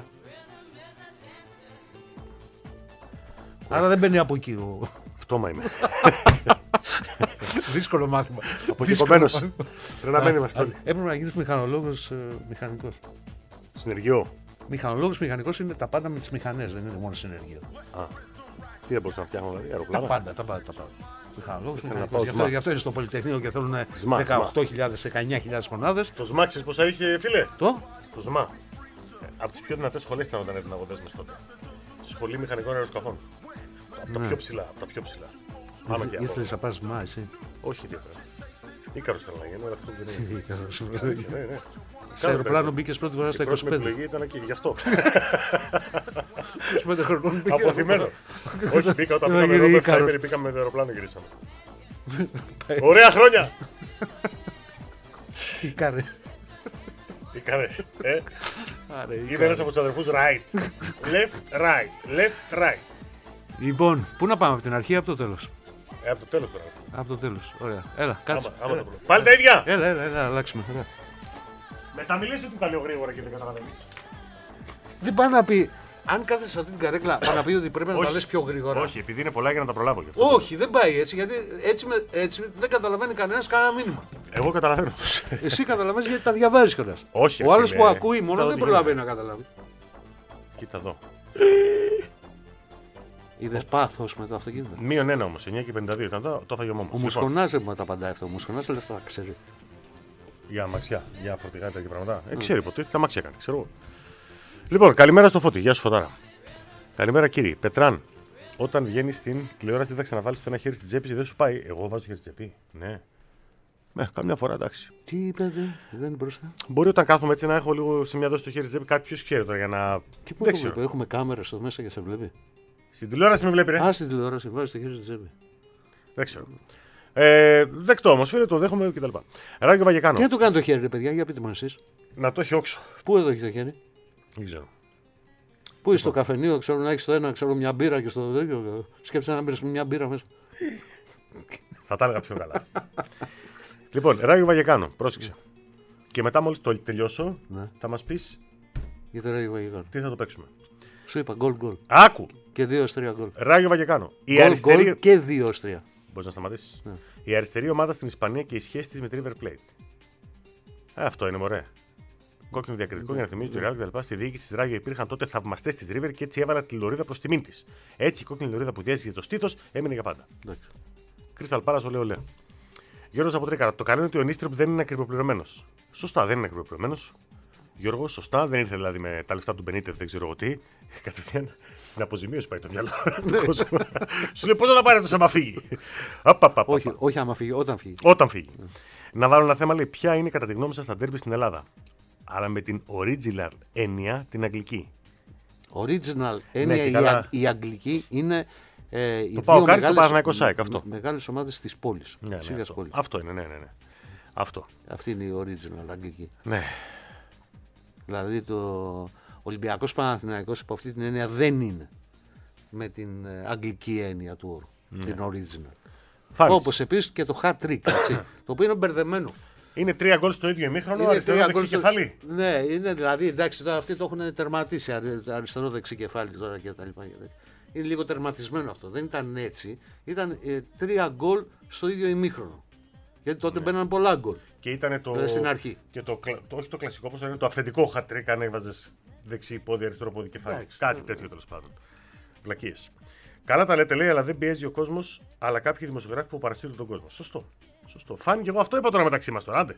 Άρα δεν μπαίνει από εκεί ο... Πτώμα είμαι. Δύσκολο μάθημα. Αποκεκομένος. Πρέπει να μένει μας τώρα. Έπρεπε να γίνεις μηχανολόγος, ε, μηχανικός. Συνεργείο. Μηχανολόγος, μηχανικός είναι τα πάντα με τις μηχανές, δεν είναι μόνο συνεργείο. Α, τι δεν μπορούσα να φτιάχνω, δηλαδή, Τα αεροπλάνα. πάντα, τα πάντα. Τα πάντα. Μηχανολόγος, να μηχανικός. πάω Γι' αυτό, σμά. γι' αυτό είναι στο Πολυτεχνείο και θέλουν Σμά, δεκαοκτώ χιλιάδες, δεκαεννιά χιλιάδες μονάδες. Το ΣΜΑ, ξέρεις πόσα είχε, φίλε. Το Το ΣΜΑ. Από τις πιο δυνατές σχολές ήταν όταν έδιναν αγωγές μες τότε. Σχολή Μηχανικών Αεροσκαφών. Από τα Ναι. πιο ψηλά. Από τα πιο ψηλά. Πάμε και από. ήθελες να πας μα εσύ. Όχι ιδιαίτερα. Ίκαρος ήταν να γίνω, αλλά αυτό δεν είναι. Ναι, ναι. Σε αεροπλάνο μπήκε πρώτη φορά στα Η πρώτη είκοσι μου πέντε. επιλογή ήταν εκεί, γι' αυτό. είκοσι πέντε χρονών μπήκε. Αποθυμένο. Όχι, μπήκα όταν Να πήγαμε γίνει εδώ, Ίκαρος. εφτά πήγαμε με το αεροπλάνο και γυρίσαμε. Ωραία χρόνια! Τι κάνε. Τι κάνε, ε? Άρε, Είμαι Ίκαρος. ένας από τους αδερφούς right. Left, right. Left, right. Λοιπόν, πού να πάμε από την αρχή ή από το τέλος. Ε, από το τέλος τώρα. Από το τέλος. Ωραία. Έλα, κάτσε. Άμα, άμα Έλα. το πω. Πάλι τα ίδια! Έλα, έλα, έλα, αλλάξουμε. Έλα. Μεταμιλήσει ότι τα λέω γρήγορα και δεν καταλαβαίνεις. Δεν πάει να πει. Αν κάθεσαι σε αυτή την καρέκλα, πάει να πει ότι πρέπει να τα Όχι. λες πιο γρήγορα. Όχι, επειδή είναι πολλά για να τα προλάβω γι' αυτό. Όχι, δεν πάει έτσι, γιατί έτσι, με, έτσι δεν καταλαβαίνει κανένα κανένα μήνυμα. Εγώ καταλαβαίνω. Εσύ καταλαβαίνει γιατί τα διαβάζει κιόλα. Όχι, Ο ρε άλλο φίλε. που ακούει μόνο Κοιτάω δεν τι προλαβαίνει γίνεται. να καταλάβει. Κοίτα εδώ. Είδε πάθο με το αυτοκίνητο. Μείον ένα όμως, εννιά και πενήντα δύο ήταν το, το έφαγε ο μόμος. Ο Μουσχονάς δεν μου τα απαντάει αυτό. Ο Μουσχονάς αλλά τα ξέρει. Για αμαξιά, για φορτηγά και τέτοια πράγματα. Ε, ξέρει ποτέ τι αμαξιά κάνει, ξέρω εγώ. Λοιπόν, καλημέρα στο Φώτη. Γεια σου, Φωτάρα. Καλημέρα, κύριε. Πετράν, όταν βγαίνει στην τηλεόραση, δεν θα ξαναβάλει το ένα χέρι στην τσέπη, δεν σου πάει. Εγώ βάζω το χέρι στην τσέπη. Ναι. Ναι, καμιά φορά εντάξει. Τι είπατε, δεν μπορούσα. Μπορεί όταν κάθομαι έτσι να έχω λίγο σε μια δόση το χέρι στην τσέπη, κάποιο ξέρει τώρα για να. Και πού δεν το ξέρω. βλέπω, έχουμε κάμερα στο μέσα και σε βλέπει. Στην τηλεόραση με βλέπει, ρε. Α, στην τηλεόραση, βάζει το χέρι στην τσέπη. Δεν ξέρω. Ε, δεκτό όμω, φίλε, το δέχομαι κτλ. Ράγιο Βαγεκάνο. Τι να το κάνει το χέρι, ρε παιδιά, για πείτε μου εσεί. Να το έχει όξο. Πού εδώ έχει το χέρι. Δεν ξέρω. Πού είσαι στο καφενείο, ξέρω να έχει το ένα, ξέρω μια μπύρα και στο τέτοιο. Σκέψε να μπει μια μπύρα μέσα. Θα τα έλεγα πιο καλά. Λοιπόν, Ράγιο Βαγεκάνο, πρόσεξε. Και μετά, μόλι το τελειώσω, Ναι. θα μα πει Για το Ράγιο Βαγεκάνο. τι θα το παίξουμε. Σου είπα γκολ γκολ. Άκου! Και δύο ως τρία γκολ. Ράγιο Βαγεκάνο. Η Γκολ αριστερή. γκολ και δύο ως τρία. Μπορεί να σταματήσει. Ναι. Η αριστερή ομάδα στην Ισπανία και η σχέση τη με τη River Plate. Ε, αυτό είναι μωρέ. Κόκκινο διακριτικό για να θυμίζει το Real κτλ. Στη διοίκηση τη Ράγιο υπήρχαν τότε θαυμαστέ τη River και έτσι έβαλα τη λωρίδα προ τιμήν τη. Έτσι η κόκκινη λωρίδα που διέζησε το στήθο έμεινε για πάντα. Εντάξει. Κρίσταλ Πάλας, ολέ, ολέ. Γιώργος από Τρίκαρα. Το καλό είναι ότι ο Νίστροπ δεν είναι ακριβοπληρωμένο. Σωστά, δεν είναι ακριβοπληρωμένο. Γιώργο, σωστά, δεν ήρθε δηλαδή με τα λεφτά του Μπενίτεφ, δεν ξέρω εγώ τι. Κατευθείαν στην αποζημίωση πάει το μυαλό του κόσμου. Σου λέει πώ θα τα πάρει αυτό άμα φύγει. Απαπαπαπα. Όχι, όχι άμα φύγει, όταν φύγει. Όταν φύγει. Να βάλω ένα θέμα, λέει, ποια είναι κατά τη γνώμη σα τα ντέρμπι στην Ελλάδα. Αλλά με την original έννοια την αγγλική. Original έννοια και η, καλά. α- η αγγλική είναι ε, οι Το ΠΑΟΚ δύο Άρης, το Παναθηναϊκός ΣΑΕΚ, αυτό. μεγάλες ομάδες της πόλης. Ναι, της ναι, ίδιας αυτό. πόλης. αυτό είναι, ναι, ναι, ναι. Αυτό. Αυτή είναι η original αγγλική. Ναι. Δηλαδή το Ολυμπιακός Παναθηναϊκός υπό αυτή την έννοια δεν είναι με την ε, αγγλική έννοια του όρου. Ναι. Την original. Φάνης. Όπως επίσης και το hat trick, έτσι, το οποίο είναι μπερδεμένο. Είναι τρία γκολ στο ίδιο ημίχρονο, Είναι αριστερό τρία δεξί γκολ στο- κεφάλι. Ναι, είναι δηλαδή, εντάξει, τώρα αυτοί το έχουν τερματίσει αρι- αριστερό δεξί κεφάλι τώρα και τα λοιπά. και τέτοια. Είναι λίγο τερματισμένο αυτό. Δεν ήταν έτσι. Ήταν ε, τρία γκολ στο ίδιο ημίχρονο. Γιατί τότε μπαίναν πολλά γκολ. Και ήταν το. Δηλαδή στην αρχή. Και το, κλα- το, όχι το κλασικό, όπω είναι το αυθεντικό χατρίκ, αν έβαζε δεξί πόδι, αριστερό πόδι κεφάλι. Εντάξει. Κάτι τέτοιο τέλο πάντων. Βλακίε. Καλά τα λέτε, λέει, αλλά δεν πιέζει ο κόσμο, αλλά κάποιοι δημοσιογράφοι που παρασύρουν τον κόσμο. Σωστό. Σωστό. Φάνηκε, εγώ αυτό είπα τώρα μεταξύ μα τώρα. Άντε.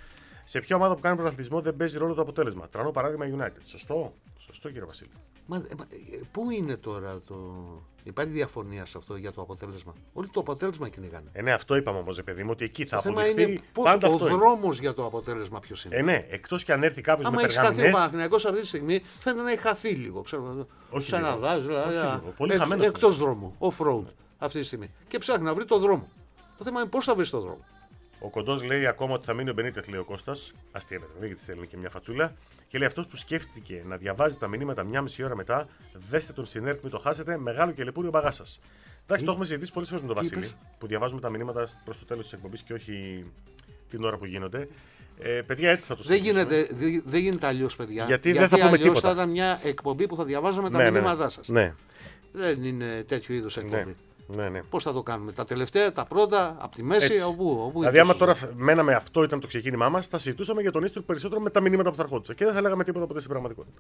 Σε ποια ομάδα που κάνει πρωταθλητισμό δεν παίζει ρόλο το αποτέλεσμα. Τρανό παράδειγμα United. Σωστό. Σωστό, κύριε Βασίλη. Μα, ε, μα, ε, πού είναι τώρα το. Υπάρχει διαφωνία σε αυτό για το αποτέλεσμα. Όλοι το αποτέλεσμα κυνηγάνε. Ε, ναι, αυτό είπαμε όμω, παιδί μου, ότι εκεί θα Το θέμα αποδειχθεί. είναι πώς Πάντα ο αυτό είναι. δρόμος για το αποτέλεσμα ποιος είναι. Ε, ναι, εκτό κι αν έρθει κάποιο με Άμα έχει χαθεί ο περγαμηνές. Παναθηναϊκός αυτή τη στιγμή, φαίνεται να έχει χαθεί λίγο. Ξέρω, Όχι σε ένα λίγο. δάζ, δηλαδή, Όχι α, λίγο. Πολύ εκ- χαμένος εκτός δρόμου, off-road αυτή τη στιγμή. Και ψάχνει να βρει το δρόμο. Το θέμα είναι πώς θα βρει το δρόμο. Ο Κοντό λέει ακόμα ότι θα μείνει ο Μπενίτεθ, λέει ο Κώστα. Αστείευεται, δεν γιατί θέλει και μια φατσούλα. Και λέει αυτό που σκέφτηκε να διαβάζει τα μηνύματα μια μισή ώρα μετά, δέστε τον στην ΕΡΤ, μην το χάσετε. Μεγάλο και λεπούρι ο μπαγά σα. Εντάξει, το έχουμε συζητήσει πολλέ φορέ με τον τι Βασίλη, είπες? που διαβάζουμε τα μηνύματα προ το τέλο τη εκπομπή και όχι την ώρα που γίνονται. Ε, παιδιά, έτσι θα το Δεν συζητήσουμε. γίνεται, δεν, δεν γίνεται αλλιώ, παιδιά. Γιατί δεν θα πούμε αλλιώς τίποτα. θα ήταν μια εκπομπή που θα διαβάζαμε τα Ναι, ναι, μηνύματά σα. ναι, Δεν είναι τέτοιου είδου ναι, εκπομπή. ναι, ναι. Πώς θα το κάνουμε, τα τελευταία, τα πρώτα, από τη μέση, Έτσι. όπου. όπου Δηλαδή, είναι άμα το τώρα μέναμε αυτό ήταν το ξεκίνημά μα, θα συζητούσαμε για τον Ίστρου περισσότερο με τα μηνύματα που θα ερχόντουσαν και δεν θα λέγαμε τίποτα ποτέ στην πραγματικότητα.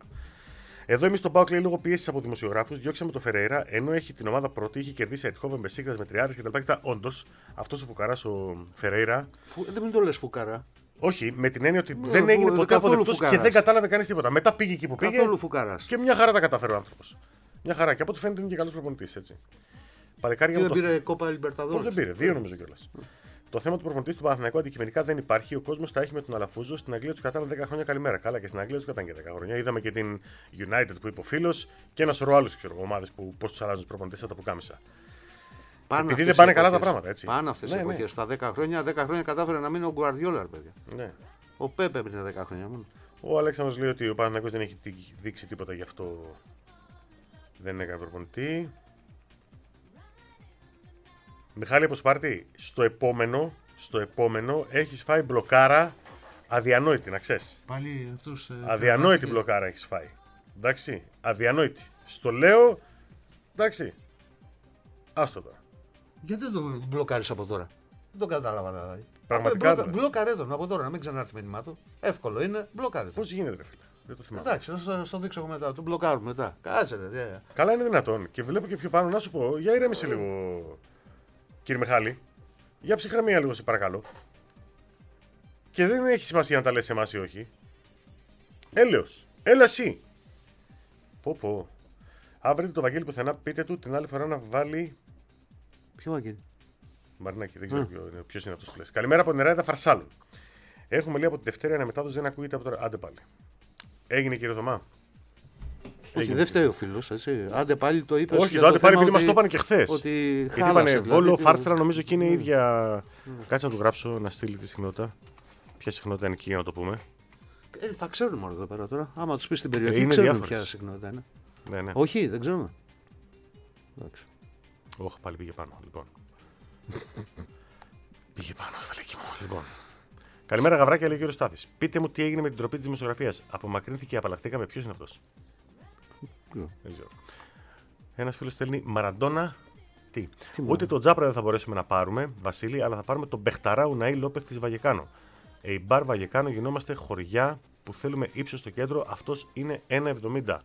Εδώ εμεί στον Πάοκ λέει λόγω πίεση από δημοσιογράφου, διώξαμε το Φεραίρα ενώ έχει την ομάδα πρώτη, είχε κερδίσει Αιτχόβεν Μπεσίκτας με τριάρε κτλ. Όντω, αυτό ο Φουκαρά ο Φεραίρα, Φου- Δεν μην το λες φουκαρά. όχι, με την έννοια ότι Ναι, δεν φου- έγινε ποτέ καθόλου αποδεκτό και φουκαράς. δεν κατάλαβε κανεί τίποτα. Μετά πήγε εκεί που πήγε Καθόλου φουκαράς. και μια χαρά τα καταφέρει ο άνθρωπο. Μια χαρά. Και από ό,τι φαίνεται είναι και καλό προπονητή, έτσι. Παλικάρια Και μου δεν το πήρε κόπα Πώ Λιμπερταδόρες. δεν πήρε, δύο νομίζω κιόλα. Το θέμα του προπονητή του Παναθηναϊκού αντικειμενικά δεν υπάρχει. Ο κόσμος τα έχει με τον Αλαφούζο. Στην Αγγλία του κατάλαβε δέκα χρόνια καλημέρα. Καλά, και στην Αγγλία του κατάνε και δέκα χρόνια. Είδαμε και την United που είπε ο φίλος και ένα σωρό άλλου ομάδες που πώς του αλλάζουν του προπονητές από τα πουκάμισα. Πάνε Επειδή αυτές δεν πάνε οι καλά τα εποχές. πράγματα, έτσι. Πάνε αυτές οι Ναι, εποχές. ναι. Στα δέκα χρόνια, δέκα χρόνια κατάφερε να μείνει ο Γκουαρδιόλα, ρε παιδιά. Ναι. Ο Πέπε πριν δέκα χρόνια μόνο. Ο Αλέξανδρος λέει ότι ο Παναθηναϊκός δεν έχει δείξει τίποτα γι' αυτό. Δεν έκανε προπονητή. Μιχάλη από Σπάρτη, στο επόμενο, στο επόμενο έχεις φάει μπλοκάρα αδιανόητη, να ξέρεις. Πάλι αυτούς. ε, Αδιανόητη φέρνει- μπλοκάρα έχεις φάει. Εντάξει, αδιανόητη. Στο λέω, εντάξει. Άστο τώρα. Γιατί δεν το μπλοκάρεις από τώρα. Δεν το κατάλαβα δηλαδή. Πραγματικά, Μπλοκα, δηλαδή. μπλοκαρέ τον από τώρα, να μην ξανάρθει μήνυμά του. Εύκολο είναι, μπλοκάρε τον. Πώς γίνεται, ρε φίλε. Δεν το θυμάμαι. Εντάξει, θα στο δείξω εγώ μετά. Τον μπλοκάρουμε μετά. Κάτσε, ρε. δε. Καλά είναι δυνατόν. Και βλέπω και πιο πάνω να σου πω, για ηρέμησε λίγο, κύριε Μιχάλη. Για ψυχραιμία λίγο, σε παρακαλώ. Και δεν έχει σημασία αν τα λες εμάς ή όχι. Έλεος. Έλα εσύ. Πω πω. Αν βρείτε το Βαγγέλη πουθενά, πείτε του την άλλη φορά να βάλει. Ποιο αγγέλη. Μαρινάκη, δεν ξέρω ποιο είναι, ποιος είναι αυτός που λες. Καλημέρα από την Εράιδα Φαρσάλων. Έχουμε λέει από την Δευτέρα αναμετάδοση, δεν ακούγεται από τώρα. Άντε πάλι. Έγινε κύριε Θωμά. Όχι, Έγινε. δεν φταίει ο φίλο. Άντε πάλι το είπε. Όχι, το άντε πάλι επειδή μας το είπαν και χθες. Ότι Γιατί χάλασε, είπανε δηλαδή, Βόλο, τι- Φάρστρα, νομίζω και είναι η ίδια. Κάτσε να του γράψω, να στείλει τη συχνότητα. Ποια συχνότητα είναι εκεί για να το πούμε. Ε, θα ξέρουν μόνο εδώ πέρα τώρα. Άμα του πει στην περιοχή, Ε, είναι ξέρουν διάφορες. ποια συχνότητα είναι. Ναι, ναι. Όχι, δεν ξέρουμε. Εντάξει. Όχι, πάλι πήγε πάνω. Λοιπόν. Πήγε πάνω, βαλέκι μου. Λοιπόν. Καλημέρα, γαβράκια, λέει ο κύριο Στάθη. Πείτε μου τι έγινε με την τροπή τη δημοσιογραφία. Απομακρύνθηκε και απαλλαχτήκαμε. Ποιο είναι αυτό. Ποιο? Δεν ξέρω. Ένα φίλο στέλνει Μαραντόνα. Τι. Τι Ούτε Μαραντόνα? τον Τζάπρα δεν θα μπορέσουμε να πάρουμε, Βασίλη, αλλά θα πάρουμε τον Μπεχταρά Ουναή Λόπεθ τη Βαγεκάνο. Εϊμπάρ Βαγεκάνο, γινόμαστε χωριά που θέλουμε ύψο στο κέντρο. Αυτό είναι ένα εβδομήντα.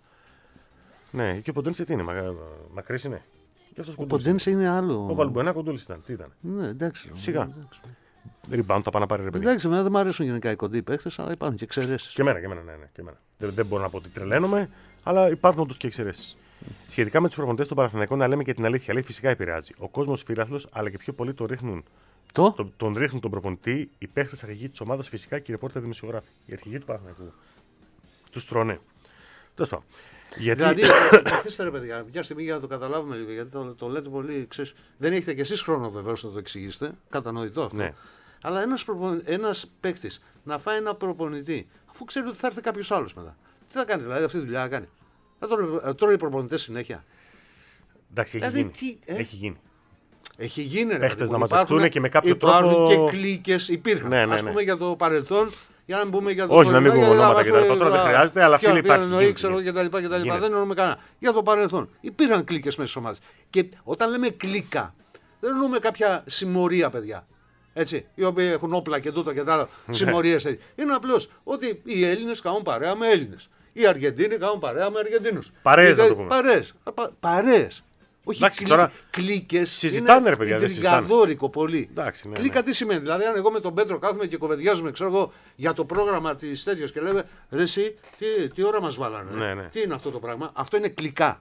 Ναι, και ο Ποντένσε τι είναι, μα, μακρύς είναι. Και αυτός Ο κοντούλης Ποντένσε είναι άλλο. είναι. Ο Βαλμπουενά κοντούλης ήταν. Τι ήταν. Ναι, εντάξει. Σιγά. Εντάξει. Rebound τα πάνε να πάρει ρε παιδί. Εντάξει, εμένα δεν μου αρέσουν γενικά οι κοντοί παίχτε, αλλά υπάρχουν και εξαιρέσει. Και εμένα, και εμένα, ναι, ναι, και εμένα. Δεν, δεν μπορώ να πω ότι τρελαίνομαι, αλλά υπάρχουν όντως και εξαιρέσεις. Σχετικά με τους προπονητές των Παναθηναϊκών, να λέμε και την αλήθεια, λέει φυσικά επηρεάζει. Ο κόσμος φίλαθλος, αλλά και πιο πολύ το ρίχνουν. Το. Τον, τον ρίχνουν τον προπονητή, οι παίχτες αρχηγοί της ομάδας φυσικά και οι ρεπόρτερ δημοσιογράφοι. Οι αρχηγοί του Παναθηναϊκού. Τους τρώνε. Τέλος πάντων. Γιατί. Δηλαδή, καθίστε ρε παιδιά, μια στιγμή για να το καταλάβουμε λίγο, γιατί το, το λέτε πολύ, ξέρεις, δεν έχετε κι εσείς χρόνο βεβαίως να το εξηγήσετε, κατανοητό αυτό. Ναι. Αλλά ένας, προπο... ένας παίκτης να φάει ένα προπονητή, αφού ξέρει ότι θα έρθει κάποιος άλλος μετά. Τι θα κάνει, δηλαδή αυτή τη δουλειά να κάνει. Θα τρώει, τρώει οι προπονητές συνέχεια. Εντάξει, έχει Δηλαδή, γίνει. τι, ε? Έχει γίνει. Έχει γίνει ρε Παίχτες παιδί μου. να μαζευτούν Υπάρχουν- και με κάποιο υπάρχουν τρόπο- και κλίκες, υπήρχαν. Ναι, ναι, Ας ναι. πούμε για το παρελθόν, για να μην πούμε για το Όχι, να μην τωρινό, πούμε γιατί ονόματα θα κτλ. μας Τώρα δεν πει, χρειάζεται, αλλά ποια φίλοι πήραν υπάρχει, εννοεί, γίνεται, ξέρω γίνεται. κτλ. κτλ. Γίνεται. Δεν εννοούμε κανένα. Για το παρελθόν. Υπήρχαν κλίκες μέσα στις ομάδες. Και όταν λέμε κλίκα, δεν εννοούμε κάποια συμμορία, παιδιά. Έτσι, οι οποίοι έχουν όπλα και τούτα και τα άλλα, Ναι. συμμορίες. Είναι απλώς ότι οι Έλληνες κάνουν παρέα με Έλληνες. Οι Αργεντίνοι κάνουν παρέα με Αργεντίνους. Παρέες, Και να τε- το πούμε. Παρέες. Πα- Παρέες. Όχι Εντάξει, κλι... τώρα κλίκες. συζητάνε, είναι ρε παιδιά, δεν συζητάνε. ιντριγκαδόρικο πολύ. Εντάξει, ναι, Κλίκα ναι. τι σημαίνει. Δηλαδή, αν εγώ με τον Πέτρο κάθομαι και κοβεντιάζουμε, ξέρω εγώ, για το πρόγραμμα τη τέτοια και λέμε ρε, εσύ, τι, τι ώρα μα βάλανε. Ναι, ναι. Τι είναι αυτό το πράγμα. Αυτό είναι κλικά.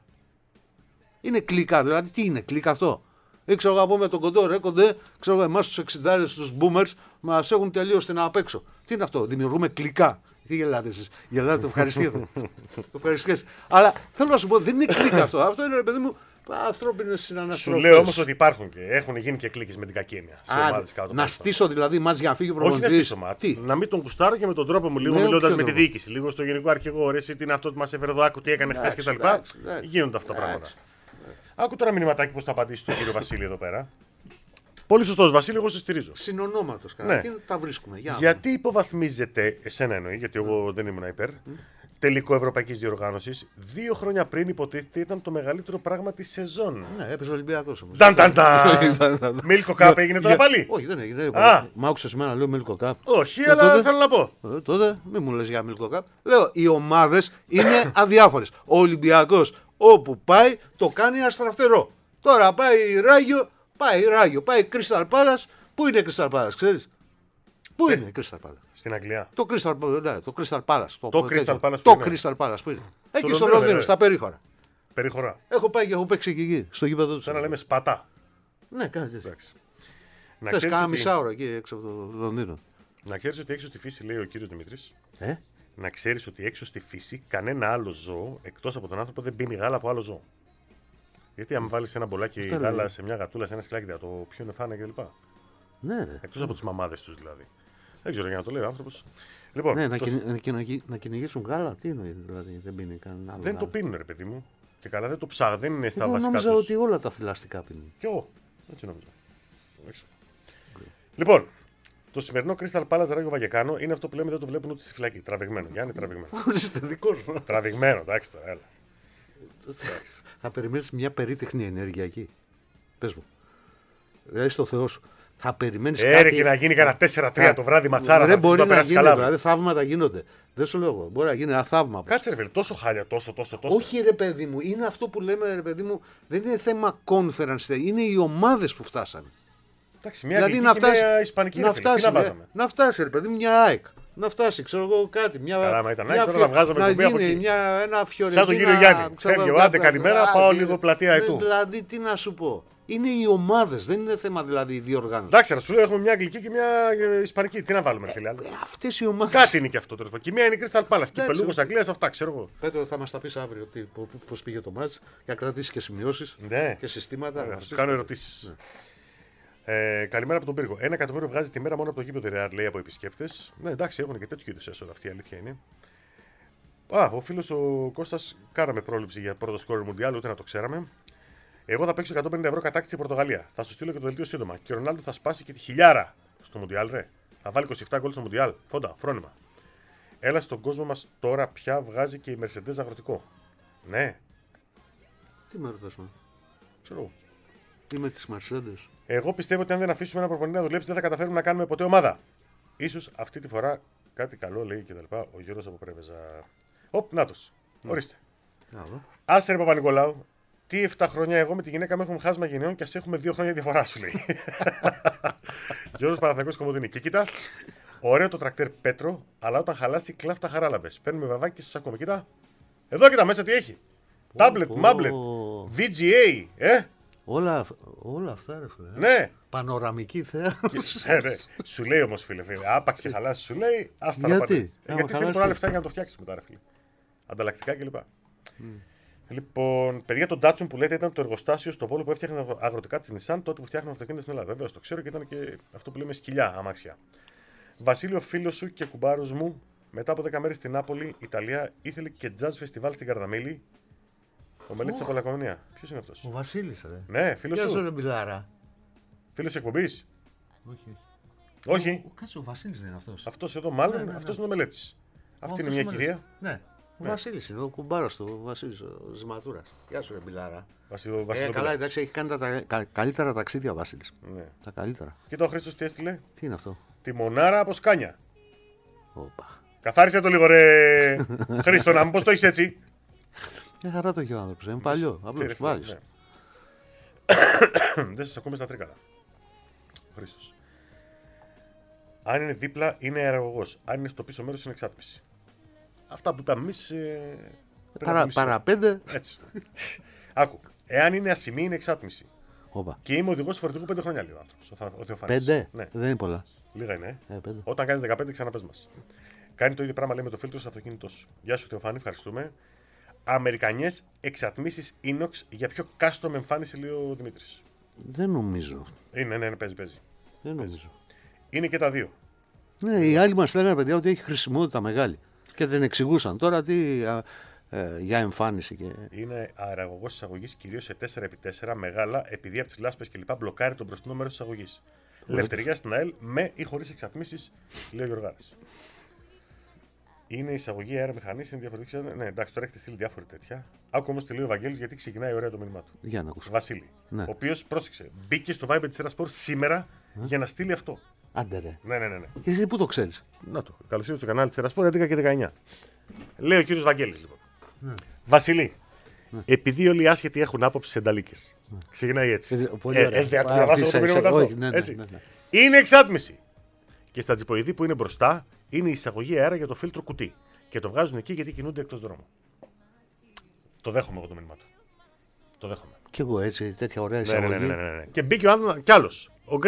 Είναι κλικά. Δηλαδή, τι είναι κλικά αυτό. Ή ξέρω εγώ, να πούμε τον κοντό ρε, κοντέ, ξέρω εγώ, εμά του εξηντάρες, του boomers, μα έχουν τελείω την απ' έξω. Τι είναι αυτό. Δημιουργούμε κλικά. Τι γελάτε εσείς. Γελάτε, το ευχαριστείτε. Το ευχαριστείτε. Αλλά θέλω να σου πω, δεν είναι κλικά αυτό. Αυτό είναι, ρε παιδί μου, ανθρώπινες Σου συναναστροφές. λέω όμως ότι υπάρχουν και έχουν γίνει και κλίκες με την κακή έννοια. Σε Α, ομάδες κάτω. να πάνω. στήσω δηλαδή μας για να φύγει ο Όχι να προπονητής. στήσω μάτς. Τι. Να μην τον κουστάρω και με τον τρόπο μου λίγο Ναι, μιλώντας ποιο με τη τρόπο? διοίκηση. Λίγο στο γενικό αρχηγό. Ρε, εσύ τι είναι αυτό που μας έφερε εδώ, άκου τι έκανε χθες Εντάξει, κτλ. εντάξει, εντάξει. Γίνονται αυτά τα πράγματα. Εντάξει. Άκου τώρα μηνυματάκι πώς θα απαντήσει τον κύριο Βασίλη εδώ πέρα. Πολύ σωστός Βασίλη, εγώ σε στηρίζω. Συνονόματος Ναι. καταρχήν τα βρίσκουμε. Για να Γιατί υποβαθμίζεται, εσένα εννοεί, γιατί εγώ δεν ήμουν υπέρ, τελικό ευρωπαϊκής διοργάνωσης, δύο χρόνια πριν υποτίθεται ήταν το μεγαλύτερο πράγμα της σεζόν. δούμε. Ναι, έπαιζε ο Ολυμπιακός όμως. Ταν ταν ταν! Μίλκο Κάπ έγινε τώρα Για- πάλι. Όχι, δεν έγινε. Α. Μ' άκουσες εμένα, λέω Milko Cup. Όχι, Ε, αλλά τότε- θέλω να πω. Ε, τότε μην μου λες για Milko Cup. Λέω, οι ομάδες είναι αδιάφορες. Ο Ολυμπιακός όπου πάει το κάνει αστραφτερό. Τώρα πάει Ράγιο, πάει Ράγιο, πάει Crystal Palace. Πού είναι Crystal Palace, ξέρεις? Πού είναι Crystal Palace? Στην Αγγλία. Το Crystal, ναι, το Crystal Palace. Το τέτοιο. Crystal Palace Το που είναι? Crystal Palace που είναι? Εκεί Λονδίνο, στο Λονδίνο, βέβαια. στα περίχωρα. Περιχωρά. Έχω πάει και έχω παίξει και εκεί, στο γήπεδο του. Σαν να λέμε σπατά. Ναι, κάτι τέτοιο. Εντάξει. Να Θες ξέρεις κάνα ότι- μισά ώρα εκεί έξω από το Λονδίνο. Να ξέρεις ότι έξω στη φύση, λέει ο κύριος Δημήτρης, Ε? να ξέρεις ότι έξω στη φύση κανένα άλλο ζώο εκτός από τον άνθρωπο δεν πίνει γάλα από άλλο ζώο. Γιατί αν βάλεις ένα μπολάκι Αυτό γάλα λέει. σε μια γατούλα, σε ένα σκυλάκι, θα το πιούνε φάνε κλπ. Ναι, ρε. Εκτός από τις μαμάδες τους δηλαδή. Δεν ξέρω για να το λέει ο άνθρωπος. Λοιπόν, Ναι, να, το- κυνη- να, κυνηγη- να κυνηγήσουν γάλα, τι εννοεί, δηλαδή δεν πίνει κανένα άλλο. δεν γάλα. το πίνουν, ρε παιδί μου. Και καλά δεν το ψάχνουν, δεν είναι στα Εγώ βασικά νόμιζα τους. ότι όλα τα θηλαστικά πίνουν. Κι εγώ. Έτσι νομίζω. Εντάξει. Λοιπόν, το σημερινό Crystal Palace Ράγιο Βαγεκάνο είναι αυτό που λέμε δεν το βλέπουν ούτε στη φυλακή. Τραβηγμένο. Γιάννη, τραβηγμένο. Ορίστε, δικός μου. Τραβηγμένο, εντάξει τώρα, έλα. Θα περιμένεις μια περίτεχνη ενέργεια εκεί. Πες μου. Δηλαδή στο Θεό σου. Θα περιμένεις Έρε κάτι... και να γίνει κανένα τέσσερα τρία το βράδυ ματσάρα. Δεν θα μπορεί τους να περάσει γίνει, καλά. δηλαδή θαύματα γίνονται. Δεν σου λέω εγώ. Μπορεί να γίνει ένα θαύμα. Κάτσε ρε φίλε, τόσο χάλια, τόσο, τόσο, τόσο. Όχι ρε παιδί μου, είναι αυτό που λέμε ρε παιδί μου, δεν είναι θέμα conference, είναι οι ομάδες που φτάσανε. Εντάξει, μια δηλαδή αγγλική να και φτάσει, μια ισπανική να ρε φίλε, τι φτάσει, να ρε, βάζαμε. να φτάσει ρε παιδί μου μια ΑΕΚ, να φτάσει ξέρω εγώ κάτι, μια, Καλά, μα ήταν μια ΑΕΚ, τώρα φιο- να βγάζαμε να εκπομπή από γίνει εκεί. μια, ένα Φιωρεντίνα. Σαν τον κύριο Γιάννη. ξέρω Φεύγει εγώ, ο, άντε, α, καλημέρα, α, πάω α, λίγο πλατεία ναι, Αιτού. Δηλαδή τι να σου πω, είναι οι ομάδες, δεν είναι θέμα δηλαδή η διοργάνωση. Εντάξει, ρε, σου λέω έχουμε μια αγγλική και μια ε, ισπανική. Τι να βάλουμε, ρε φίλε. άλλο. Αυτές οι ομάδες. Κάτι είναι και αυτό τέλος πάντων. Και μία είναι η Crystal Palace. Και πελούγο Αγγλία, αυτά ξέρω εγώ. Πέτρο, θα μας τα πεις αύριο τι, πο- πο- πώς πήγε το μάτς, για να κρατήσεις και σημειώσεις Ναι. και συστήματα. Θα να σου πεις. κάνω ερωτήσει. Ε, καλημέρα από τον πύργο. Ένα εκατομμύριο βγάζει τη μέρα μόνο από το γήπεδο Real, λέει από επισκέπτες. Ναι, εντάξει, έχουν και τέτοιου είδου έσοδα. Αυτή η αλήθεια είναι. Α, ο φίλος ο Κώστας κάναμε πρόληψη για πρώτο σκόρ Μουντιάλ, ούτε να το ξέραμε. Εγώ θα παίξω εκατόν πενήντα ευρώ κατάκτηση η Πορτογαλία. Θα σου στείλω και το δελτίο σύντομα. Και ο Ρονάλντο θα σπάσει και τη χιλιάρα στο Μουντιάλ, ρε. Θα βάλει είκοσι επτά γκολ στο Μουντιάλ. Φόντα, φρόνημα. Έλα στον κόσμο μας τώρα πια βγάζει και η Mercedes αγροτικό. Ναι, Τι με ρωτάς, μα. ξέρω εγώ. Είμαι της Mercedes. Εγώ πιστεύω ότι αν δεν αφήσουμε ένα προπονητή να δουλέψει, δεν θα καταφέρουμε να κάνουμε ποτέ ομάδα. Ίσως αυτή τη φορά κάτι καλό λέει και τα λοιπά. Ο Γιώργος από Πρέβεζα. Οπ, νάτος. Ορίστε. Να δω. Άσε ρε Παπα-Νικολάου, τι επτά χρόνια εγώ με τη γυναίκα μου έχουμε χάσμα γενναιών και α έχουμε δύο χρόνια διαφορά, σου λέει. Γιώργος Παναθηναϊκός Κομωτινή. Και κοίτα, ωραίο το τρακτέρ Πέτρο, αλλά όταν χαλάσει κλάφτα χαράλαμπες. Παίρνουμε βαβάκι και σας ακούμε. Κοίτα. Εδώ κοίτα μέσα τι έχει. Τάμπλετ, πω. μάμπλετ, βι τζι έι, ε, Όλα, όλα αυτά ρε φίλε. ναι. Πανοραμική θέα. Και- ε, ναι. Σου λέει όμως φίλε, φίλε, άπαξ και χαλάσει, σου λέει, άστα να Γιατί? πάνε. Άμα Ε, Γιατί θέλει χαλάσει πολλά τι? λεφτά για να το φτιάξει μετά, ρε φίλε. Ανταλλακτικά κλπ. Λοιπόν, παιδιά, το Datsun που λέτε ήταν το εργοστάσιο στο Βόλο που έφτιαχνε αγρο- αγροτικά τη Nissan τότε που φτιάχνουν αυτοκίνητα στην Ελλάδα. Βέβαια, το ξέρω και ήταν και αυτό που λέμε σκυλιά αμάξια. Βασίλειο, φίλο σου και κουμπάρο μου, μετά από δέκα μέρες στην Νάπολη, Ιταλία, ήθελε και jazz φεστιβάλ στην Καρδαμήλη. Ο μελέτη από Λακωνία. Ποιο είναι αυτό? Ο Βασίλης ρε. Ναι, φίλο Γεια σου σου. ρε Μπιλάρα. Φίλο εκπομπή. Όχι, όχι. Όχι. Ο, κάτσε, ο Βασίλης δεν είναι αυτός. Αυτό εδώ μάλλον, Ναι, ναι, ναι. αυτό είναι ο μελέτη. Αυτή είναι αυτός μια ο κυρία. Μελέτης. Ναι. Ο Βασίλης είναι, ο κουμπάρος του, ο Βασίλης, ο Ζηματούρας. Γεια σου ρε Μπιλάρα. Βασίλειο, Ε, Βασίλειο καλά, Πιλά. εντάξει, έχει κάνει τα, τα κα- καλύτερα ταξίδια ο Βασίλης. Ναι. Τα καλύτερα. Κοίτα ο Χρήστος τι έστειλε. Τι είναι αυτό. Τη μονάρα από Σκάνια. Όπα. Καθάρισε το λίγο, ρε Χρήστο, να μου πώ το έχει έτσι. Μια χαρά το έχει ο άνθρωπος, είναι παλιό. Τι, ρε, Απλώς φίλε, βάλεις. ναι. Δεν σας ακούμε στα τρίκαλα. Χρήστος. Αν είναι δίπλα, είναι αεραγωγός. Αν είναι στο πίσω μέρος, είναι εξάτμιση. Αυτά που τα εμείς... Ε, πρέπει να Παρα, πουλήσουμε. παραπέντε. Έτσι. Άκου. Εάν είναι ασημή, είναι εξάτμιση. Όπα. Και είμαι οδηγός φορτηγού πέντε χρόνια, λέει ο άνθρωπος. Ο Θα- ο Θεοφάνης. Πέντε. Ναι, Δεν είναι πολλά. λίγα είναι. Ε. Ε, πέντε. Όταν κάνεις δεκαπέντε, ξαναπες μας. Κάνει το ίδιο πράγμα, λέει, με το φίλτρο στο αυτοκίνητό σου. Γεια σου, Θεοφάνη, ευχαριστούμε. Αμερικανιές εξατμίσεις inox για πιο custom εμφάνιση, λέει ο Δημήτρης. Δεν νομίζω. Είναι, ναι, ναι, παίζει, παίζει. Δεν νομίζω. Είναι και τα δύο. Ναι, οι άλλοι μας λέγανε παιδιά ότι έχει χρησιμότητα μεγάλη. Και δεν εξηγούσαν τώρα τι α, ε, για εμφάνιση. Και... Είναι αεραγωγός εισαγωγής κυρίως σε τέσσερα επί τέσσερα μεγάλα, επειδή από τις λάσπες και λοιπά μπλοκάρει τον μπροστινό μέρος της εισαγωγής. Ελευθερία στην ΑΕΛ με ή χωρίς εξατμίσεις, λέει ο Γιωργάρης. Είναι εισαγωγή αέρα μηχανής, είναι διαφορετική. Ναι, εντάξει, τώρα έχετε στείλει διάφορα τέτοια. Άκου όμως τι λέει ο Βαγγέλης γιατί ξεκινάει ωραία το μήνυμά του. Για να ακούσω. Βασίλη. Ναι. Ο οποίος, πρόσεξε, μπήκε στο Viber της Sport σήμερα για να στείλει αυτό. Άντε ρε. Ναι, ναι, ναι. ναι. Και εσύ πού το ξέρεις. Να το. Καλώ ήρθατε στο κανάλι τη Sport έντεκα και δεκαεννιά. Λέει ο κύριο Βαγγέλης λοιπόν. Βασιλή, επειδή όλοι οι άσχετοι έχουν άποψη σε ενταλίκες. Ξεκινάει έτσι. Ε, πολύ ωραία. Ε, δεν θα το Α, διαβάσω αφήσα το μήνυμα εσέ- αυτό. όχι, ναι, ναι, Έτσι. ναι, ναι. Είναι εξάτμιση. Και στα τζιποειδή που είναι μπροστά είναι η εισαγωγή αέρα για το φίλτρο κουτί. Και το βγάζουν εκεί γιατί κινούνται εκτός δρόμου. Το δέχομαι εγώ το μήνυμα του. Το δέχομαι. Κι εγώ έτσι, τέτοια ωραία Ναι, ναι, εισαγωγή. ναι, ναι, ναι, ναι. Και μπήκε ο άλλο κι άλλο. Ο Γκρέγκ.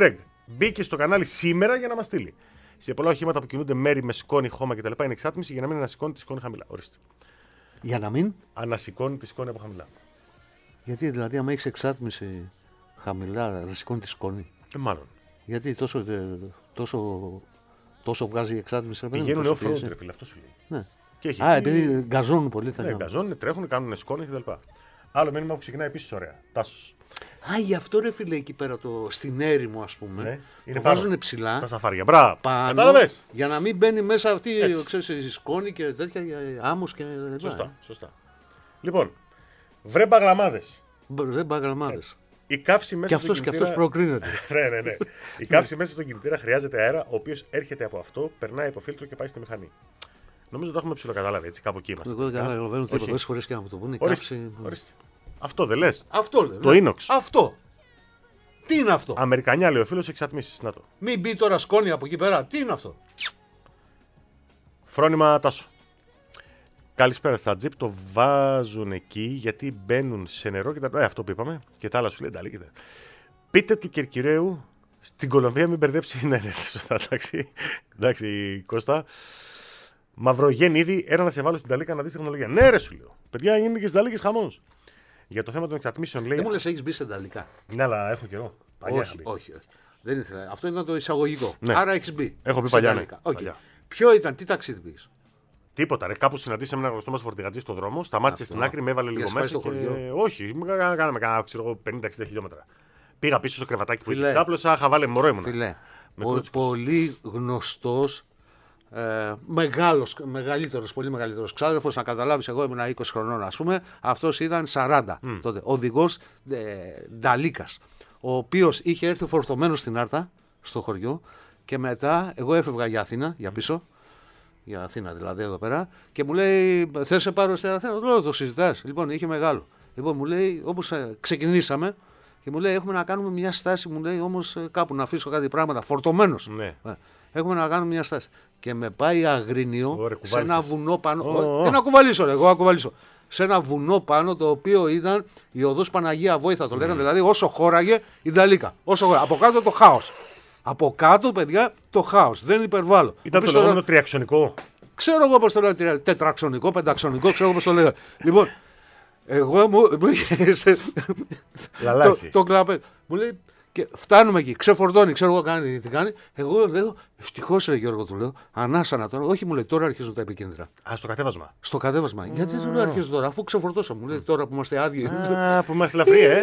Μπήκε στο κανάλι σήμερα για να μας στείλει. Σε πολλά οχήματα που κινούνται μέρη με σκόνη, χώμα κτλ. Είναι εξάτμιση για να μην ανασηκώνει τη σκόνη χαμηλά. Ορίστε. Για να μην. Ανασηκώνει τη σκόνη από χαμηλά. Γιατί δηλαδή, άμα έχει εξάτμιση χαμηλά, δεν σηκώνει τη σκόνη. Ε, μάλλον. Γιατί τόσο, ε, τόσο, τόσο βγάζει η εξάτμιση. ρε παιδί μου, Πηγαίνουν τόσο off-road, πίεση. ρε φίλε, αυτό σου λέει. Ναι. Και έχει Α, εκεί- επειδή γκαζώνουν πολύ, θα Ναι, λέγαμε. γκαζώνουν, τρέχουν, κάνουν σκόνη κτλ. Άλλο μήνυμα που ξεκινάει επίσης ωραία. Τάσος. Α, γι' αυτό ρε φίλε εκεί πέρα το, στην έρημο, ας πούμε. Ναι, είναι το πάνω. βάζουν ψηλά. Τα σαφάρια. Μπράβο. Πάνω, Κατάλαβες. για να μην μπαίνει μέσα αυτή Έτσι. ξέρεις, η σκόνη και τέτοια ε, άμμος και λοιπά. Σωστά, σωστά. Λοιπόν, βρε μπαγλαμάδες. Μπ- Δεν παγραμμάδες. Η καύση μέσα Και στον αυτός και κινητήρα... αυτός προκρίνεται. ναι, ναι, ναι. Η καύση μέσα στον κινητήρα χρειάζεται αέρα, ο οποίος έρχεται από αυτό, περνάει από φίλτρο και πάει στη μηχανή. Νομίζω το έχουμε ψιλοκατάλαβει, έτσι, κάπου εκεί είμαστε. Εγώ δεν τελικά. καταλαβαίνω τίποτα. Όχι. Τόσες φορές και να μου το πούνε. η Ορίστε, καύση- ορίστε. Αυτό δεν λες. Αυτό λέω. Το ναι. inox. Αυτό. Τι είναι αυτό. Αμερικανιά λέει ο φίλος εξατμίσεις. Να το. Μην μπει τώρα σκόνη από εκεί πέρα. Τι είναι αυτό. Φρόνημα Τάσο. Καλησπέρα. Στα τζιπ το βάζουν εκεί γιατί μπαίνουν σε νερό και τα. Ε, αυτό που είπαμε. Και τα άλλα σου λέει τα λέγεται. Πείτε του Κερκυραίου στην Κολομβία μην μπερδέψει. Ναι, ναι, σωστά, εντάξει. Εντάξει, Κώστα. Μαυρογέννη ήδη, έλα να σε βάλω στην Ταλίκα να δει τεχνολογία. Ναι, ρε σου λέω. Παιδιά, είναι και στι Ταλίκε χαμό. Για το θέμα των εξατμίσεων λέει. Δεν μου λες έχεις μπει σε ενταλικά. Ναι, αλλά έχω καιρό. Παλιά είχα Όχι, μπει. όχι, όχι. Δεν ήθελα. Αυτό ήταν το εισαγωγικό. Ναι. Άρα έχεις μπει. Έχω μπει σε παλιά, ναι. ενταλικά. Οκ. Παλιά. Ποιο ήταν, τι ταξίδι πήγες. Τίποτα, ρε. Κάπου συναντήσαμε ένα γνωστό μα φορτηγατζή στον δρόμο, σταμάτησε Αυτό. στην άκρη, με έβαλε λίγο Είχες πάει μέσα. στο Και... χωριό? Όχι, κα- κάναμε κάνα πενήντα εξήντα χιλιόμετρα. Πήγα πίσω στο κρεβατάκι που είχε, Φιλέ. ξάπλωσα, είχα βάλει μωρό ήμουνα. Φιλέ, Με ο κούτσικος. πολύ γνωστός, ε, μεγάλος, μεγαλύτερος, πολύ μεγαλύτερος ξάδερφος, να καταλάβεις, εγώ ήμουν είκοσι χρονών ας πούμε, αυτός ήταν σαράντα τότε, οδηγός ε, Νταλίκας, ο οποίος είχε έρθει φορτωμένος στην Άρτα, στο χωριό, και μετά εγώ έφευγα για Αθήνα, για πίσω, για Αθήνα δηλαδή εδώ πέρα, και μου λέει, θες σε πάρω στην Αθήνα, λέω, το συζητάς, λοιπόν, είχε μεγάλο. Λοιπόν, μου λέει, όπως ε, ξεκινήσαμε, και μου λέει: Έχουμε να κάνουμε μια στάση, μου λέει όμως ε, κάπου να αφήσω κάτι πράγματα. Φορτωμένος. Ναι. Ε, Έχουμε να κάνουμε μια στάση. Και με πάει Αγρίνιο Ωραία, σε ένα κουβάλισες. βουνό πάνω. Ω, ω. Τι να κουβαλήσω, ρε, εγώ να κουβαλήσω. Σε ένα βουνό πάνω το οποίο ήταν η οδός Παναγία Βόηθα, το λέγανε. Δηλαδή όσο χώραγε η Νταλίκα. Όσο χώραγε. Από κάτω το χάος. Από κάτω, παιδιά, το χάος. Δεν υπερβάλλω. Ήταν το Πίσω τώρα- λεγόμενο τριαξονικό. Ξέρω εγώ πώς το λένε, τετραξονικό, πενταξονικό, ξέρω πώς το λέγανε. Λοιπόν, εγώ μου. μου είχε σε- Λαλάτσι. το, το κλαπέ. Μου λέει και φτάνουμε εκεί, ξεφορτώνει, ξέρω εγώ κάνει, τι κάνει. Εγώ λέω, ευτυχώς ρε Γιώργο, του λέω, ανάσανα τώρα. Όχι, μου λέει, τώρα αρχίζουν τα επικίνδυνα. Α, στο κατέβασμα. Στο κατέβασμα. Γιατί του λέω αρχίζουν τώρα, αφού ξεφορτώσα. Μου λέει τώρα που είμαστε άδειοι. Α, που είμαστε ελαφρύ, ε.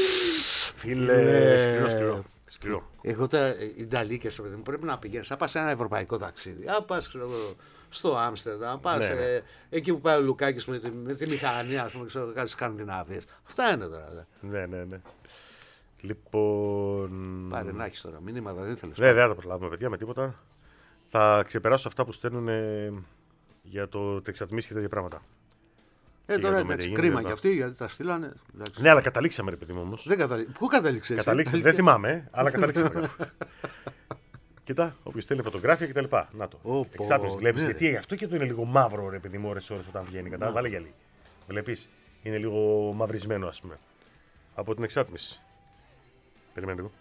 Φίλε, σκληρό, σκληρό. Σκληρό. Εγώ τα οι Νταλίκες, παιδί μου, πρέπει να πηγαίνεις. Να πας σε ένα ευρωπαϊκό ταξίδι. Να πας ξέρω, εγώ, στο Άμστερνταμ, να πας Ναι, ναι. ε, εκεί που πάει ο Λουκάκης με τη, με τη μηχανή, ας πούμε, ξέρω, κάτι Σκανδιναβίες. Αυτά είναι τώρα. Δε. Ναι, ναι, ναι. Λοιπόν. Πάρε να έχεις τώρα μηνύματα, δεν θέλεις. Δεν δεν θα τα προλάβουμε, παιδιά, με τίποτα. Θα ξεπεράσω αυτά που στέλνουν ε, για το εξατμίσει και τέτοια πράγματα. Ε, και τώρα για το εντάξει, Medellín, κρίμα βέβαια. κι αυτοί γιατί τα στείλανε. Εντάξει. Ναι, αλλά καταλήξαμε, ρε παιδί μου όμω. Δεν καταλή... Πού κατάληξες. Καταλήξαμε, δεν θυμάμαι, ε, αλλά καταλήξαμε. κάπου. Κοίτα, όποιο στέλνει φωτογράφια κτλ. Να το. Ω, πω, Εξάτμιση, βλέπει. ναι, Γιατί αυτό και το είναι λίγο μαύρο, ρε παιδί μου, ώρες ώρες όταν βγαίνει. Κατά, βάλε γυαλί. Βλέπει, είναι λίγο μαυρισμένο, α πούμε. Από την εξάτμιση. Περιμένετε λίγο.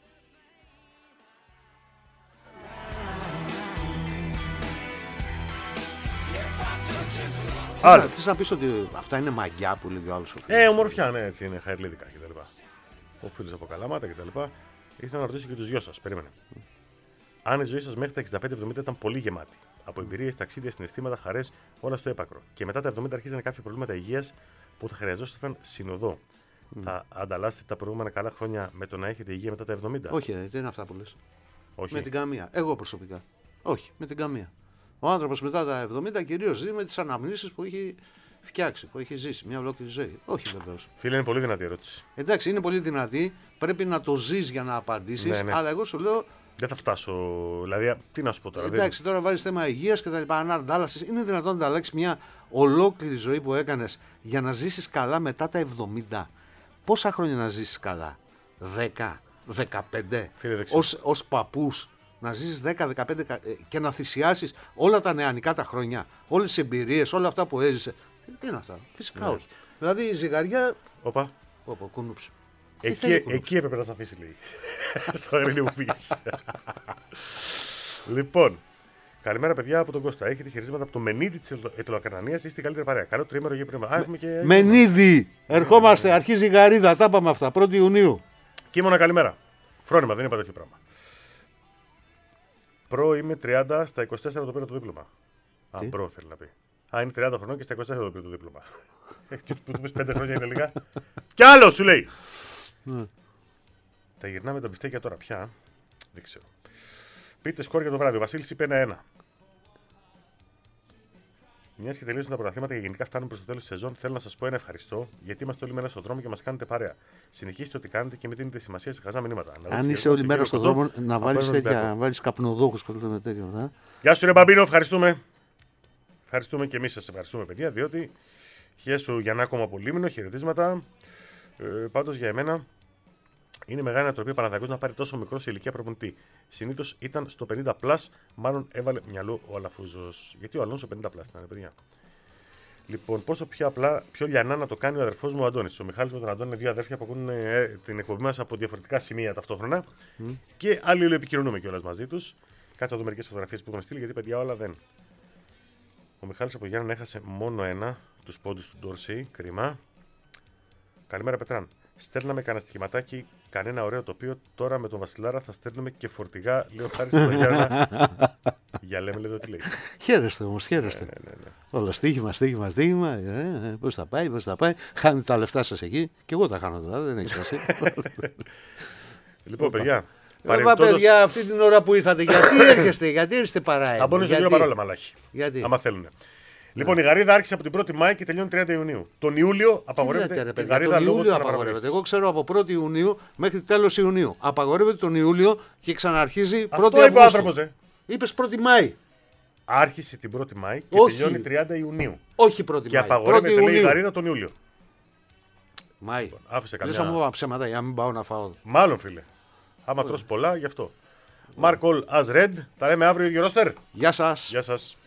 Άρα. Θες να πεις ότι αυτά είναι μαγιά που λέει ο άλλος ο φίλος. Ε, ομορφιά, ναι, έτσι είναι, χαϊρλίδικα κτλ. Ο φίλος από Καλαμάτα κτλ. Ήθελα να ρωτήσω και τους δυο σας. Περίμενε. Αν η ζωή σας μέχρι τα εξήντα πέντε εβδομήντα ήταν πολύ γεμάτη. Από εμπειρίες, ταξίδια, συναισθήματα, χαρές, όλα στο έπακρο. Και μετά τα εβδομήντα αρχίζανε κάποια προβλήματα υγείας που θα χρειαζόσασταν συνοδό. Mm. Θα ανταλλάσσετε τα προηγούμενα καλά χρόνια με το να έχετε υγεία μετά τα εβδομήντα. Όχι, ρε, δεν είναι αυτά που λες. Όχι. Με την καμία. Εγώ προσωπικά. Όχι, με την καμία. Ο άνθρωπος μετά τα εβδομήντα κυρίως ζει με τις αναμνήσεις που έχει φτιάξει, που έχει ζήσει μια ολόκληρη ζωή. Όχι βεβαίως. Φίλε, είναι πολύ δυνατή ερώτηση. Εντάξει, είναι πολύ δυνατή. Πρέπει να το ζεις για να απαντήσεις. Ναι, ναι. Αλλά εγώ σου λέω, Δεν θα φτάσω. Δηλαδή, τι να σου πω τώρα. δεν- εντάξει, τώρα βάζεις θέμα υγείας και τα λοιπά. Αν αντάλλασες, είναι δυνατόν να αλλάξεις μια ολόκληρη ζωή που έκανες για να ζήσεις καλά μετά τα εβδομήντα. Πόσα χρόνια να ζήσεις καλά, δέκα, δεκαπέντε, Φίλε, δεν ξέρω. ως, ως παππούς, να ζήσεις δέκα, δεκαπέντε κα- ε, και να θυσιάσεις όλα τα νεανικά τα χρόνια, όλες τις εμπειρίες, όλα αυτά που έζησε. Τι, τι είναι αυτά, φυσικά Ναι. όχι. Δηλαδή η ζυγαριά, Όπα. πω, πω, κουνούψε. Εκεί, εκεί έπρεπε να σε αφήσει, λέει. Στο Αγρίνιο που πήγες. Λοιπόν, καλημέρα παιδιά από τον Κώστα. Έχετε χειρίσματα από το Μενίδη της Ετωλοκαρνανίας. Είστε η καλύτερη παρέα. Καλό τρίμερο για πριν. Α, έχουμε και. Μενίδη! Ερχόμαστε, αρχίζει η γαρίδα, τα είπαμε αυτά. πρώτη Ιουνίου. Κίμωνα, καλημέρα. Φρόνημα, δεν είπα τέτοιο πράγμα. Προ είμαι τριάντα, στα είκοσι τέσσερα το πήρα το δίπλωμα. Α, προ θέλει να πει. Α, είναι τριάντα χρονών και στα είκοσι τέσσερα το πήρα το δίπλωμα. Και του πει πέντε χρόνια είναι λίγα. Κι άλλο σου λέει. Τα γυρνάμε τα μπιφτέκια τώρα πια. Δεν ξέρω. Πείτε σκόρ για το βράδυ. Ο Βασίλης είπε ένα ένα. Μια και τελείωσαν τα πρωταθλήματα και γενικά φτάνουν προ το τέλο τη σεζόν, θέλω να σα πω ένα ευχαριστώ γιατί είμαστε όλοι μέρα στον δρόμο και μα κάνετε παρέα. Συνεχίστε ό,τι κάνετε και μην δίνετε σημασία σε χαζά μηνύματα. Αν είσαι όλη μέρα στον δρόμο, να βάλει τέτοια. Βάλει καπνοδόχου που λέμε τέτοιο. Γεια σου, ρε Μπαμπίνο, ευχαριστούμε. Ευχαριστούμε και εμεί σα ευχαριστούμε, παιδιά, διότι γεια σου Γιαννάκο μου από Λίμνο, χαιρετίσματα. Ε, Πάντω για εμένα είναι μεγάλη ανατροπή ο Παναθηναϊκός να πάρει τόσο μικρό σε ηλικία προπονητή. Συνήθως ήταν στο πενήντα πλας, μάλλον έβαλε μυαλό ο Αλαφούζος. Γιατί ο Αλόνσο πενήντα πλας ήταν, παιδιά. Λοιπόν, πόσο πιο απλά, πιο λιανά να το κάνει ο αδερφός μου ο Αντώνης. Ο Μιχάλης με τον Αντώνη είναι δύο αδέρφια που ακούνε ε, την εκπομπή μας από διαφορετικά σημεία ταυτόχρονα. Mm. Και άλλοι όλοι επικοινωνούμε κιόλας μαζί τους. Κάτσε να δω μερικές φωτογραφίες που έχουμε στείλει, γιατί παιδιά όλα δεν. Ο Μιχάλης από Γιάννη έχασε μόνο ένα, τους πόντους του Ντόρσεϊ. Κρίμα. Καλημέρα, Πετράν. Στέλναμε κανένα στοιχηματάκι, κανένα ωραίο τοπίο. Τώρα με τον Βασιλάρα θα στέλνουμε και φορτηγά. Λέω χάρη στον Γιάννα. Για λέμε, λέτε τι λέει. Χαίρεστε όμως, χαίρεστε. Ναι, ναι, ναι. Όλα στοίχημα, στοίχημα, στοίχημα. Ε, πώς θα πάει, πώς θα πάει. Χάνετε τα λεφτά σας εκεί. Και εγώ τα χάνω δηλαδή, δεν έχει σημασία. Λοιπόν, παιδιά. Είπα παιδιά, αυτή την ώρα που ήρθατε, γιατί έρχεστε, γιατί έρχεστε παρά. Θα μπουν στο γύρο παρόλα, μαλάκι. Γιατί. Άμα θέλουν. Λοιπόν, η γαρίδα άρχισε από την πρώτη Μάη και τελειώνει τριάντα Ιουνίου. Τον Ιούλιο απαγορεύεται. Η γαρίδα λόγω της απαγορεύεται. Εγώ ξέρω από πρώτη Ιουνίου μέχρι τέλος Ιουνίου. Απαγορεύεται τον Ιούλιο και ξαναρχίζει πρώτη Αυγούστου. Αυτό είπε ο άνθρωπος, ε. Είπες πρώτη Μάη. Άρχισε την πρώτη Μάη και Όχι. τελειώνει τριάντα Ιουνίου. Όχι πρώτη και Μάη. Και απαγορεύεται λέει, η γαρίδα τον Ιούλιο. Μάη. Λοιπόν, άφησε καμιά. Λες να μου είπα ψέματα για να μην πάω να φάω. Μάλλον, φίλε. Άμα τρως πολλά, γι' αυτό. Mark all as red. Τα λέμε αύριο, Γερόστερ. Γεια σας. Γεια σας.